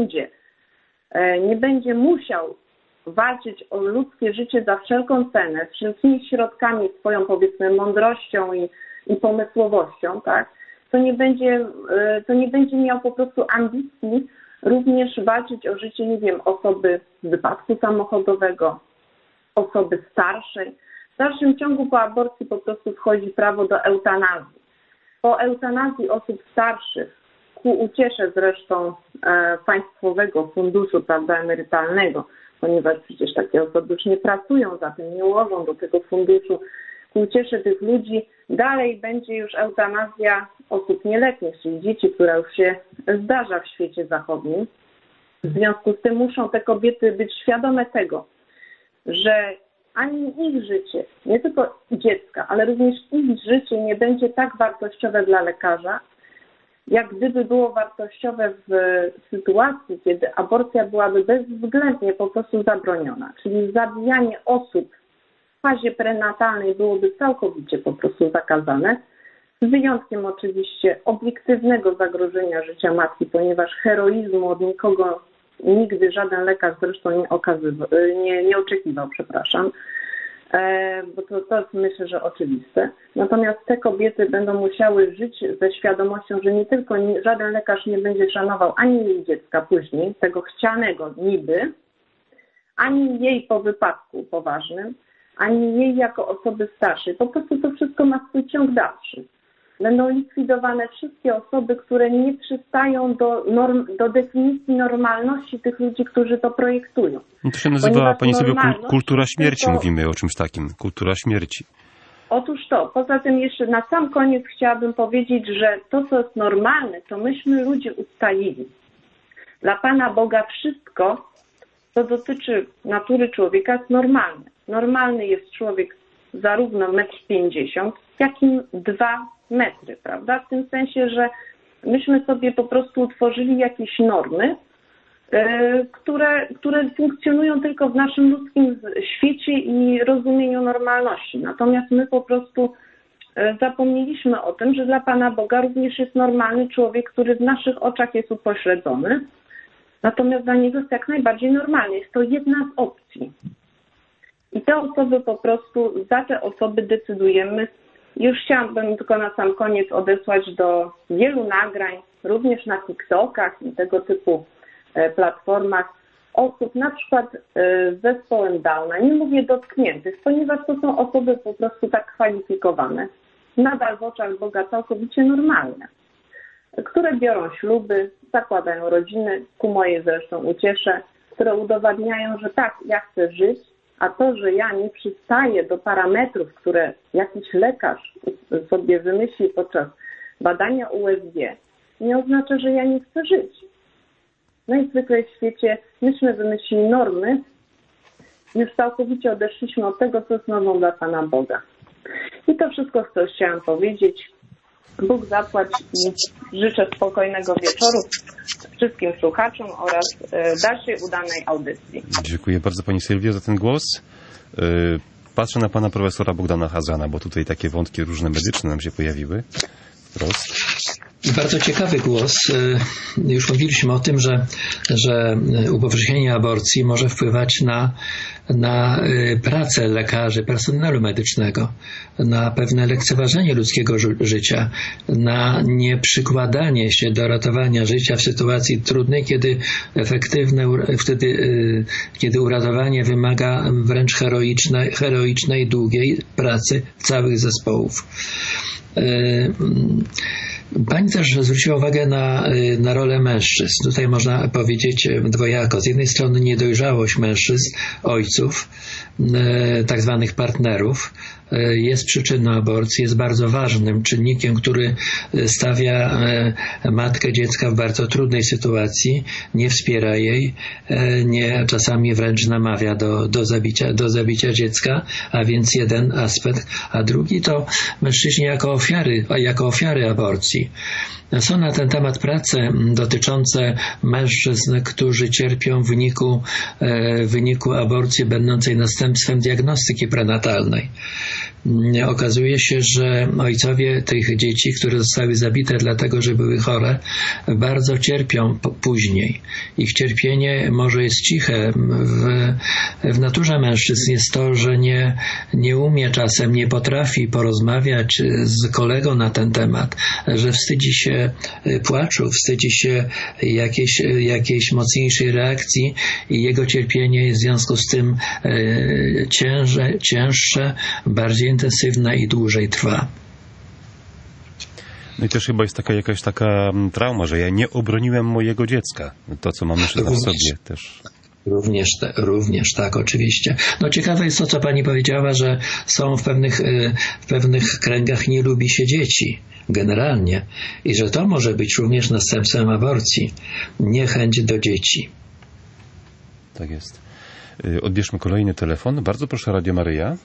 nie będzie musiał walczyć o ludzkie życie za wszelką cenę, wszelkimi środkami, swoją powiedzmy mądrością i pomysłowością, tak, to nie będzie miał po prostu ambicji również walczyć o życie, nie wiem, osoby z wypadku samochodowego, osoby starszej. W dalszym ciągu po aborcji po prostu wchodzi prawo do eutanazji. Po eutanazji osób starszych, ku uciesze zresztą Państwowego Funduszu, prawda, Emerytalnego, ponieważ przecież takie osoby już nie pracują, zatem nie ułożą do tego funduszu, ku uciesze tych ludzi dalej będzie już eutanazja osób nieletnich, czyli dzieci, która już się zdarza w świecie zachodnim. W związku z tym muszą te kobiety być świadome tego, że ani ich życie, nie tylko dziecka, ale również ich życie nie będzie tak wartościowe dla lekarza, jak gdyby było wartościowe w sytuacji, kiedy aborcja byłaby bezwzględnie po prostu zabroniona. Czyli zabijanie osób w fazie prenatalnej byłoby całkowicie po prostu zakazane, z wyjątkiem oczywiście obiektywnego zagrożenia życia matki, ponieważ heroizmu od nikogo nigdy żaden lekarz zresztą nie oczekiwał, bo to jest, myślę, że oczywiste. Natomiast te kobiety będą musiały żyć ze świadomością, że nie tylko żaden lekarz nie będzie szanował ani jej dziecka później, tego chcianego niby, ani jej po wypadku poważnym, ani jej jako osoby starszej. Po prostu to wszystko ma swój ciąg dalszy. Będą likwidowane wszystkie osoby, które nie przystają do definicji normalności tych ludzi, którzy to projektują. No to się nazywa, pani sobie, kultura śmierci, mówimy o czymś takim. Kultura śmierci. Otóż to. Poza tym jeszcze na sam koniec chciałabym powiedzieć, że to, co jest normalne, to myśmy ludzie ustalili. Dla Pana Boga wszystko, co dotyczy natury człowieka, jest normalne. Normalny jest człowiek zarówno 1,50 m, jak i 2 metry, prawda? W tym sensie, że myśmy sobie po prostu utworzyli jakieś normy, które funkcjonują tylko w naszym ludzkim świecie i rozumieniu normalności. Natomiast my po prostu zapomnieliśmy o tym, że dla Pana Boga również jest normalny człowiek, który w naszych oczach jest upośledzony. Natomiast dla niego jest jak najbardziej normalny. Jest to jedna z opcji. I te osoby po prostu, za te osoby decydujemy. Już chciałabym tylko na sam koniec odesłać do wielu nagrań, również na TikTokach i tego typu platformach, osób na przykład z zespołem Downa, nie mówię dotkniętych, ponieważ to są osoby po prostu tak kwalifikowane, nadal w oczach Boga całkowicie normalne, które biorą śluby, zakładają rodziny, ku mojej zresztą uciesze, które udowadniają, że tak, ja chcę żyć, a to, że ja nie przystaję do parametrów, które jakiś lekarz sobie wymyśli podczas badania USG, nie oznacza, że ja nie chcę żyć. Najzwyklej w świecie myśmy wymyślili normy, już całkowicie odeszliśmy od tego, co jest normą dla Pana Boga. I to wszystko, co chciałam powiedzieć. Bóg zapłać i życzę spokojnego wieczoru wszystkim słuchaczom oraz dalszej udanej audycji. Dziękuję bardzo Pani Sylwio za ten głos. Patrzę na pana profesora Bogdana Chazana, bo tutaj takie wątki różne medyczne nam się pojawiły. Wprost. Bardzo ciekawy głos. Już mówiliśmy o tym, że upowszechnienie aborcji może wpływać na pracę lekarzy, personelu medycznego, na pewne lekceważenie ludzkiego życia, na nieprzykładanie się do ratowania życia w sytuacji trudnej, kiedy uratowanie wymaga wręcz heroicznej, długiej pracy całych zespołów. Pani też zwróciła uwagę na rolę mężczyzn. Tutaj można powiedzieć dwojako. Z jednej strony niedojrzałość mężczyzn, ojców, tak zwanych partnerów, jest przyczyną aborcji, jest bardzo ważnym czynnikiem, który stawia matkę dziecka w bardzo trudnej sytuacji, nie wspiera jej, czasami wręcz namawia do zabicia dziecka, a więc jeden aspekt, a drugi to mężczyźni jako ofiary aborcji. Są na ten temat prace dotyczące mężczyzn, którzy cierpią w wyniku aborcji będącej następstwem diagnostyki prenatalnej. Okazuje się, że ojcowie tych dzieci, które zostały zabite dlatego, że były chore, bardzo cierpią później. Ich cierpienie może jest ciche. W naturze mężczyzn jest to, że nie umie czasem, nie potrafi porozmawiać z kolegą na ten temat, że wstydzi się płaczu, wstydzi się jakiejś mocniejszej reakcji i jego cierpienie jest w związku z tym cięższe, bardziej intensywne i dłużej trwa. No i też chyba jest jakaś taka trauma, że ja nie obroniłem mojego dziecka. To, co mam jeszcze w sobie też. Również tak, oczywiście. No ciekawe jest to, co pani powiedziała, że są w pewnych kręgach nie lubi się dzieci. Generalnie. I że to może być również następstwem aborcji. Niechęć do dzieci. Tak jest. Odbierzmy kolejny telefon. Bardzo proszę, Radio Maryja.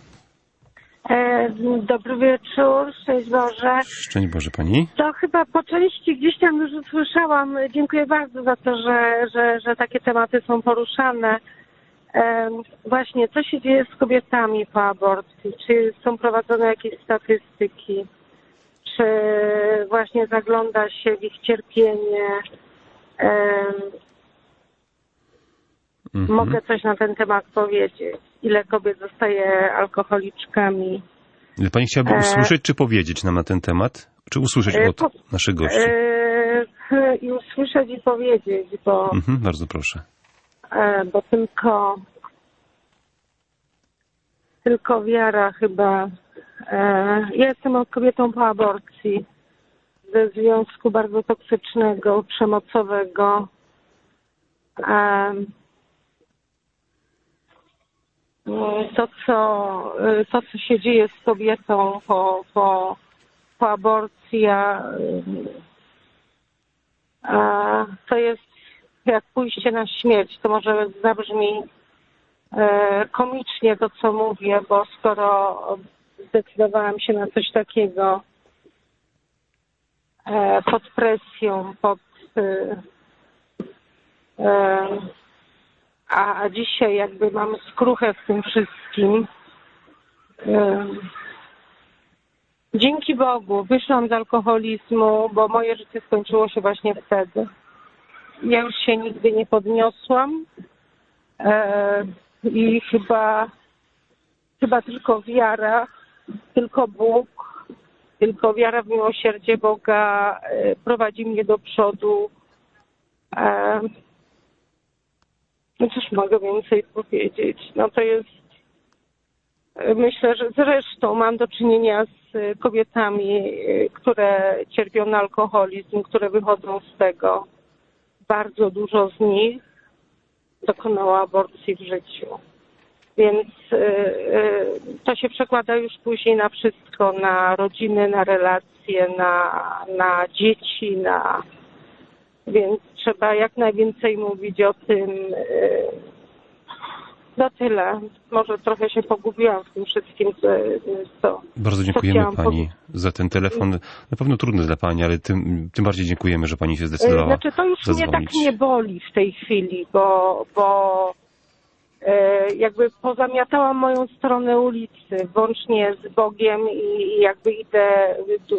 Dobry wieczór, szczęść Boże. Szczęść Boże Pani. To chyba po części gdzieś tam już usłyszałam. Dziękuję bardzo za to, że takie tematy są poruszane. Właśnie, co się dzieje z kobietami po aborcji? Czy są prowadzone jakieś statystyki? Czy właśnie zagląda się w ich cierpienie? Mogę coś na ten temat powiedzieć? Ile kobiet zostaje alkoholiczkami? Pani chciałaby usłyszeć, czy powiedzieć nam na ten temat? Czy usłyszeć od naszych gości? I usłyszeć i powiedzieć, bo... bardzo proszę. Bo tylko wiara chyba... Ja jestem kobietą po aborcji ze związku bardzo toksycznego, przemocowego. To, co się dzieje z kobietą po aborcji, to jest jak pójście na śmierć. To może zabrzmi komicznie to, co mówię, bo skoro zdecydowałam się na coś takiego pod presją, a dzisiaj jakby mamy skruchę w tym wszystkim. Dzięki Bogu wyszłam z alkoholizmu, bo moje życie skończyło się właśnie wtedy. Ja już się nigdy nie podniosłam i chyba tylko wiara, tylko Bóg, tylko wiara w miłosierdzie Boga prowadzi mnie do przodu. No cóż mogę więcej powiedzieć? No to jest, myślę, że zresztą mam do czynienia z kobietami, które cierpią na alkoholizm, które wychodzą z tego. Bardzo dużo z nich dokonało aborcji w życiu. Więc to się przekłada już później na wszystko, na rodziny, na relacje, na dzieci, Więc trzeba jak najwięcej mówić o tym. No tyle. Może trochę się pogubiłam w tym wszystkim, co bardzo dziękujemy Pani za ten telefon. Na pewno trudny dla Pani, ale tym bardziej dziękujemy, że Pani się zdecydowała Znaczy to już zadzwonić. mnie tak nie boli w tej chwili, bo jakby pozamiatała moją stronę ulicy, włącznie z Bogiem i jakby idę,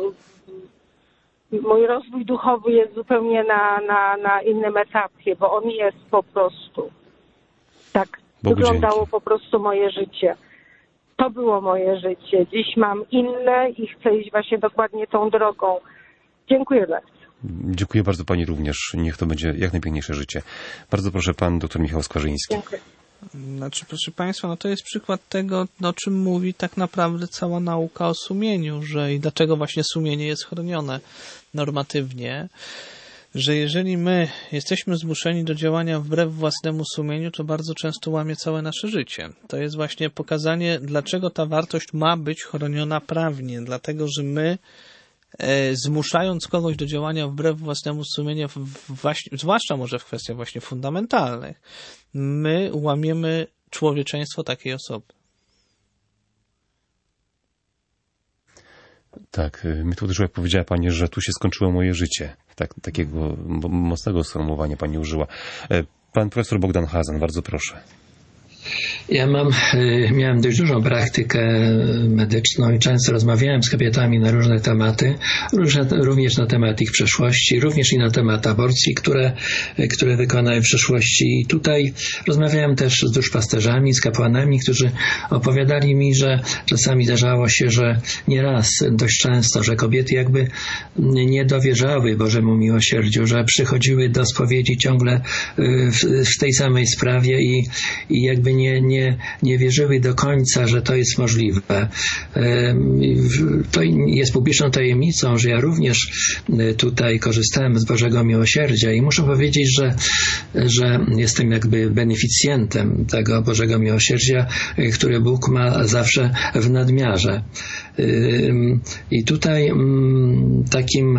mój rozwój duchowy jest zupełnie na innym etapie, bo on jest po prostu. Tak Bogu wyglądało dzięki. po prostu moje życie. To było moje życie. Dziś mam inne i chcę iść właśnie dokładnie tą drogą. Dziękuję bardzo. Dziękuję bardzo pani również. Niech to będzie jak najpiękniejsze życie. Bardzo proszę, pan dr Michał Skwarzyński. Dziękuję. Znaczy, proszę Państwa, no to jest przykład tego, o czym mówi tak naprawdę cała nauka o sumieniu, że i dlaczego właśnie sumienie jest chronione normatywnie, że jeżeli my jesteśmy zmuszeni do działania wbrew własnemu sumieniu, to bardzo często łamie całe nasze życie. To jest właśnie pokazanie, dlaczego ta wartość ma być chroniona prawnie, dlatego, że my zmuszając kogoś do działania wbrew własnemu sumieniu, właśnie, zwłaszcza może w kwestiach właśnie fundamentalnych, my łamiemy człowieczeństwo takiej osoby. Tak, mnie to uderzyło, jak powiedziała pani, że tu się skończyło moje życie. Takiego mocnego sformułowania pani użyła. Pan profesor Bogdan Hazan, bardzo proszę. Ja miałem dość dużą praktykę medyczną i często rozmawiałem z kobietami na różne tematy, również na temat ich przeszłości, również i na temat aborcji, które wykonały w przeszłości. I tutaj rozmawiałem też z duszpasterzami, z kapłanami, którzy opowiadali mi, że czasami zdarzało się, że nieraz, dość często, że kobiety jakby nie dowierzały Bożemu miłosierdziu, że przychodziły do spowiedzi ciągle w tej samej sprawie i jakby nie wierzyły do końca, że to jest możliwe. To jest publiczną tajemnicą, że ja również tutaj korzystałem z Bożego Miłosierdzia i muszę powiedzieć, że jestem jakby beneficjentem tego Bożego Miłosierdzia, które Bóg ma zawsze w nadmiarze. I tutaj takim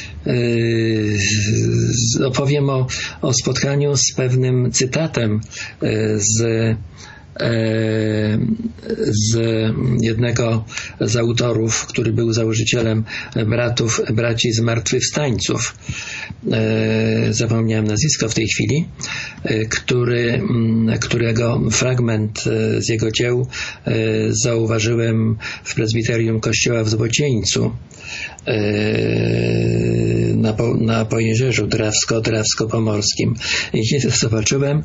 opowiem o spotkaniu z pewnym cytatem z jednego z autorów, który był założycielem braci zmartwychwstańców. Zapomniałem nazwisko w tej chwili, którego fragment z jego dzieł zauważyłem w prezbiterium kościoła w Złocieńcu na Pojezierzu Drawsko-Pomorskim. I kiedy to zobaczyłem,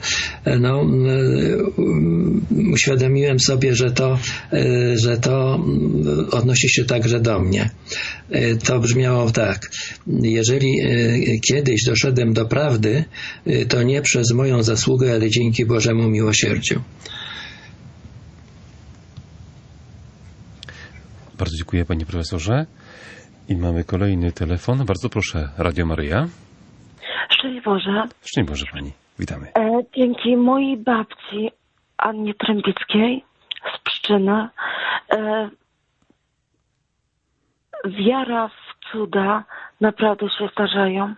uświadomiłem sobie, że to odnosi się także do mnie. To brzmiało tak: jeżeli kiedyś doszedłem do prawdy, to nie przez moją zasługę, ale dzięki Bożemu miłosierdziu. Bardzo dziękuję, panie profesorze. I mamy kolejny telefon. Bardzo proszę, Radio Maryja. Szczęść Boże. Szczęść Boże pani. Witamy. Dzięki mojej babci Annie Trębickiej z Pszczyny wiara w cuda naprawdę się zdarzają.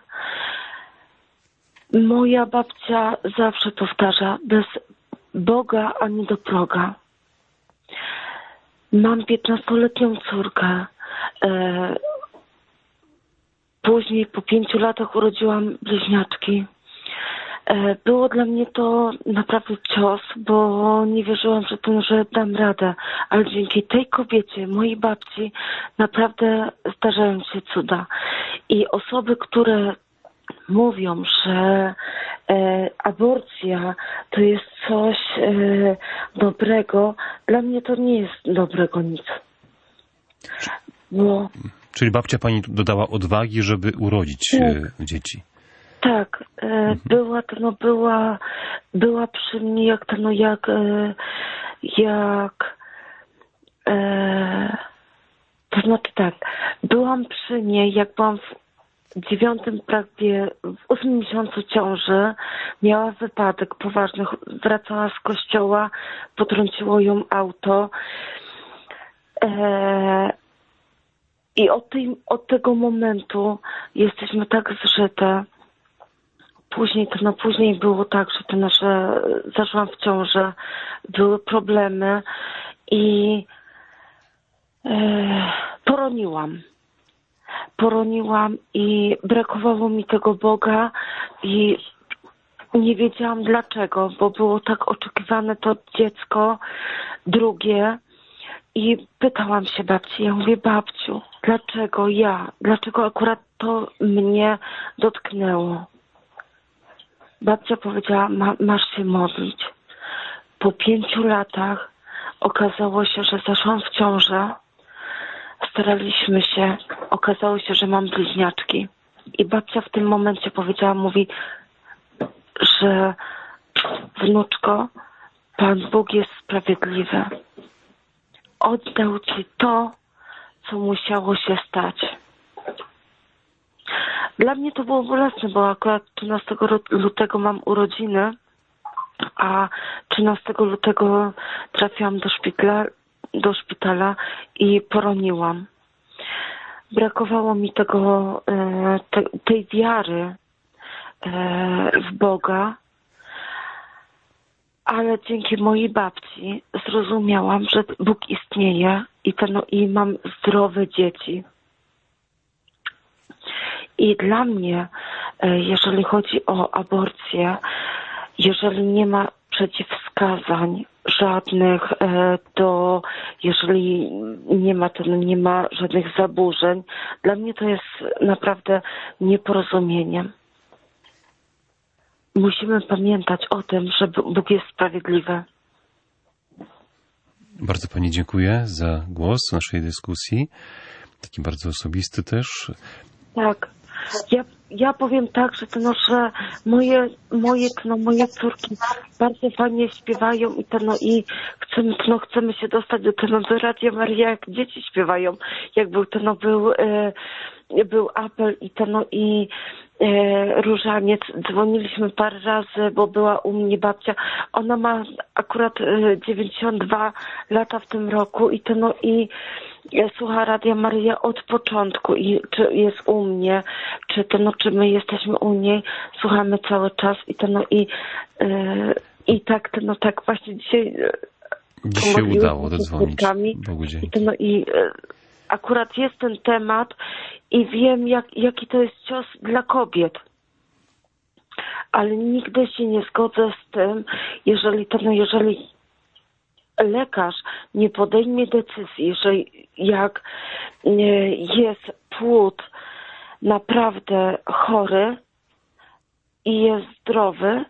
Moja babcia zawsze powtarza: bez Boga ani do proga. Mam 15-letnią córkę. Później po 5 latach urodziłam bliźniaczki. Było dla mnie to naprawdę cios, bo nie wierzyłam, że dam radę. Ale dzięki tej kobiecie, mojej babci, naprawdę zdarzają się cuda. I osoby, które mówią, że aborcja to jest coś dobrego, dla mnie to nie jest dobrego nic. Bo... Czyli babcia pani dodała odwagi, żeby urodzić dzieci. Tak, była przy mnie to znaczy tak, byłam przy niej, jak byłam w 9, prawie w 8 miesiącu ciąży, miała wypadek poważny, wracała z kościoła, potrąciło ją auto. I od tego momentu jesteśmy tak zżyte. Później było tak, że zaszłam w ciążę, były problemy i poroniłam i brakowało mi tego Boga i nie wiedziałam dlaczego, bo było tak oczekiwane to dziecko drugie i pytałam się babci, ja mówię, babciu, dlaczego ja? Dlaczego akurat to mnie dotknęło? Babcia powiedziała, masz się modlić. Po 5 latach okazało się, że zaszłam w ciążę. Staraliśmy się, okazało się, że mam bliźniaczki. I babcia w tym momencie powiedziała, mówi, że wnuczko, Pan Bóg jest sprawiedliwy. Oddał ci to, co musiało się stać. Dla mnie to było bolesne, bo akurat 13 lutego mam urodziny, a 13 lutego trafiłam do szpitala i poroniłam. Brakowało mi tej wiary w Boga, ale dzięki mojej babci zrozumiałam, że Bóg istnieje i mam zdrowe dzieci. I dla mnie, jeżeli chodzi o aborcję, jeżeli nie ma przeciwwskazań żadnych, jeżeli nie ma żadnych zaburzeń, dla mnie to jest naprawdę nieporozumieniem. Musimy pamiętać o tym, że Bóg jest sprawiedliwy. Bardzo Pani dziękuję za głos w naszej dyskusji. Taki bardzo osobisty też. Tak. Ja powiem tak, że że moje córki bardzo fajnie śpiewają i chcemy się dostać do Radia Maria, jak dzieci śpiewają. Jak był apel i różaniec. Dzwoniliśmy parę razy, bo była u mnie babcia. Ona ma akurat 92 lata w tym roku i słucha Radia Maryja od początku i czy jest u mnie, czy my jesteśmy u niej, słuchamy cały czas tak właśnie dzisiaj się udało dodzwonić. Bogu dzięki. Akurat jest ten temat i wiem, jaki to jest cios dla kobiet. Ale nigdy się nie zgodzę z tym, jeżeli lekarz nie podejmie decyzji, że jak jest płód naprawdę chory i jest zdrowy,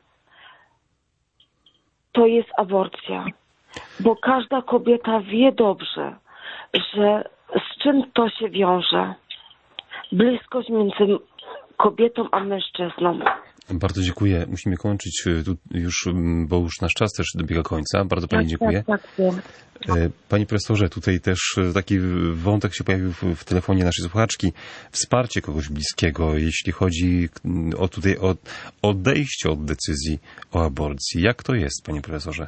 to jest aborcja. Bo każda kobieta wie dobrze, że z czym to się wiąże. Bliskość między kobietą a mężczyzną. Bardzo dziękuję. Musimy kończyć już, bo już nasz czas też dobiega końca. Bardzo Pani dziękuję. Tak. Panie profesorze, tutaj też taki wątek się pojawił w telefonie naszej słuchaczki. Wsparcie kogoś bliskiego, jeśli chodzi o odejście od decyzji o aborcji. Jak to jest, panie profesorze?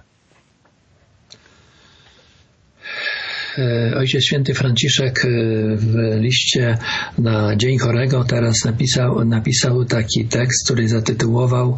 Ojciec Święty Franciszek w liście na Dzień Chorego teraz napisał taki tekst, który zatytułował,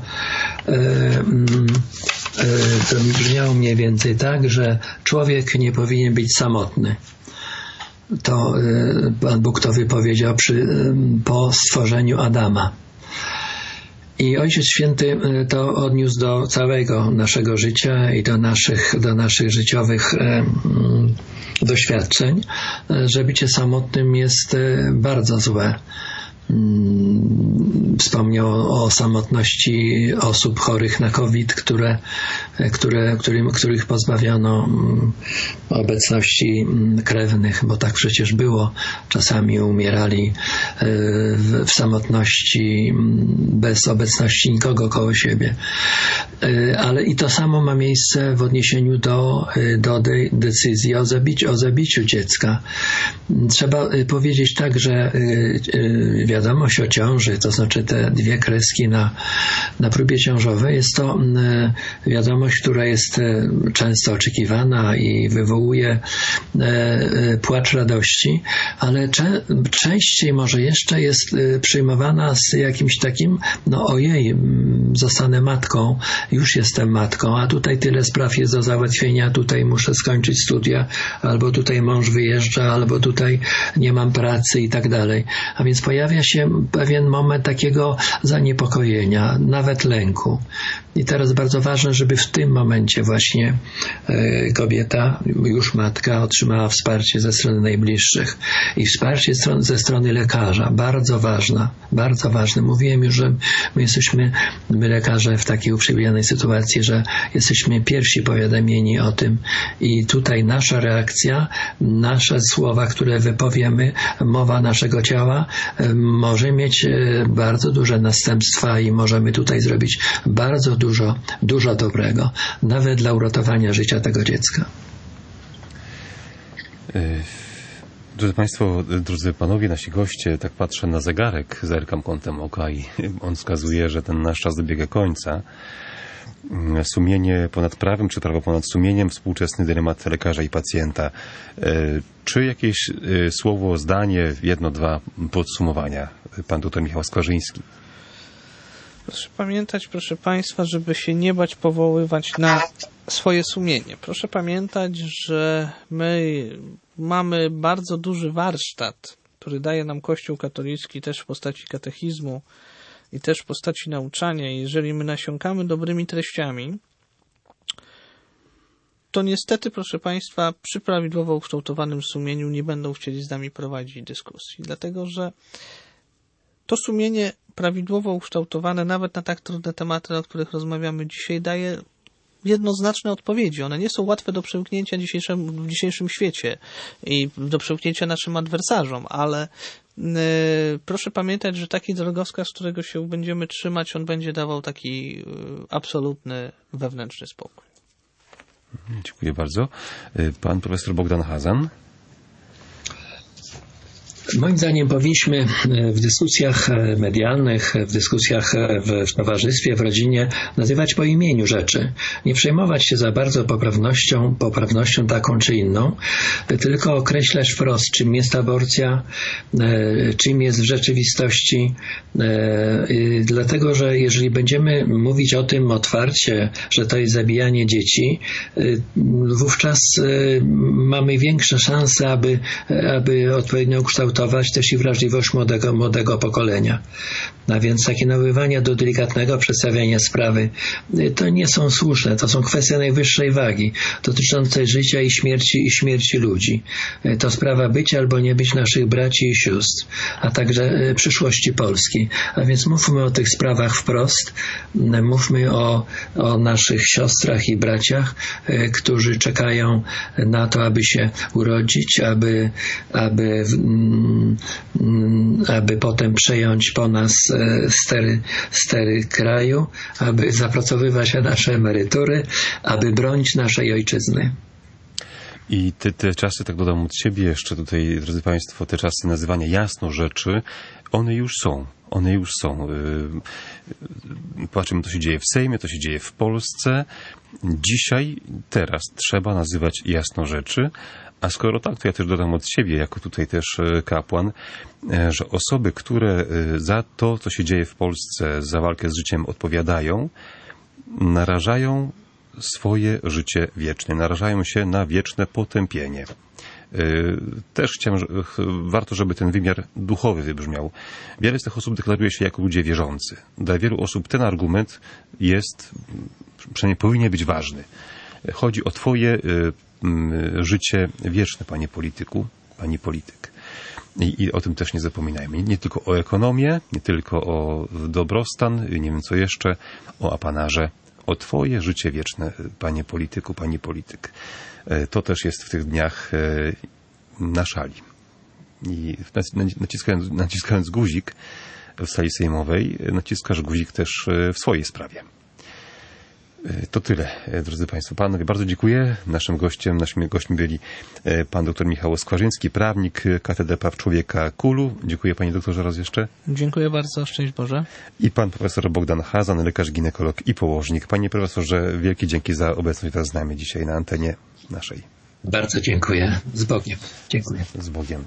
to mi brzmiało mniej więcej tak, że człowiek nie powinien być samotny. To Pan Bóg to wypowiedział po stworzeniu Adama. I Ojciec Święty to odniósł do całego naszego życia i do naszych życiowych doświadczeń, że bycie samotnym jest bardzo złe. Wspomniał o samotności osób chorych na COVID, których pozbawiono obecności krewnych, bo tak przecież było. Czasami umierali w samotności, bez obecności nikogo koło siebie. Ale i to samo ma miejsce w odniesieniu do decyzji o zabiciu dziecka. Trzeba powiedzieć tak, że wiadomość o ciąży, to znaczy te 2 kreski na próbie ciążowej, jest to wiadomość, która jest często oczekiwana i wywołuje płacz radości, ale częściej może jeszcze jest przyjmowana z jakimś takim, ojej, zostanę matką, już jestem matką, a tutaj tyle spraw jest do załatwienia, tutaj muszę skończyć studia, albo tutaj mąż wyjeżdża, albo tutaj nie mam pracy i tak dalej. A więc pojawia się pewien moment takiego takiego zaniepokojenia, nawet lęku. I teraz bardzo ważne, żeby w tym momencie właśnie kobieta, już matka, otrzymała wsparcie ze strony najbliższych i wsparcie ze strony lekarza. Bardzo ważne. Mówiłem już, że my lekarze w takiej uprzywilejowanej sytuacji, że jesteśmy pierwsi powiadomieni o tym i tutaj nasza reakcja, nasze słowa, które wypowiemy, mowa naszego ciała może mieć bardzo duże następstwa i możemy tutaj zrobić bardzo dużo dobrego, nawet dla uratowania życia tego dziecka. Drodzy Państwo, drodzy Panowie, nasi goście, tak patrzę na zegarek, zerkam kątem oka i on wskazuje, że ten nasz czas dobiega końca. Sumienie ponad prawem, czy prawo ponad sumieniem, współczesny dylemat lekarza i pacjenta. Czy jakieś słowo, zdanie, jedno, dwa podsumowania? Pan dr Michał Skwarzyński. Proszę pamiętać, proszę Państwa, żeby się nie bać powoływać na swoje sumienie. Proszę pamiętać, że my mamy bardzo duży warsztat, który daje nam Kościół katolicki też w postaci katechizmu i też w postaci nauczania. Jeżeli my nasiąkamy dobrymi treściami, to niestety, proszę Państwa, przy prawidłowo ukształtowanym sumieniu nie będą chcieli z nami prowadzić dyskusji, dlatego że to sumienie prawidłowo ukształtowane nawet na tak trudne tematy, o których rozmawiamy dzisiaj, daje jednoznaczne odpowiedzi. One nie są łatwe do przełknięcia w dzisiejszym świecie i do przełknięcia naszym adwersarzom, ale proszę pamiętać, że taki drogowskaz, którego się będziemy trzymać, on będzie dawał taki absolutny wewnętrzny spokój. Dziękuję bardzo. Pan profesor Bogdan Hazan. Moim zdaniem powinniśmy w dyskusjach medialnych, w dyskusjach w towarzystwie, w rodzinie nazywać po imieniu rzeczy. Nie przejmować się za bardzo poprawnością taką czy inną, tylko określać wprost, czym jest aborcja, czym jest w rzeczywistości. Dlatego, że jeżeli będziemy mówić o tym otwarcie, że to jest zabijanie dzieci, wówczas mamy większe szanse, aby odpowiednio ukształtować też i wrażliwość młodego pokolenia. A więc takie nawoływania do delikatnego przedstawiania sprawy to nie są słuszne, to są kwestie najwyższej wagi dotyczące życia i śmierci ludzi. To sprawa bycia albo nie być naszych braci i sióstr, a także przyszłości Polski. A więc mówmy o tych sprawach wprost, mówmy o naszych siostrach i braciach, którzy czekają na to, aby się urodzić, aby potem przejąć po nas stery kraju, aby zapracowywać na nasze emerytury, aby bronić naszej ojczyzny. I te czasy, tak dodam od siebie jeszcze tutaj, drodzy Państwo, te czasy nazywania jasno rzeczy, one już są. Patrzymy, to się dzieje w Sejmie, to się dzieje w Polsce. Dzisiaj, teraz trzeba nazywać jasno rzeczy. A skoro tak, to ja też dodam od siebie, jako tutaj też kapłan, że osoby, które za to, co się dzieje w Polsce, za walkę z życiem odpowiadają, narażają swoje życie wieczne, narażają się na wieczne potępienie. Też chciałem, warto, żeby ten wymiar duchowy wybrzmiał. Wiele z tych osób deklaruje się jako ludzie wierzący. Dla wielu osób ten argument jest, przynajmniej powinien być ważny. Chodzi o twoje życie wieczne, panie polityku, pani polityk. I o tym też nie zapominajmy. Nie tylko o ekonomię, nie tylko o dobrostan, nie wiem co jeszcze, o apanarze, o twoje życie wieczne, panie polityku, pani polityk. To też jest w tych dniach na szali. I naciskając guzik w sali sejmowej, naciskasz guzik też w swojej sprawie. To tyle, drodzy Państwo. Panowie, bardzo dziękuję. Naszymi gośćmi byli pan dr Michał Skwarzyński, prawnik, Katedry Praw Człowieka KUL-u. Dziękuję panie doktorze raz jeszcze. Dziękuję bardzo, szczęść Boże. I pan profesor Bogdan Hazan, lekarz, ginekolog i położnik. Panie profesorze, wielkie dzięki za obecność wraz z nami dzisiaj na antenie naszej. Bardzo dziękuję. Z Bogiem. Dziękuję. Z Bogiem.